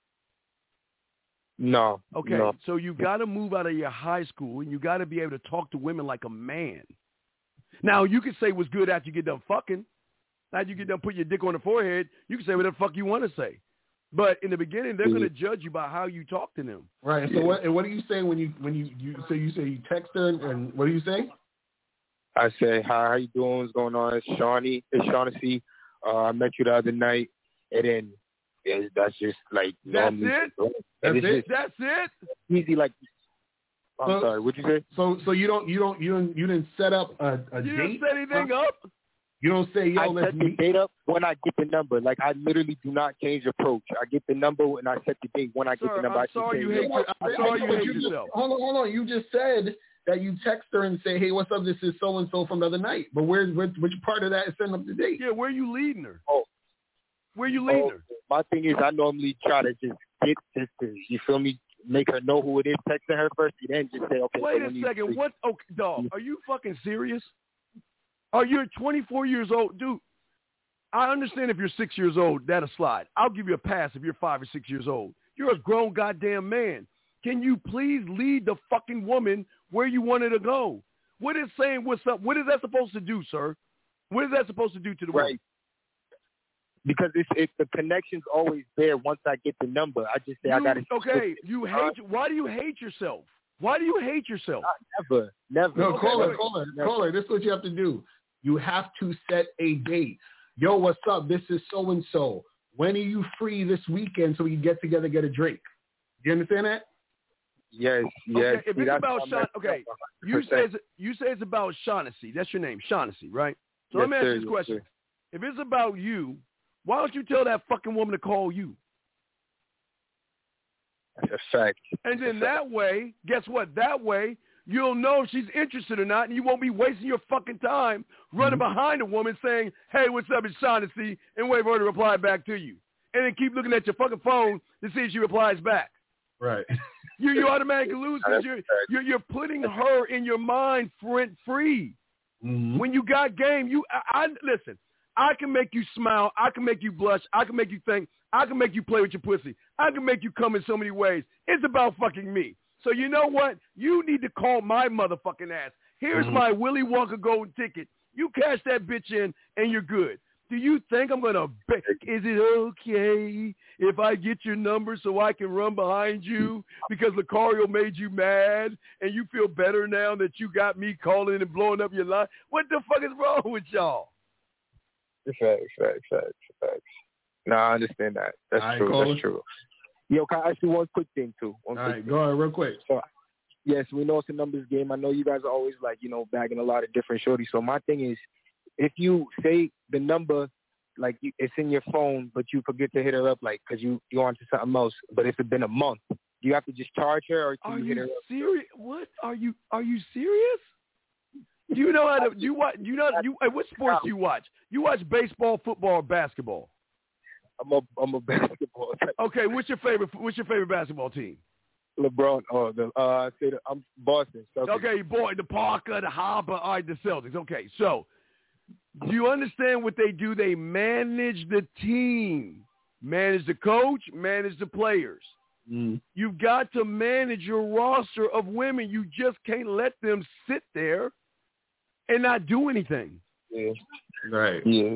No. Okay, no. So you got to move out of your high school, and you got to be able to talk to women like a man. Now, you can say what's good after you get done fucking. After you get done putting your dick on the forehead, you can say whatever the fuck you want to say. But in the beginning, they're mm-hmm. going to judge you by how you talk to them. Right. So what? And what do you say when you when you you so you say you text her and, and what do you say? I say, hi, how you doing? What's going on? It's Shawnee. It's Shaughnessy. Uh, I met you the other night. And then yeah, that's just like That's normally. it? That's it? That's it? Easy like I'm so, sorry, what'd you say? So so you don't you don't you don't you didn't set up a, a you date? You didn't set anything huh? up? You don't say, yo, I let's set meet. the date up when I get the number. Like, I literally do not change approach. I get the number and I set the date when I Sir, get the number. I'm I sorry you hate, your, I'm sorry you hate you yourself. Just, hold on, hold on. You just said that you text her and say, hey, what's up? This is so-and-so from the other night. But where's which, which part of that is setting up the date? Yeah, where are you leading her? Oh. Where are you leading oh, her? My thing is I normally try to just get this, you feel me, make her know who it is, texting her first, and then just say, okay. Wait so a second. What? Okay, dog, are you fucking serious? Are you twenty-four years old? Dude, I understand if you're six years old, that'll slide. I'll give you a pass if you're five or six years old. You're a grown goddamn man. Can you please lead the fucking woman where you want her to go? What is saying what's up? What is that supposed to do, sir? What is that supposed to do to the right. woman? Because it's, it's the connection's always there once I get the number. I just say you, I got to. Okay, you hate. Uh, why do you hate yourself? Why do you hate yourself? Never, never. No, okay, call her, wait, call her, never. call her. This is what you have to do. You have to set a date. yo, what's up? This is so-and-so. When are you free this weekend so we can get together and get a drink? You understand that? Yes, yes. Okay, if it's about Shawn, okay, you say it's, you say it's about Shaughnessy. That's your name, Shaughnessy, right? So yes, let me ask sir, you this yes, question. Sir. If it's about you, why don't you tell that fucking woman to call you? That's a fact. And then that way, guess what? That way, you'll know if she's interested or not, and you won't be wasting your fucking time running mm-hmm. behind a woman saying, hey, what's up, it's Shaughnessy, and wait for her to reply back to you. And then keep looking at your fucking phone to see if she replies back. Right. You you automatically lose because you're, you're, you're putting her in your mind rent-free. Mm-hmm. When you got game, you I, I listen, I can make you smile. I can make you blush. I can make you think. I can make you play with your pussy. I can make you come in so many ways. It's about fucking me. So you know what? You need to call my motherfucking ass. Here's mm-hmm. my Willy Wonka golden ticket. You cash that bitch in, and you're good. Do you think I'm going to be- is it okay if I get your number so I can run behind you because Lucario made you mad and you feel better now that you got me calling and blowing up your line? What the fuck is wrong with y'all? Facts, facts, facts, facts. No, I understand that. That's All true. right, That's true. Yo, can I ask you one quick thing, too? One All quick right, thing. go ahead real quick. So, yes, we know it's a numbers game. I know you guys are always, like, you know, bagging a lot of different shorties. So my thing is, if you say the number, like, you, it's in your phone, but you forget to hit her up, like, because you, you're on to something else, but it's been a month, do you have to just charge her, or can are you, you hit her up? Serious? What? Are you Are you serious? Do you know how to, do you watch, do you know, you, what sports do you watch? You watch baseball, football, or basketball? I'm a, I'm a basketball type. Okay, what's your favorite, what's your favorite basketball team? LeBron, oh, the, uh, I say the, I'm Boston. Celtics. Okay, boy, the Parker, the Harper, all right, the Celtics. Okay, so do you understand what they do? They manage the team, manage the coach, manage the players. Mm. You've got to manage your roster of women. You just can't let them sit there and not do anything. Yeah. Right. Yeah.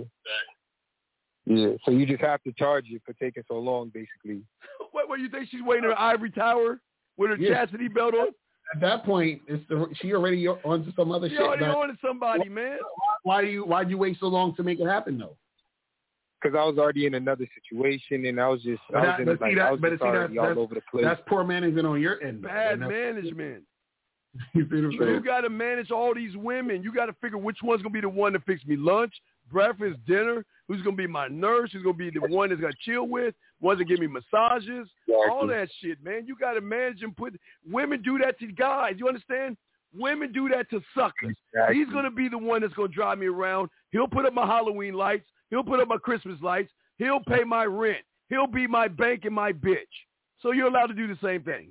Yeah. So you just have to charge it for taking so long, basically. What, what, you think she's waiting in her ivory tower with her Yeah. chastity belt on? At that point, it's the, she already onto some other She shit. already Like, on to somebody, man. why do you why do you wait so long to make it happen though? Because I was already in another situation, and I was just, But I was that, in, but like, see I that, was but just see already that, all that's, over the place. that's poor management on your end. Bad though. management. You see what I'm saying? You got to manage all these women. You got to figure which one's going to be the one to fix me lunch, breakfast, dinner, who's going to be my nurse, who's going to be the one that's going to chill with, one's going to give me massages, Exactly. all that shit, man. You got to manage and put – women do that to guys. You understand? Women do that to suckers. Exactly. He's going to be the one that's going to drive me around. He'll put up my Halloween lights. He'll put up my Christmas lights. He'll pay my rent. He'll be my bank and my bitch. So you're allowed to do the same thing.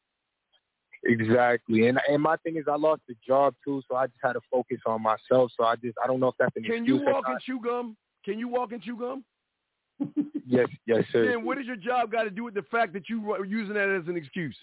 Exactly. And and my thing is, I lost the job, too, so I just had to focus on myself. So I just, I don't know if that's an Can excuse. you walk and chew gum? Can you walk and chew gum? Yes, yes, sir. Then what does your job got to do with the fact that you were using that as an excuse?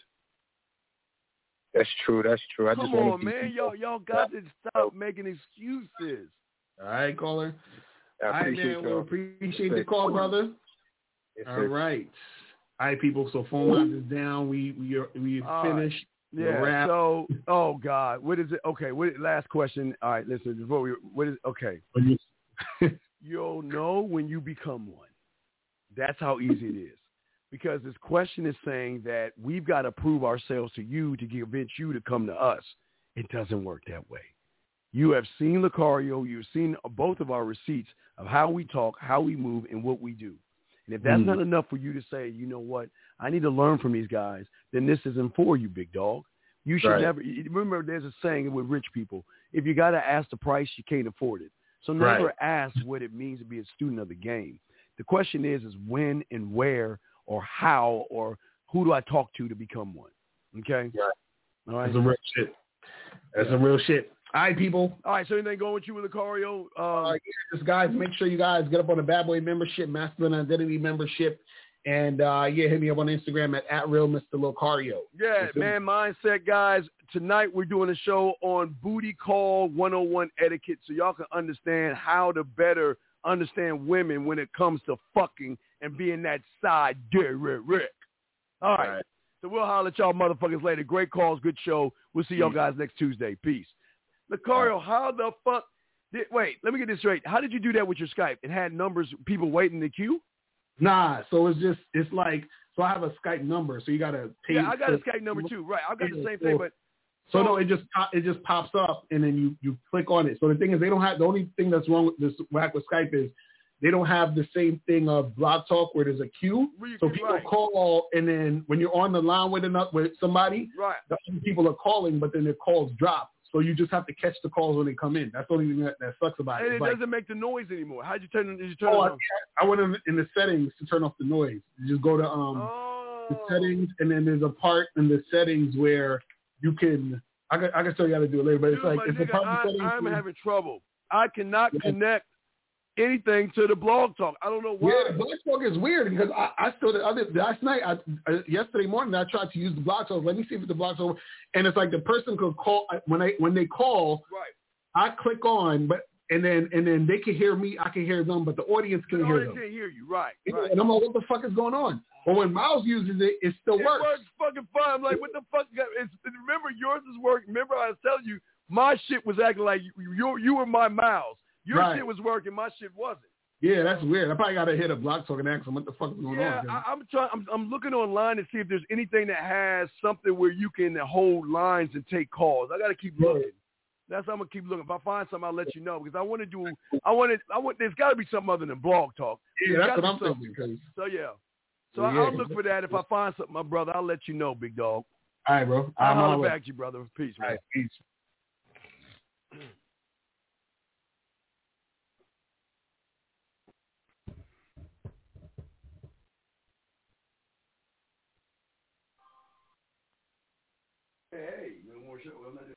That's true. That's true. I Come just want on, to man. Y'all, y'all got to stop making excuses. All right, caller. I All right, appreciate man. y'all. Well, appreciate the call, brother. Yes, All sir. right. All right, people. So phone lines is down. We we are, we All finished. right. The Yeah. wrap. So, oh God, what is it? Okay. What? Last question. All right. Listen. Before we, what is? Okay. You'll know when you become one. That's how easy it is. Because this question is saying that we've got to prove ourselves to you to convince you to come to us. It doesn't work that way. You have seen Lucario. You've seen both of our receipts of how we talk, how we move, and what we do. And if that's Mm. not enough for you to say, you know what, I need to learn from these guys, then this isn't for you, big dog. You should Right. never – remember, there's a saying with rich people, if you got to ask the price, you can't afford it. So never Right. ask what it means to be a student of the game. The question is, is when and where or how or who do I talk to to become one? Okay? Right. All right. That's some real shit. That's some real shit. All right, people. All right, so anything going with you with Lucario? Um, Uh, yeah, just guys, make sure you guys get up on the Bad Boy membership, Masculine Identity membership, and uh, yeah, hit me up on Instagram at, at real Mister Lucario. Yeah, man, mindset, guys. Tonight we're doing a show on Booty Call one oh one etiquette so y'all can understand how to better understand women when it comes to fucking and being that side Derek. All right. All right. So we'll holler at y'all motherfuckers later. Great calls, good show. We'll see y'all guys next Tuesday. Peace. Lucario, how the fuck Did, wait, let me get this straight. How did you do that with your Skype? It had numbers, people waiting in the queue? Nah, so it's just, it's like, so I have a Skype number, so you got to pay. Yeah, I got so, a Skype number too. Right, I've got the same so, thing, but. So, so no, it just it just pops up, and then you, you click on it. So the thing is, they don't have, the only thing that's wrong with this whack with Skype is they don't have the same thing of Blog Talk where there's a queue. So people right. call, and then when you're on the line with enough, with somebody, right. the other people are calling, but then their calls drop. So you just have to catch the calls when they come in. That's the only thing that, that sucks about it. And it's it like, doesn't make the noise anymore. How'd you turn, did you turn oh, it on? I, I went in, in the settings to turn off the noise. You just go to um oh. the settings, and then there's a part in the settings where you can, I can, I can show you how to do it later, but Dude, it's like, it's nigga, a part of the I, settings. I'm where, having trouble. I cannot yeah. connect anything to the Blog Talk. I don't know why. Yeah, the Blog Talk is weird because I, I still, the other, last night, I, uh, yesterday morning, I tried to use the Blog Talk. Let me see if the Blog Talk, and it's like the person could call, when they, when they call, right. I click on, but, and then, and then they can hear me, I can hear them, but the audience can the hear audience them. can't hear you, right, Yeah, right. and I'm like, what the fuck is going on? But when Miles uses it, it still it works. It works fucking fine. I'm like, what the fuck? It's, remember, yours is working. Remember, I was telling you, my shit was acting like you, you, you were my Miles. Your right. shit was working. My shit wasn't. Yeah, that's weird. I probably got to hit a Blog Talk and ask them what the fuck is going yeah, on. Yeah, I'm trying. I'm, I'm looking online to see if there's anything that has something where you can hold lines and take calls. I got to keep looking. That's how I'm gonna keep looking. If I find something, I'll let you know because I want to do. I want to. I want. There's got to be something other than Blog Talk. Yeah, there's that's what I'm something. thinking. So yeah. So yeah, I'll look for that. If I find something, my brother, I'll let you know, big dog. All right, bro. I'll I'm holler back to you, brother. Peace, man. All right, peace. Hey, no more show. Well, not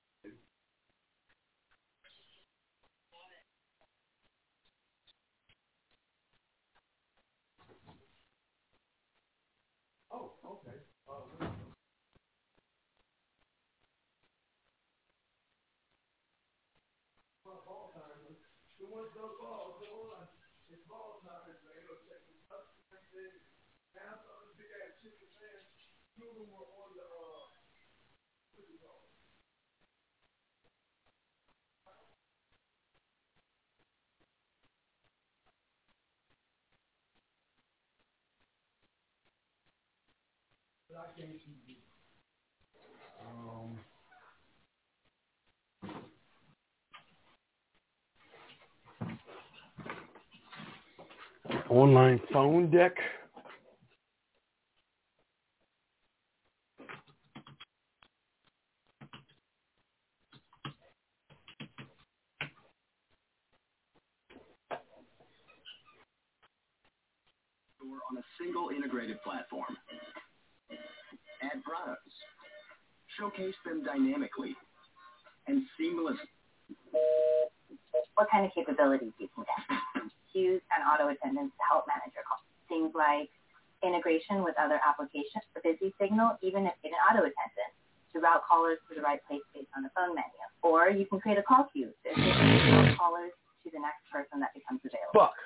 oh, okay. Uh, ball time. Who wants those balls? Hold on. It's ball time, man. Go check this out. Now, some big ass chicken, man. Two of them were on the, uh, what is it called? I can't see you. Um, online phone deck. On a single integrated platform. Add products. Showcase them dynamically and seamless. What kind of capabilities you can get? Queues and auto attendance to help manage your calls. Things like integration with other applications for Busy Signal, even if in an auto attendant, to route callers to the right place based on the phone menu. Or you can create a call queue to efficiently route callers to the next person that becomes available. Fuck.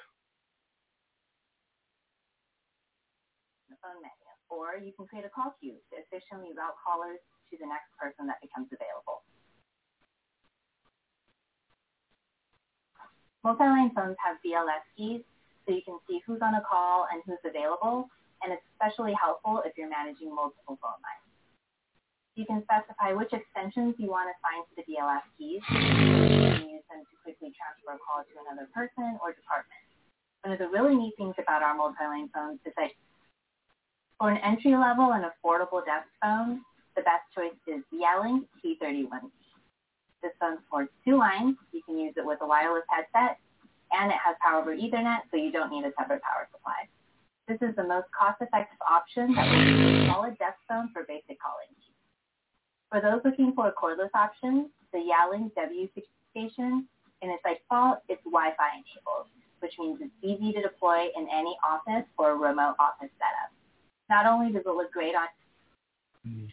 The phone menu. Or you can create a call queue to efficiently route callers to the next person that becomes available. Multi-line phones have B L S keys, so you can see who's on a call and who's available, and it's especially helpful if you're managing multiple phone lines. You can specify which extensions you want to assign to the B L S keys. You can use them to quickly transfer a call to another person or department. One of the really neat things about our multi-line phones is that for an entry-level and affordable desk phone, the best choice is the Yelling T thirty-one P. This phone supports two lines. You can use it with a wireless headset, and it has power over Ethernet, so you don't need a separate power supply. This is the most cost-effective option that will give you a solid desk phone for basic calling needs. For those looking for a cordless option, the Yelling W sixty station, in its by default, it's Wi-Fi enabled, which means it's easy to deploy in any office or remote office setup. Not only does it look great on Mm-hmm.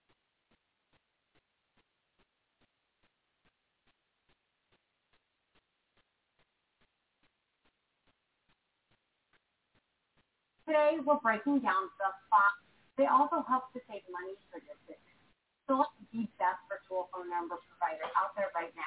Today, we're breaking down the box. They also help to save money for your business. Select the best virtual phone number provider out there right now.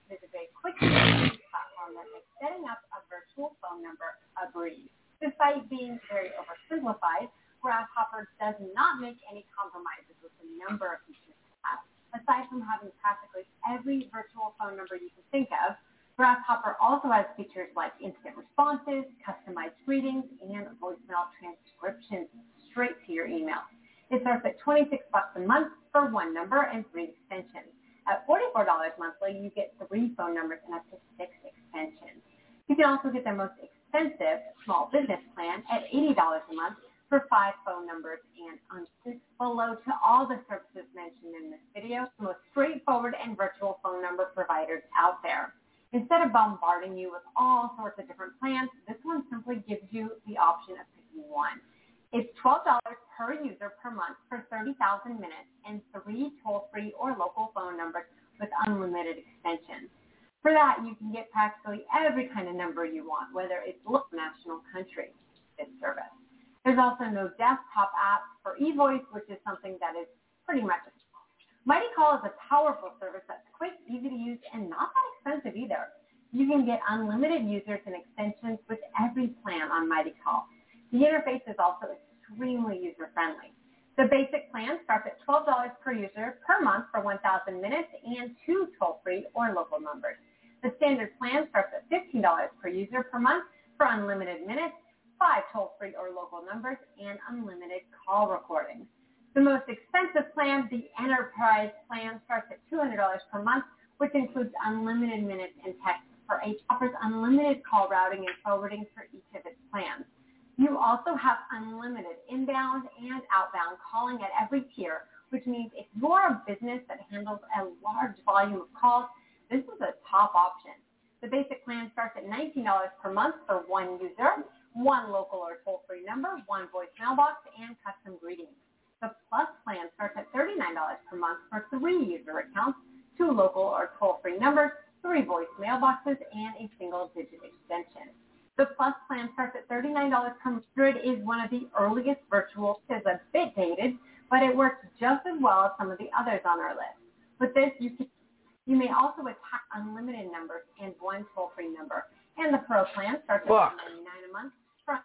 visit a quick platform that makes setting up a virtual phone number a breeze. Despite being very oversimplified, Grasshopper does not make any compromises with the number of features it has. Aside from having practically every virtual phone number you can think of, Grasshopper also has features like instant responses, customized greetings, and voicemail transcriptions straight to your email. It starts at twenty-six bucks a month for one number and three extensions. At forty-four dollars monthly, you get three phone numbers and up to six extensions. You can also get their most expensive small business plan at eighty dollars a month for five phone numbers and unlimited below to all the services mentioned in this video, the most straightforward and virtual phone number providers out there. Instead of bombarding you with all sorts of different plans, this one simply gives you the option of picking one. It's twelve dollars per user per month for thirty thousand minutes and three toll-free or local phone numbers with unlimited extensions. For that, you can get practically every kind of number you want, whether it's local, national, country, this service. There's also no desktop app for eVoice, which is something that is pretty much a MightyCall is a powerful service that's quick, easy to use, and not that expensive either. You can get unlimited users and extensions with every plan on MightyCall. The interface is also extremely user-friendly. The basic plan starts at twelve dollars per user per month for one thousand minutes and two toll-free or local numbers. The standard plan starts at fifteen dollars per user per month for unlimited minutes, five toll-free or local numbers, and unlimited call recordings. The most expensive plan, the Enterprise plan, starts at two hundred dollars per month, which includes unlimited minutes and text for each, offers unlimited call routing and forwarding for each of its plans. You also have unlimited inbound and outbound calling at every tier, which means if you're a business that handles a large volume of calls, this is a top option. The basic plan starts at nineteen dollars per month for one user, one local or toll-free number, one voicemail box, and custom greetings. The Plus plan starts at thirty-nine dollars per month for three user accounts, two local or toll-free numbers, three voicemail boxes, and a single-digit extension. The Plus plan starts at thirty-nine dollars per month. Grid is one of the earliest virtual. It's a bit dated, but it works just as well as some of the others on our list. With this, you can, you may also attach unlimited numbers and one toll-free number. And the Pro plan starts at one ninety-nine a month. For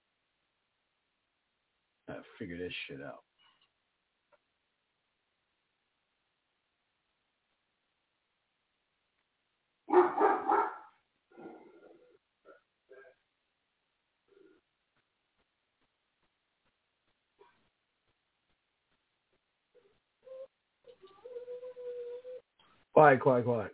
I figure this shit out. Quiet, quiet, quiet.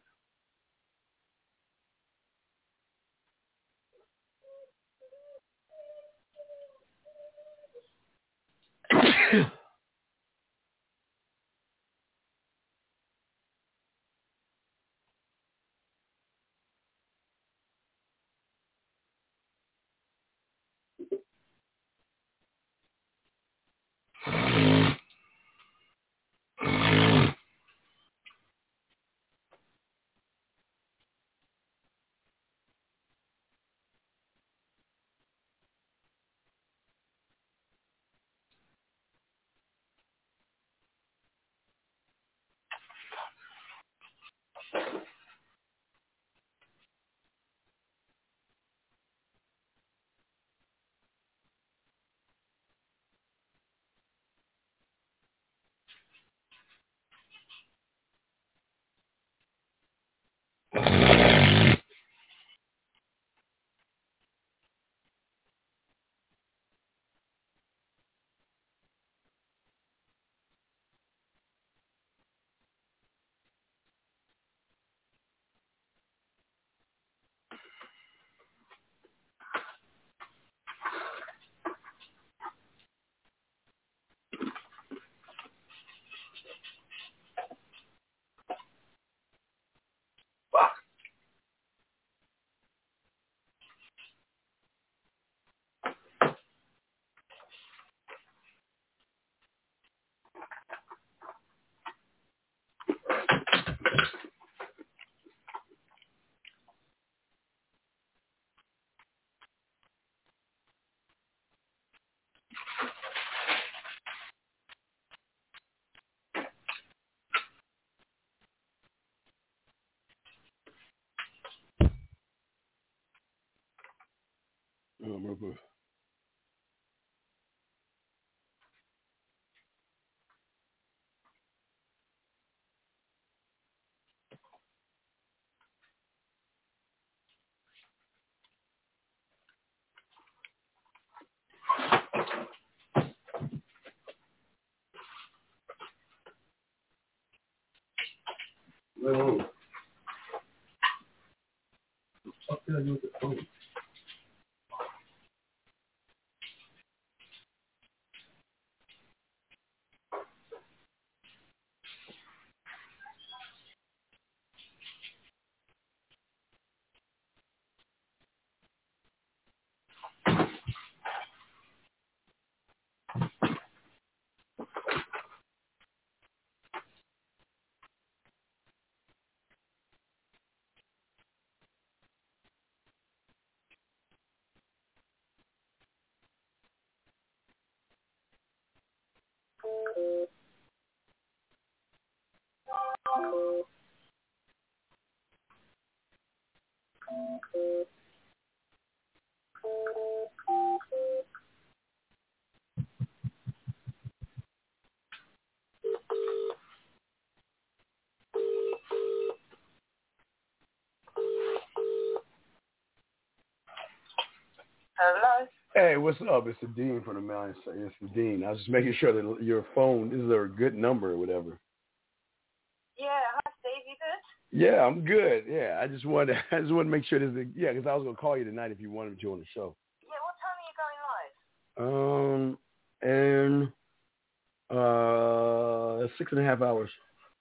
Um, real quick. Well, what the fuck did I do with the phone? Hello? Hey, what's up? It's the Dean from the Mountain. It's the Dean. I was just making sure that your phone, this is a good number or whatever. Yeah, hi Steve, you good? Yeah, I'm good. Yeah, I just wanted, I just wanted to make sure this. Is, yeah, because I was gonna call you tonight if you wanted to join the show. Yeah, what time are you going live? Um, and uh, six and a half hours.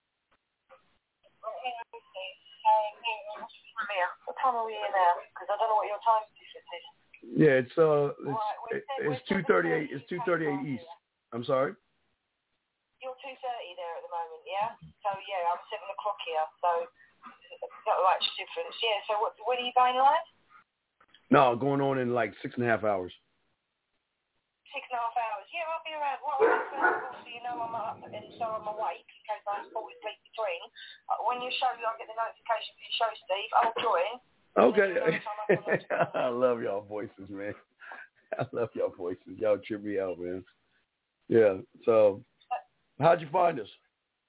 Well, hang on, Steve. Um, here, what time are we in now? Because I don't know what your time difference is. Yeah, it's uh, it's, Right, it, it's two thirty eight. It's two thirty eight East. I'm sorry. You're two thirty there at the moment, yeah? So yeah, I'm seven o'clock here, so not much difference. Yeah, so what, when are you going live? No, going on in like six and a half hours. Six and a half hours. Yeah, I'll be around. What I'll do first of all, so you know I'm up and so I'm awake in case I fall asleep between. Uh, when you show, I'll get the notification for your show, Steve. I'll join. Okay. I love y'all voices, man. I love y'all voices. Y'all trip me out, man. Yeah. So, how'd you find us?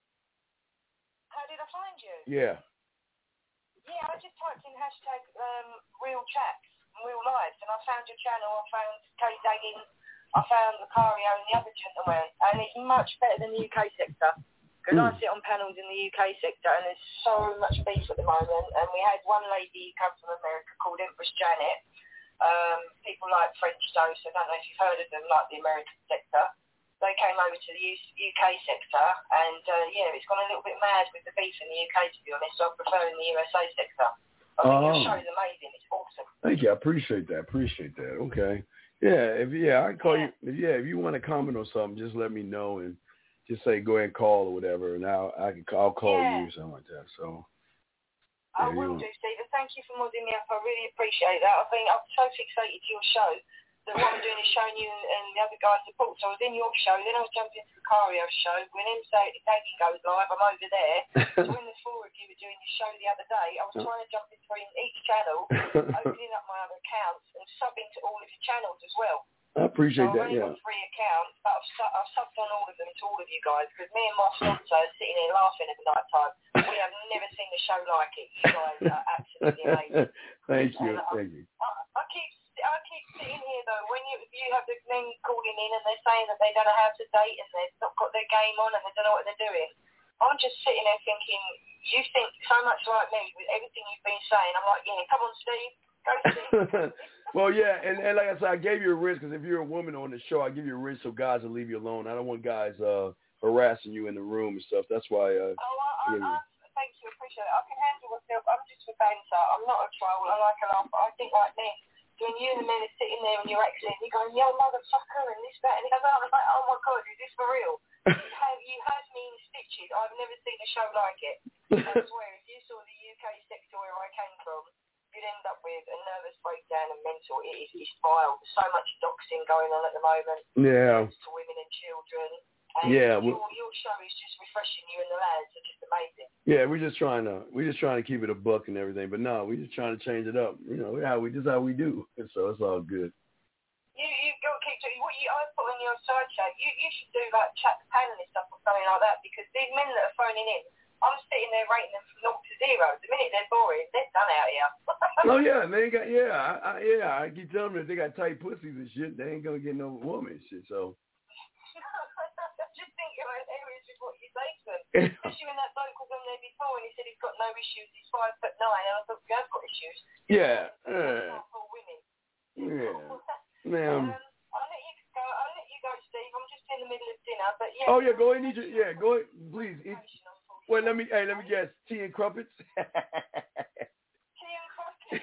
How did I find you? Yeah. Yeah, I just typed in hashtag um, real chats, real lives, and I found your channel. I found Kay Daggins. I found Lucario and the other gentleman, and it's much better than the U K sector. Because mm. I sit on panels in the U K sector, and there's so much beef at the moment. And we had one lady come from America called Empress Janet. Um, people like French Toast, I don't know if you've heard of them, like the American sector. They came over to the U K sector, and uh, yeah, it's gone a little bit mad with the beef in the U K, to be honest. So I prefer in the U S A sector. I think oh. your show's amazing. It's awesome. Thank you. I appreciate that. Appreciate that. Okay. Yeah. If yeah, I can call yeah. you. Yeah. If you want to comment on something, just let me know and just say go ahead and call or whatever, and I'll I can I'll call yeah. you or something like that. So. I yeah, will do, Stephen. Thank you for modding me up. I really appreciate that. I think I'm so fixated to your show that what I'm doing is showing you and the other guys support. So I was in your show, then I was jumping into the Lucario's show. When him say the Dagging goes live, I'm over there. So when the four of you were doing your show the other day, I was trying to jump between each channel, opening up my other accounts and subbing to all of your channels as well. I appreciate so that, I've only yeah. got three accounts, but I've, su- I've subbed on all of them to all of you guys because me and my fiance are sitting here laughing at the night time. We have never seen a show like it. You guys are absolutely amazing. Thank you, and thank you. I, I keep I keep sitting here though, when you you have the men calling in and they're saying that they don't know how to date and they've not got their game on and they don't know what they're doing. I'm just sitting there thinking, you think so much like me with everything you've been saying. I'm like, yeah, come on, Steve. Go, Steve. Well, yeah, and, and like I said, I gave you a risk because if you're a woman on the show, I give you a risk so guys will leave you alone. I don't want guys uh, harassing you in the room and stuff. That's why. Uh, oh, I, I, I, thank you, appreciate it. I can handle myself. I'm just a banter. I'm not a troll. I like a laugh. I think like me. When you and the men are sitting there and you're accent, you're going, yo, motherfucker, and this, that, and the other. I was like, oh my God, is this for real? you, have, you have me in stitches. I've never seen a show like it. I swear, if you saw the U K sector where I came from, you'd end up with a nervous breakdown and mental. It is it's vile. There's so much doxing going on at the moment. Yeah. To women and children. And yeah. Your, your show is just refreshing. You and the lads are just amazing. Yeah, we're just trying to we're just trying to keep it a buck and everything, but no, we're just trying to change it up. You know, how we just how we do. And so it's all good. You you got to keep doing what you I put on your side chat. You you should do like chat the panelist stuff or something like that, because these men that are phoning in, I'm sitting there rating them from naught to zero. The minute they're boring, they're done out here. Oh yeah, and they ain't got yeah, I, I, yeah. I keep telling them if they got tight pussies and shit, they ain't gonna get no woman and shit. So. Just think of it, areas of what you say to them. Especially when that bloke was on there before and he said he's got no issues. He's five foot nine, and I thought you have got issues. Yeah. Uh, For women. yeah. Ma'am. Um, I'll let you go. I'll let you go, Steve. I'm just in the middle of dinner, but yeah. Oh yeah, go ahead and eat your, yeah, go ahead, please. Eat. Wait, let me, hey, let me guess. Tea and crumpets. Tea and crumpets.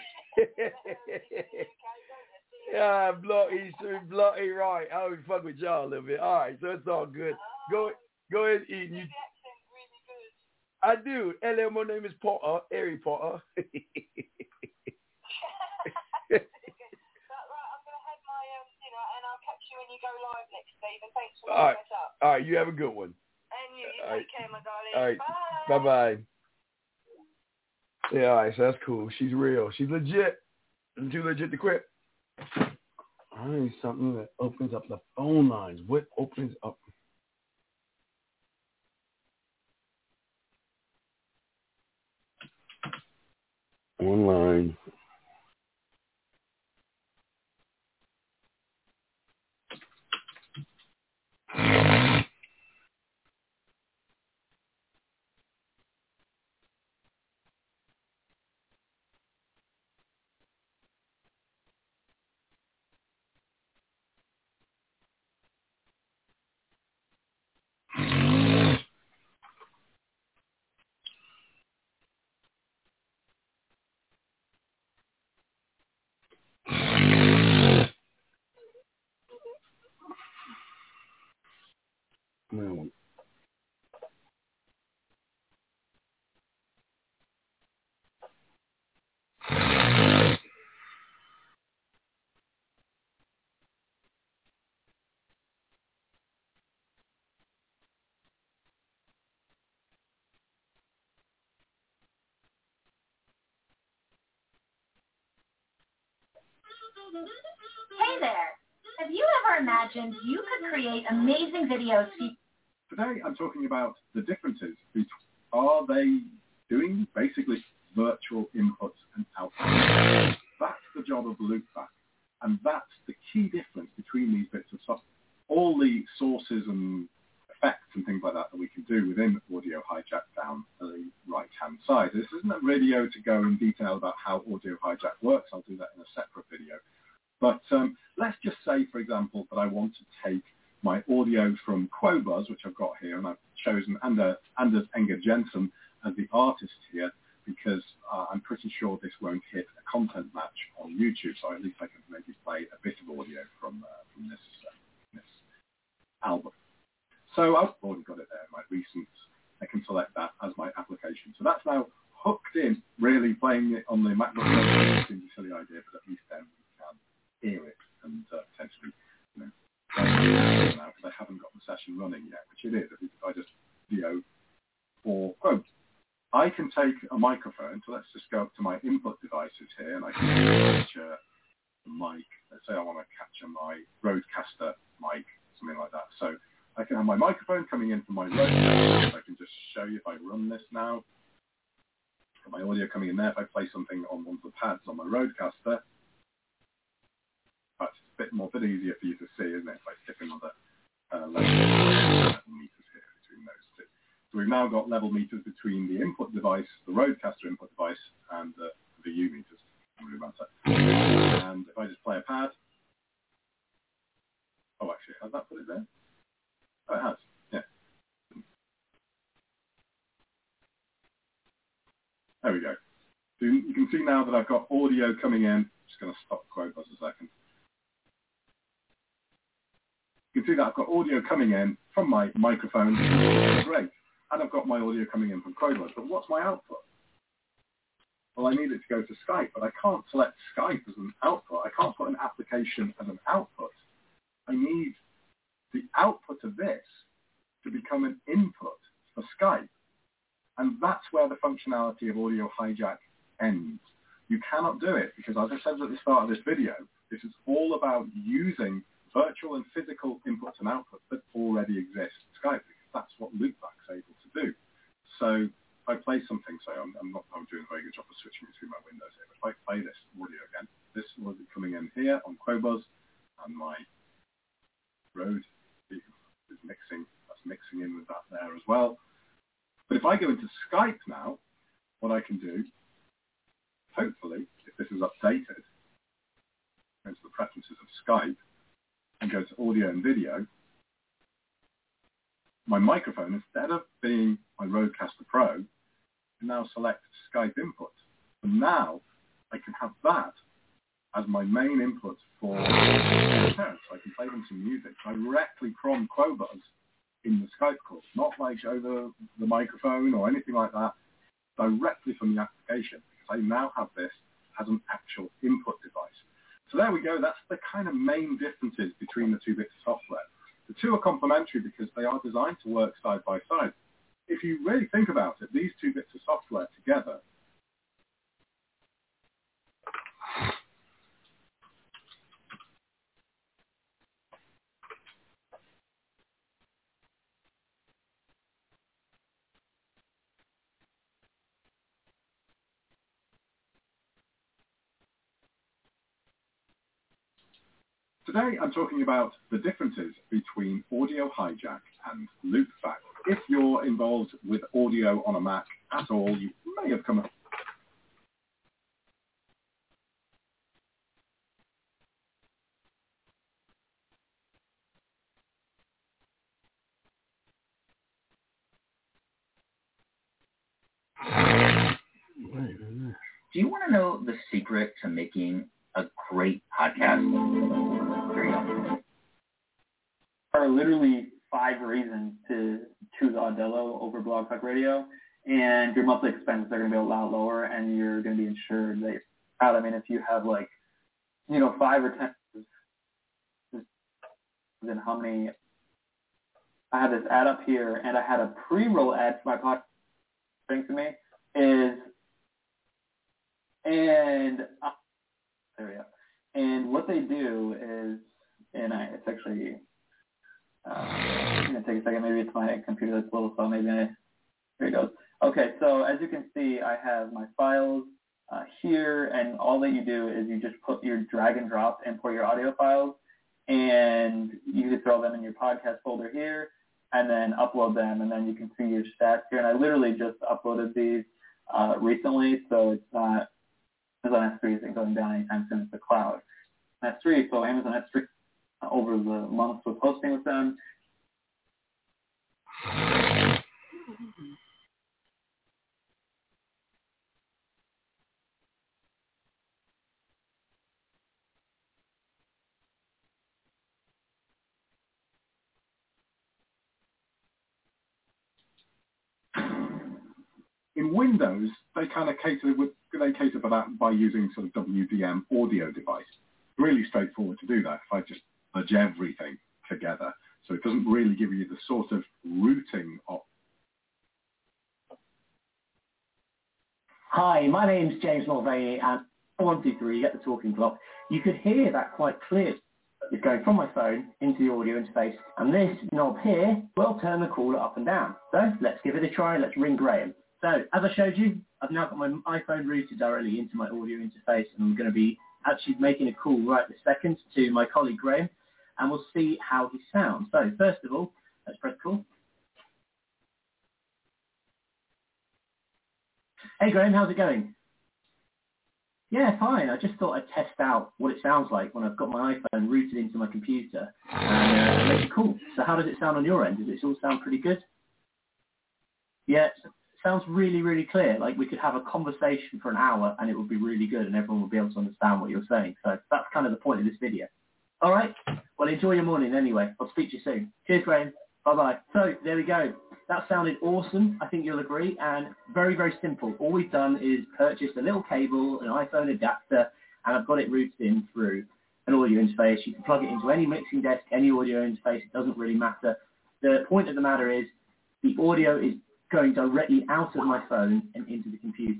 Yeah, bloody, bloody right. I always fuck with y'all a little bit. All right, so it's all good. Go, go ahead and eat. You, I do. Hello, my name is Porter, Harry Porter. When you go live next, Steve, and thanks for all right. us up. All right, you have a good one. And you, you all take right. care, my darling. All right, bye. bye-bye. Yeah, all right, so that's cool. She's real. She's legit. She's too legit to quit. I need something that opens up the phone lines. What opens up? Online. No. Hey there! Have you ever imagined you could create amazing videos? Today I'm talking about the differences between, are they doing basically virtual inputs and outputs? That's the job of loopback, and that's the key difference between these bits of software. All the sources and effects and things like that that we can do within Audio Hijack down the right-hand side. This isn't a video to go in detail about how Audio Hijack works. I'll do that in a separate video. But um, let's just say, for example, that I want to take my audio from Quobuzz, which I've got here, and I've chosen Ander, Anders Enger Jensen as the artist here because uh, I'm pretty sure this won't hit a content match on YouTube, so at least I can maybe play a bit of audio from, uh, from this, uh, this album. So I've already got it there in my recent. I can select that as my application. So that's now hooked in, really playing it on the MacBook Pro. Seems a silly idea, but at least then we can hear it and uh, potentially, you know, now because I haven't got the session running yet, which it is if I just video or quote. I can take a microphone, so let's just go up to my input devices here, and I can capture the mic. Let's say I want to capture my Rodecaster mic, something like that. So I can have my microphone coming in from my Rodecaster. I can just show you if I run this now. Got my audio coming in there. If I play something on one of the pads on my Rodecaster, that's a bit more, bit easier for you to see, isn't it? By sticking on the uh, level meters here between those two. So we've now got level meters between the input device, the Rodecaster input device, and the V U meters. Really matter. And if I just play a pad, oh, actually, has that put it there? Oh, it has. Yeah. There we go. So you can see now that I've got audio coming in. Just going to stop Quobuzz a second. You can see that I've got audio coming in from my microphone. Great. And I've got my audio coming in from Quobuzz. But what's my output? Well, I need it to go to Skype, but I can't select Skype as an output. I can't put an application as an output. I need the output of this to become an input for Skype. And that's where the functionality of Audio Hijack ends. You cannot do it because, as I said at the start of this video, This is all about using virtual and physical inputs and outputs that already exist in Skype, because that's what Loopback's able to do. So if I play something, so I'm, I'm not I'm doing a very good job of switching between my windows here, but if I play this audio again, this will be coming in here on Quobuz, and my Rode is mixing, that's mixing in with that there as well. But if I go into Skype now, what I can do, hopefully, if this is updated, go to the preferences of Skype and go to audio and video, my microphone, instead of being my Rodecaster Pro, can now select Skype input. And now I can have that as my main input for parents. I can play them some music directly from Quobuz in the Skype call, not like over the microphone or anything like that, directly from the application, because I now have this as an actual input device. So there we go. That's the kind of main differences between the two bits of software. The two are complementary because they are designed to work side by side. If you really think about it, these two bits of software together Today, I'm talking about the differences between Audio Hijack and Loopback. If you're involved with audio on a Mac at all, you may have come across. Do you want to know the secret to making a great podcast? Here you go. There are literally five reasons to choose Audello over Blog Talk Radio, and your monthly expenses are going to be a lot lower, and you're going to be insured that you're out. I mean, if you have like, you know, five or ten, then how many? I have this ad up here, and I had a pre-roll ad for my podcast. Thing to me is, and uh, there we go. And what they do is, and I, it's actually, uh, I'm going to take a second. Maybe it's my computer that's a little slow. Maybe I, here it goes. Okay, so as you can see, I have my files uh, here, and all that you do is you just put your drag and drop, import your audio files, and you can throw them in your podcast folder here, and then upload them, and then you can see your stats here. And I literally just uploaded these uh, recently, so it's not, Amazon S three isn't going down anytime soon. It's the cloud. S three, so Amazon S three uh, over the months was hosting with them. In Windows, they kind of cater with they cater for that by using sort of W D M audio device. Really straightforward to do that if I just merge everything together. So it doesn't really give you the sort of routing of. Hi, my name's James Mulvaney, and one two three, you get the talking clock. You could hear that quite clearly. It's going from my phone into the audio interface, and this knob here will turn the caller up and down. So let's give it a try. Let's ring Graham. So as I showed you, I've now got my iPhone routed directly into my audio interface, and I'm going to be actually making a call right this second to my colleague Graham, and we'll see how he sounds. So first of all, let's press call. Hey Graham, how's it going? Yeah, fine. I just thought I'd test out what it sounds like when I've got my iPhone rooted into my computer and uh, make a call. So how does it sound on your end? Does it all sound pretty good? Yeah, sounds really, really clear. Like we could have a conversation for an hour and it would be really good and everyone would be able to understand what you're saying. So that's kind of the point of this video. All right. Well, enjoy your morning anyway. I'll speak to you soon. Cheers, Graham. Bye-bye. So there we go. That sounded awesome. I think you'll agree. And very, very simple. All we've done is purchase a little cable, an iPhone adapter, and I've got it routed in through an audio interface. You can plug it into any mixing desk, any audio interface. It doesn't really matter. The point of the matter is the audio is going directly out of my phone and into the computer.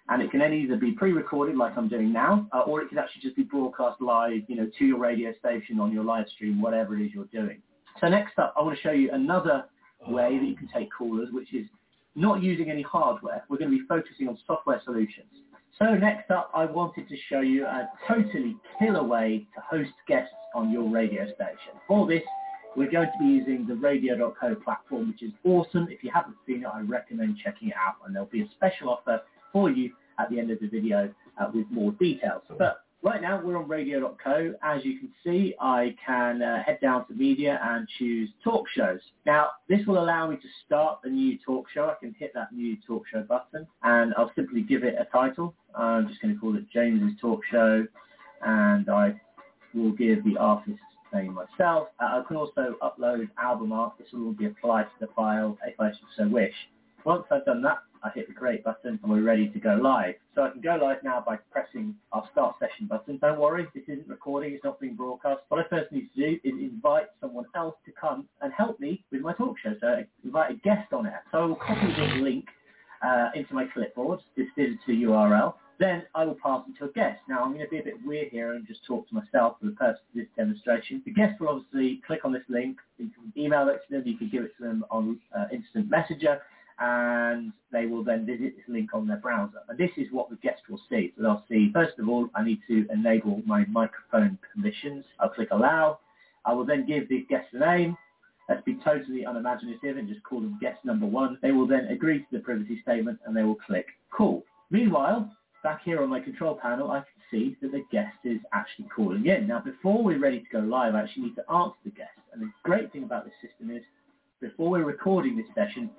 And it can then either be pre-recorded like I'm doing now, uh, or it can actually just be broadcast live, you know, to your radio station on your live stream, whatever it is you're doing. So next up, I want to show you another way that you can take callers, which is not using any hardware. We're going to be focusing on software solutions. So next up, I wanted to show you a totally killer way to host guests on your radio station. For this, we're going to be using the radio dot co platform, which is awesome. If you haven't seen it, I recommend checking it out, and there'll be a special offer for you at the end of the video uh, with more details. But right now, we're on radio dot co. As you can see, I can uh, head down to media and choose talk shows. Now, this will allow me to start a new talk show. I can hit that new talk show button, and I'll simply give it a title. I'm just going to call it James's Talk Show, and I will give the artist's name myself. Uh, I can also upload album art. This will all be applied to the file if I so wish. Once I've done that, I hit the create button and we're ready to go live. So I can go live now by pressing our start session button. Don't worry, this isn't recording, it's not being broadcast. What I first need to do is invite someone else to come and help me with my talk show. So I invite a guest on it. So I will copy this link uh, into my clipboard, this digital U R L. Then I will pass it to a guest. Now I'm going to be a bit weird here and just talk to myself for the purpose of this demonstration. The guest will obviously click on this link. You can email it to them, you can give it to them on uh, Instant Messenger, and they will then visit this link on their browser. And this is what the guest will see. So they'll see, first of all, I need to enable my microphone permissions. I'll click allow. I will then give the guest a name. Let's be totally unimaginative and just call them guest number one. They will then agree to the privacy statement and they will click cool. Meanwhile, back here on my control panel, I can see that the guest is actually calling in. Now, before we're ready to go live, I actually need to answer the guest. And the great thing about this system is, before we're recording this session,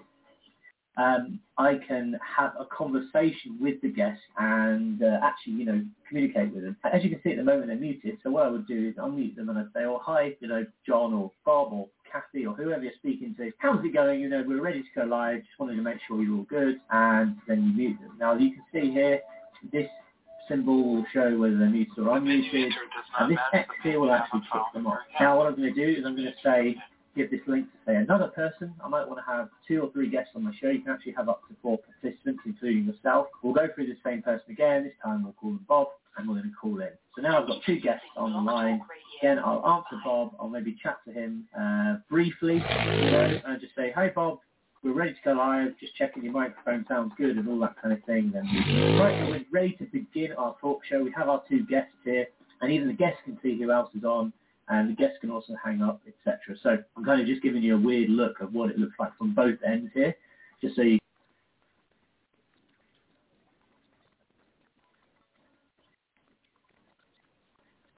Um, I can have a conversation with the guest and uh, actually, you know, communicate with them. As you can see at the moment, they're muted. So what I would do is unmute them and I'd say, oh, hi, you know, John or Bob or Kathy or whoever you're speaking to. How's it going? You know, we're ready to go live. Just wanted to make sure you're all good. And then you mute them. Now, you can see here, this symbol will show whether they're muted or unmuted. And this X here will actually kick them off. Now, what I'm going to do is I'm going to say, give this link to, say, another person. I might want to have two or three guests on my show. You can actually have up to four participants, including yourself. We'll go through the same person again. This time we'll call them Bob, and we're going to call in. So now I've got two guests on the line. Again, I'll answer Bob. I'll maybe chat to him uh, briefly, you know, and just say, hi, Bob. We're ready to go live. Just checking your microphone sounds good and all that kind of thing. Then right, so we're ready to begin our talk show. We have our two guests here, and even the guests can see who else is on. And the guests can also hang up, et cetera. So I'm kind of just giving you a weird look of what it looks like from both ends here, just so you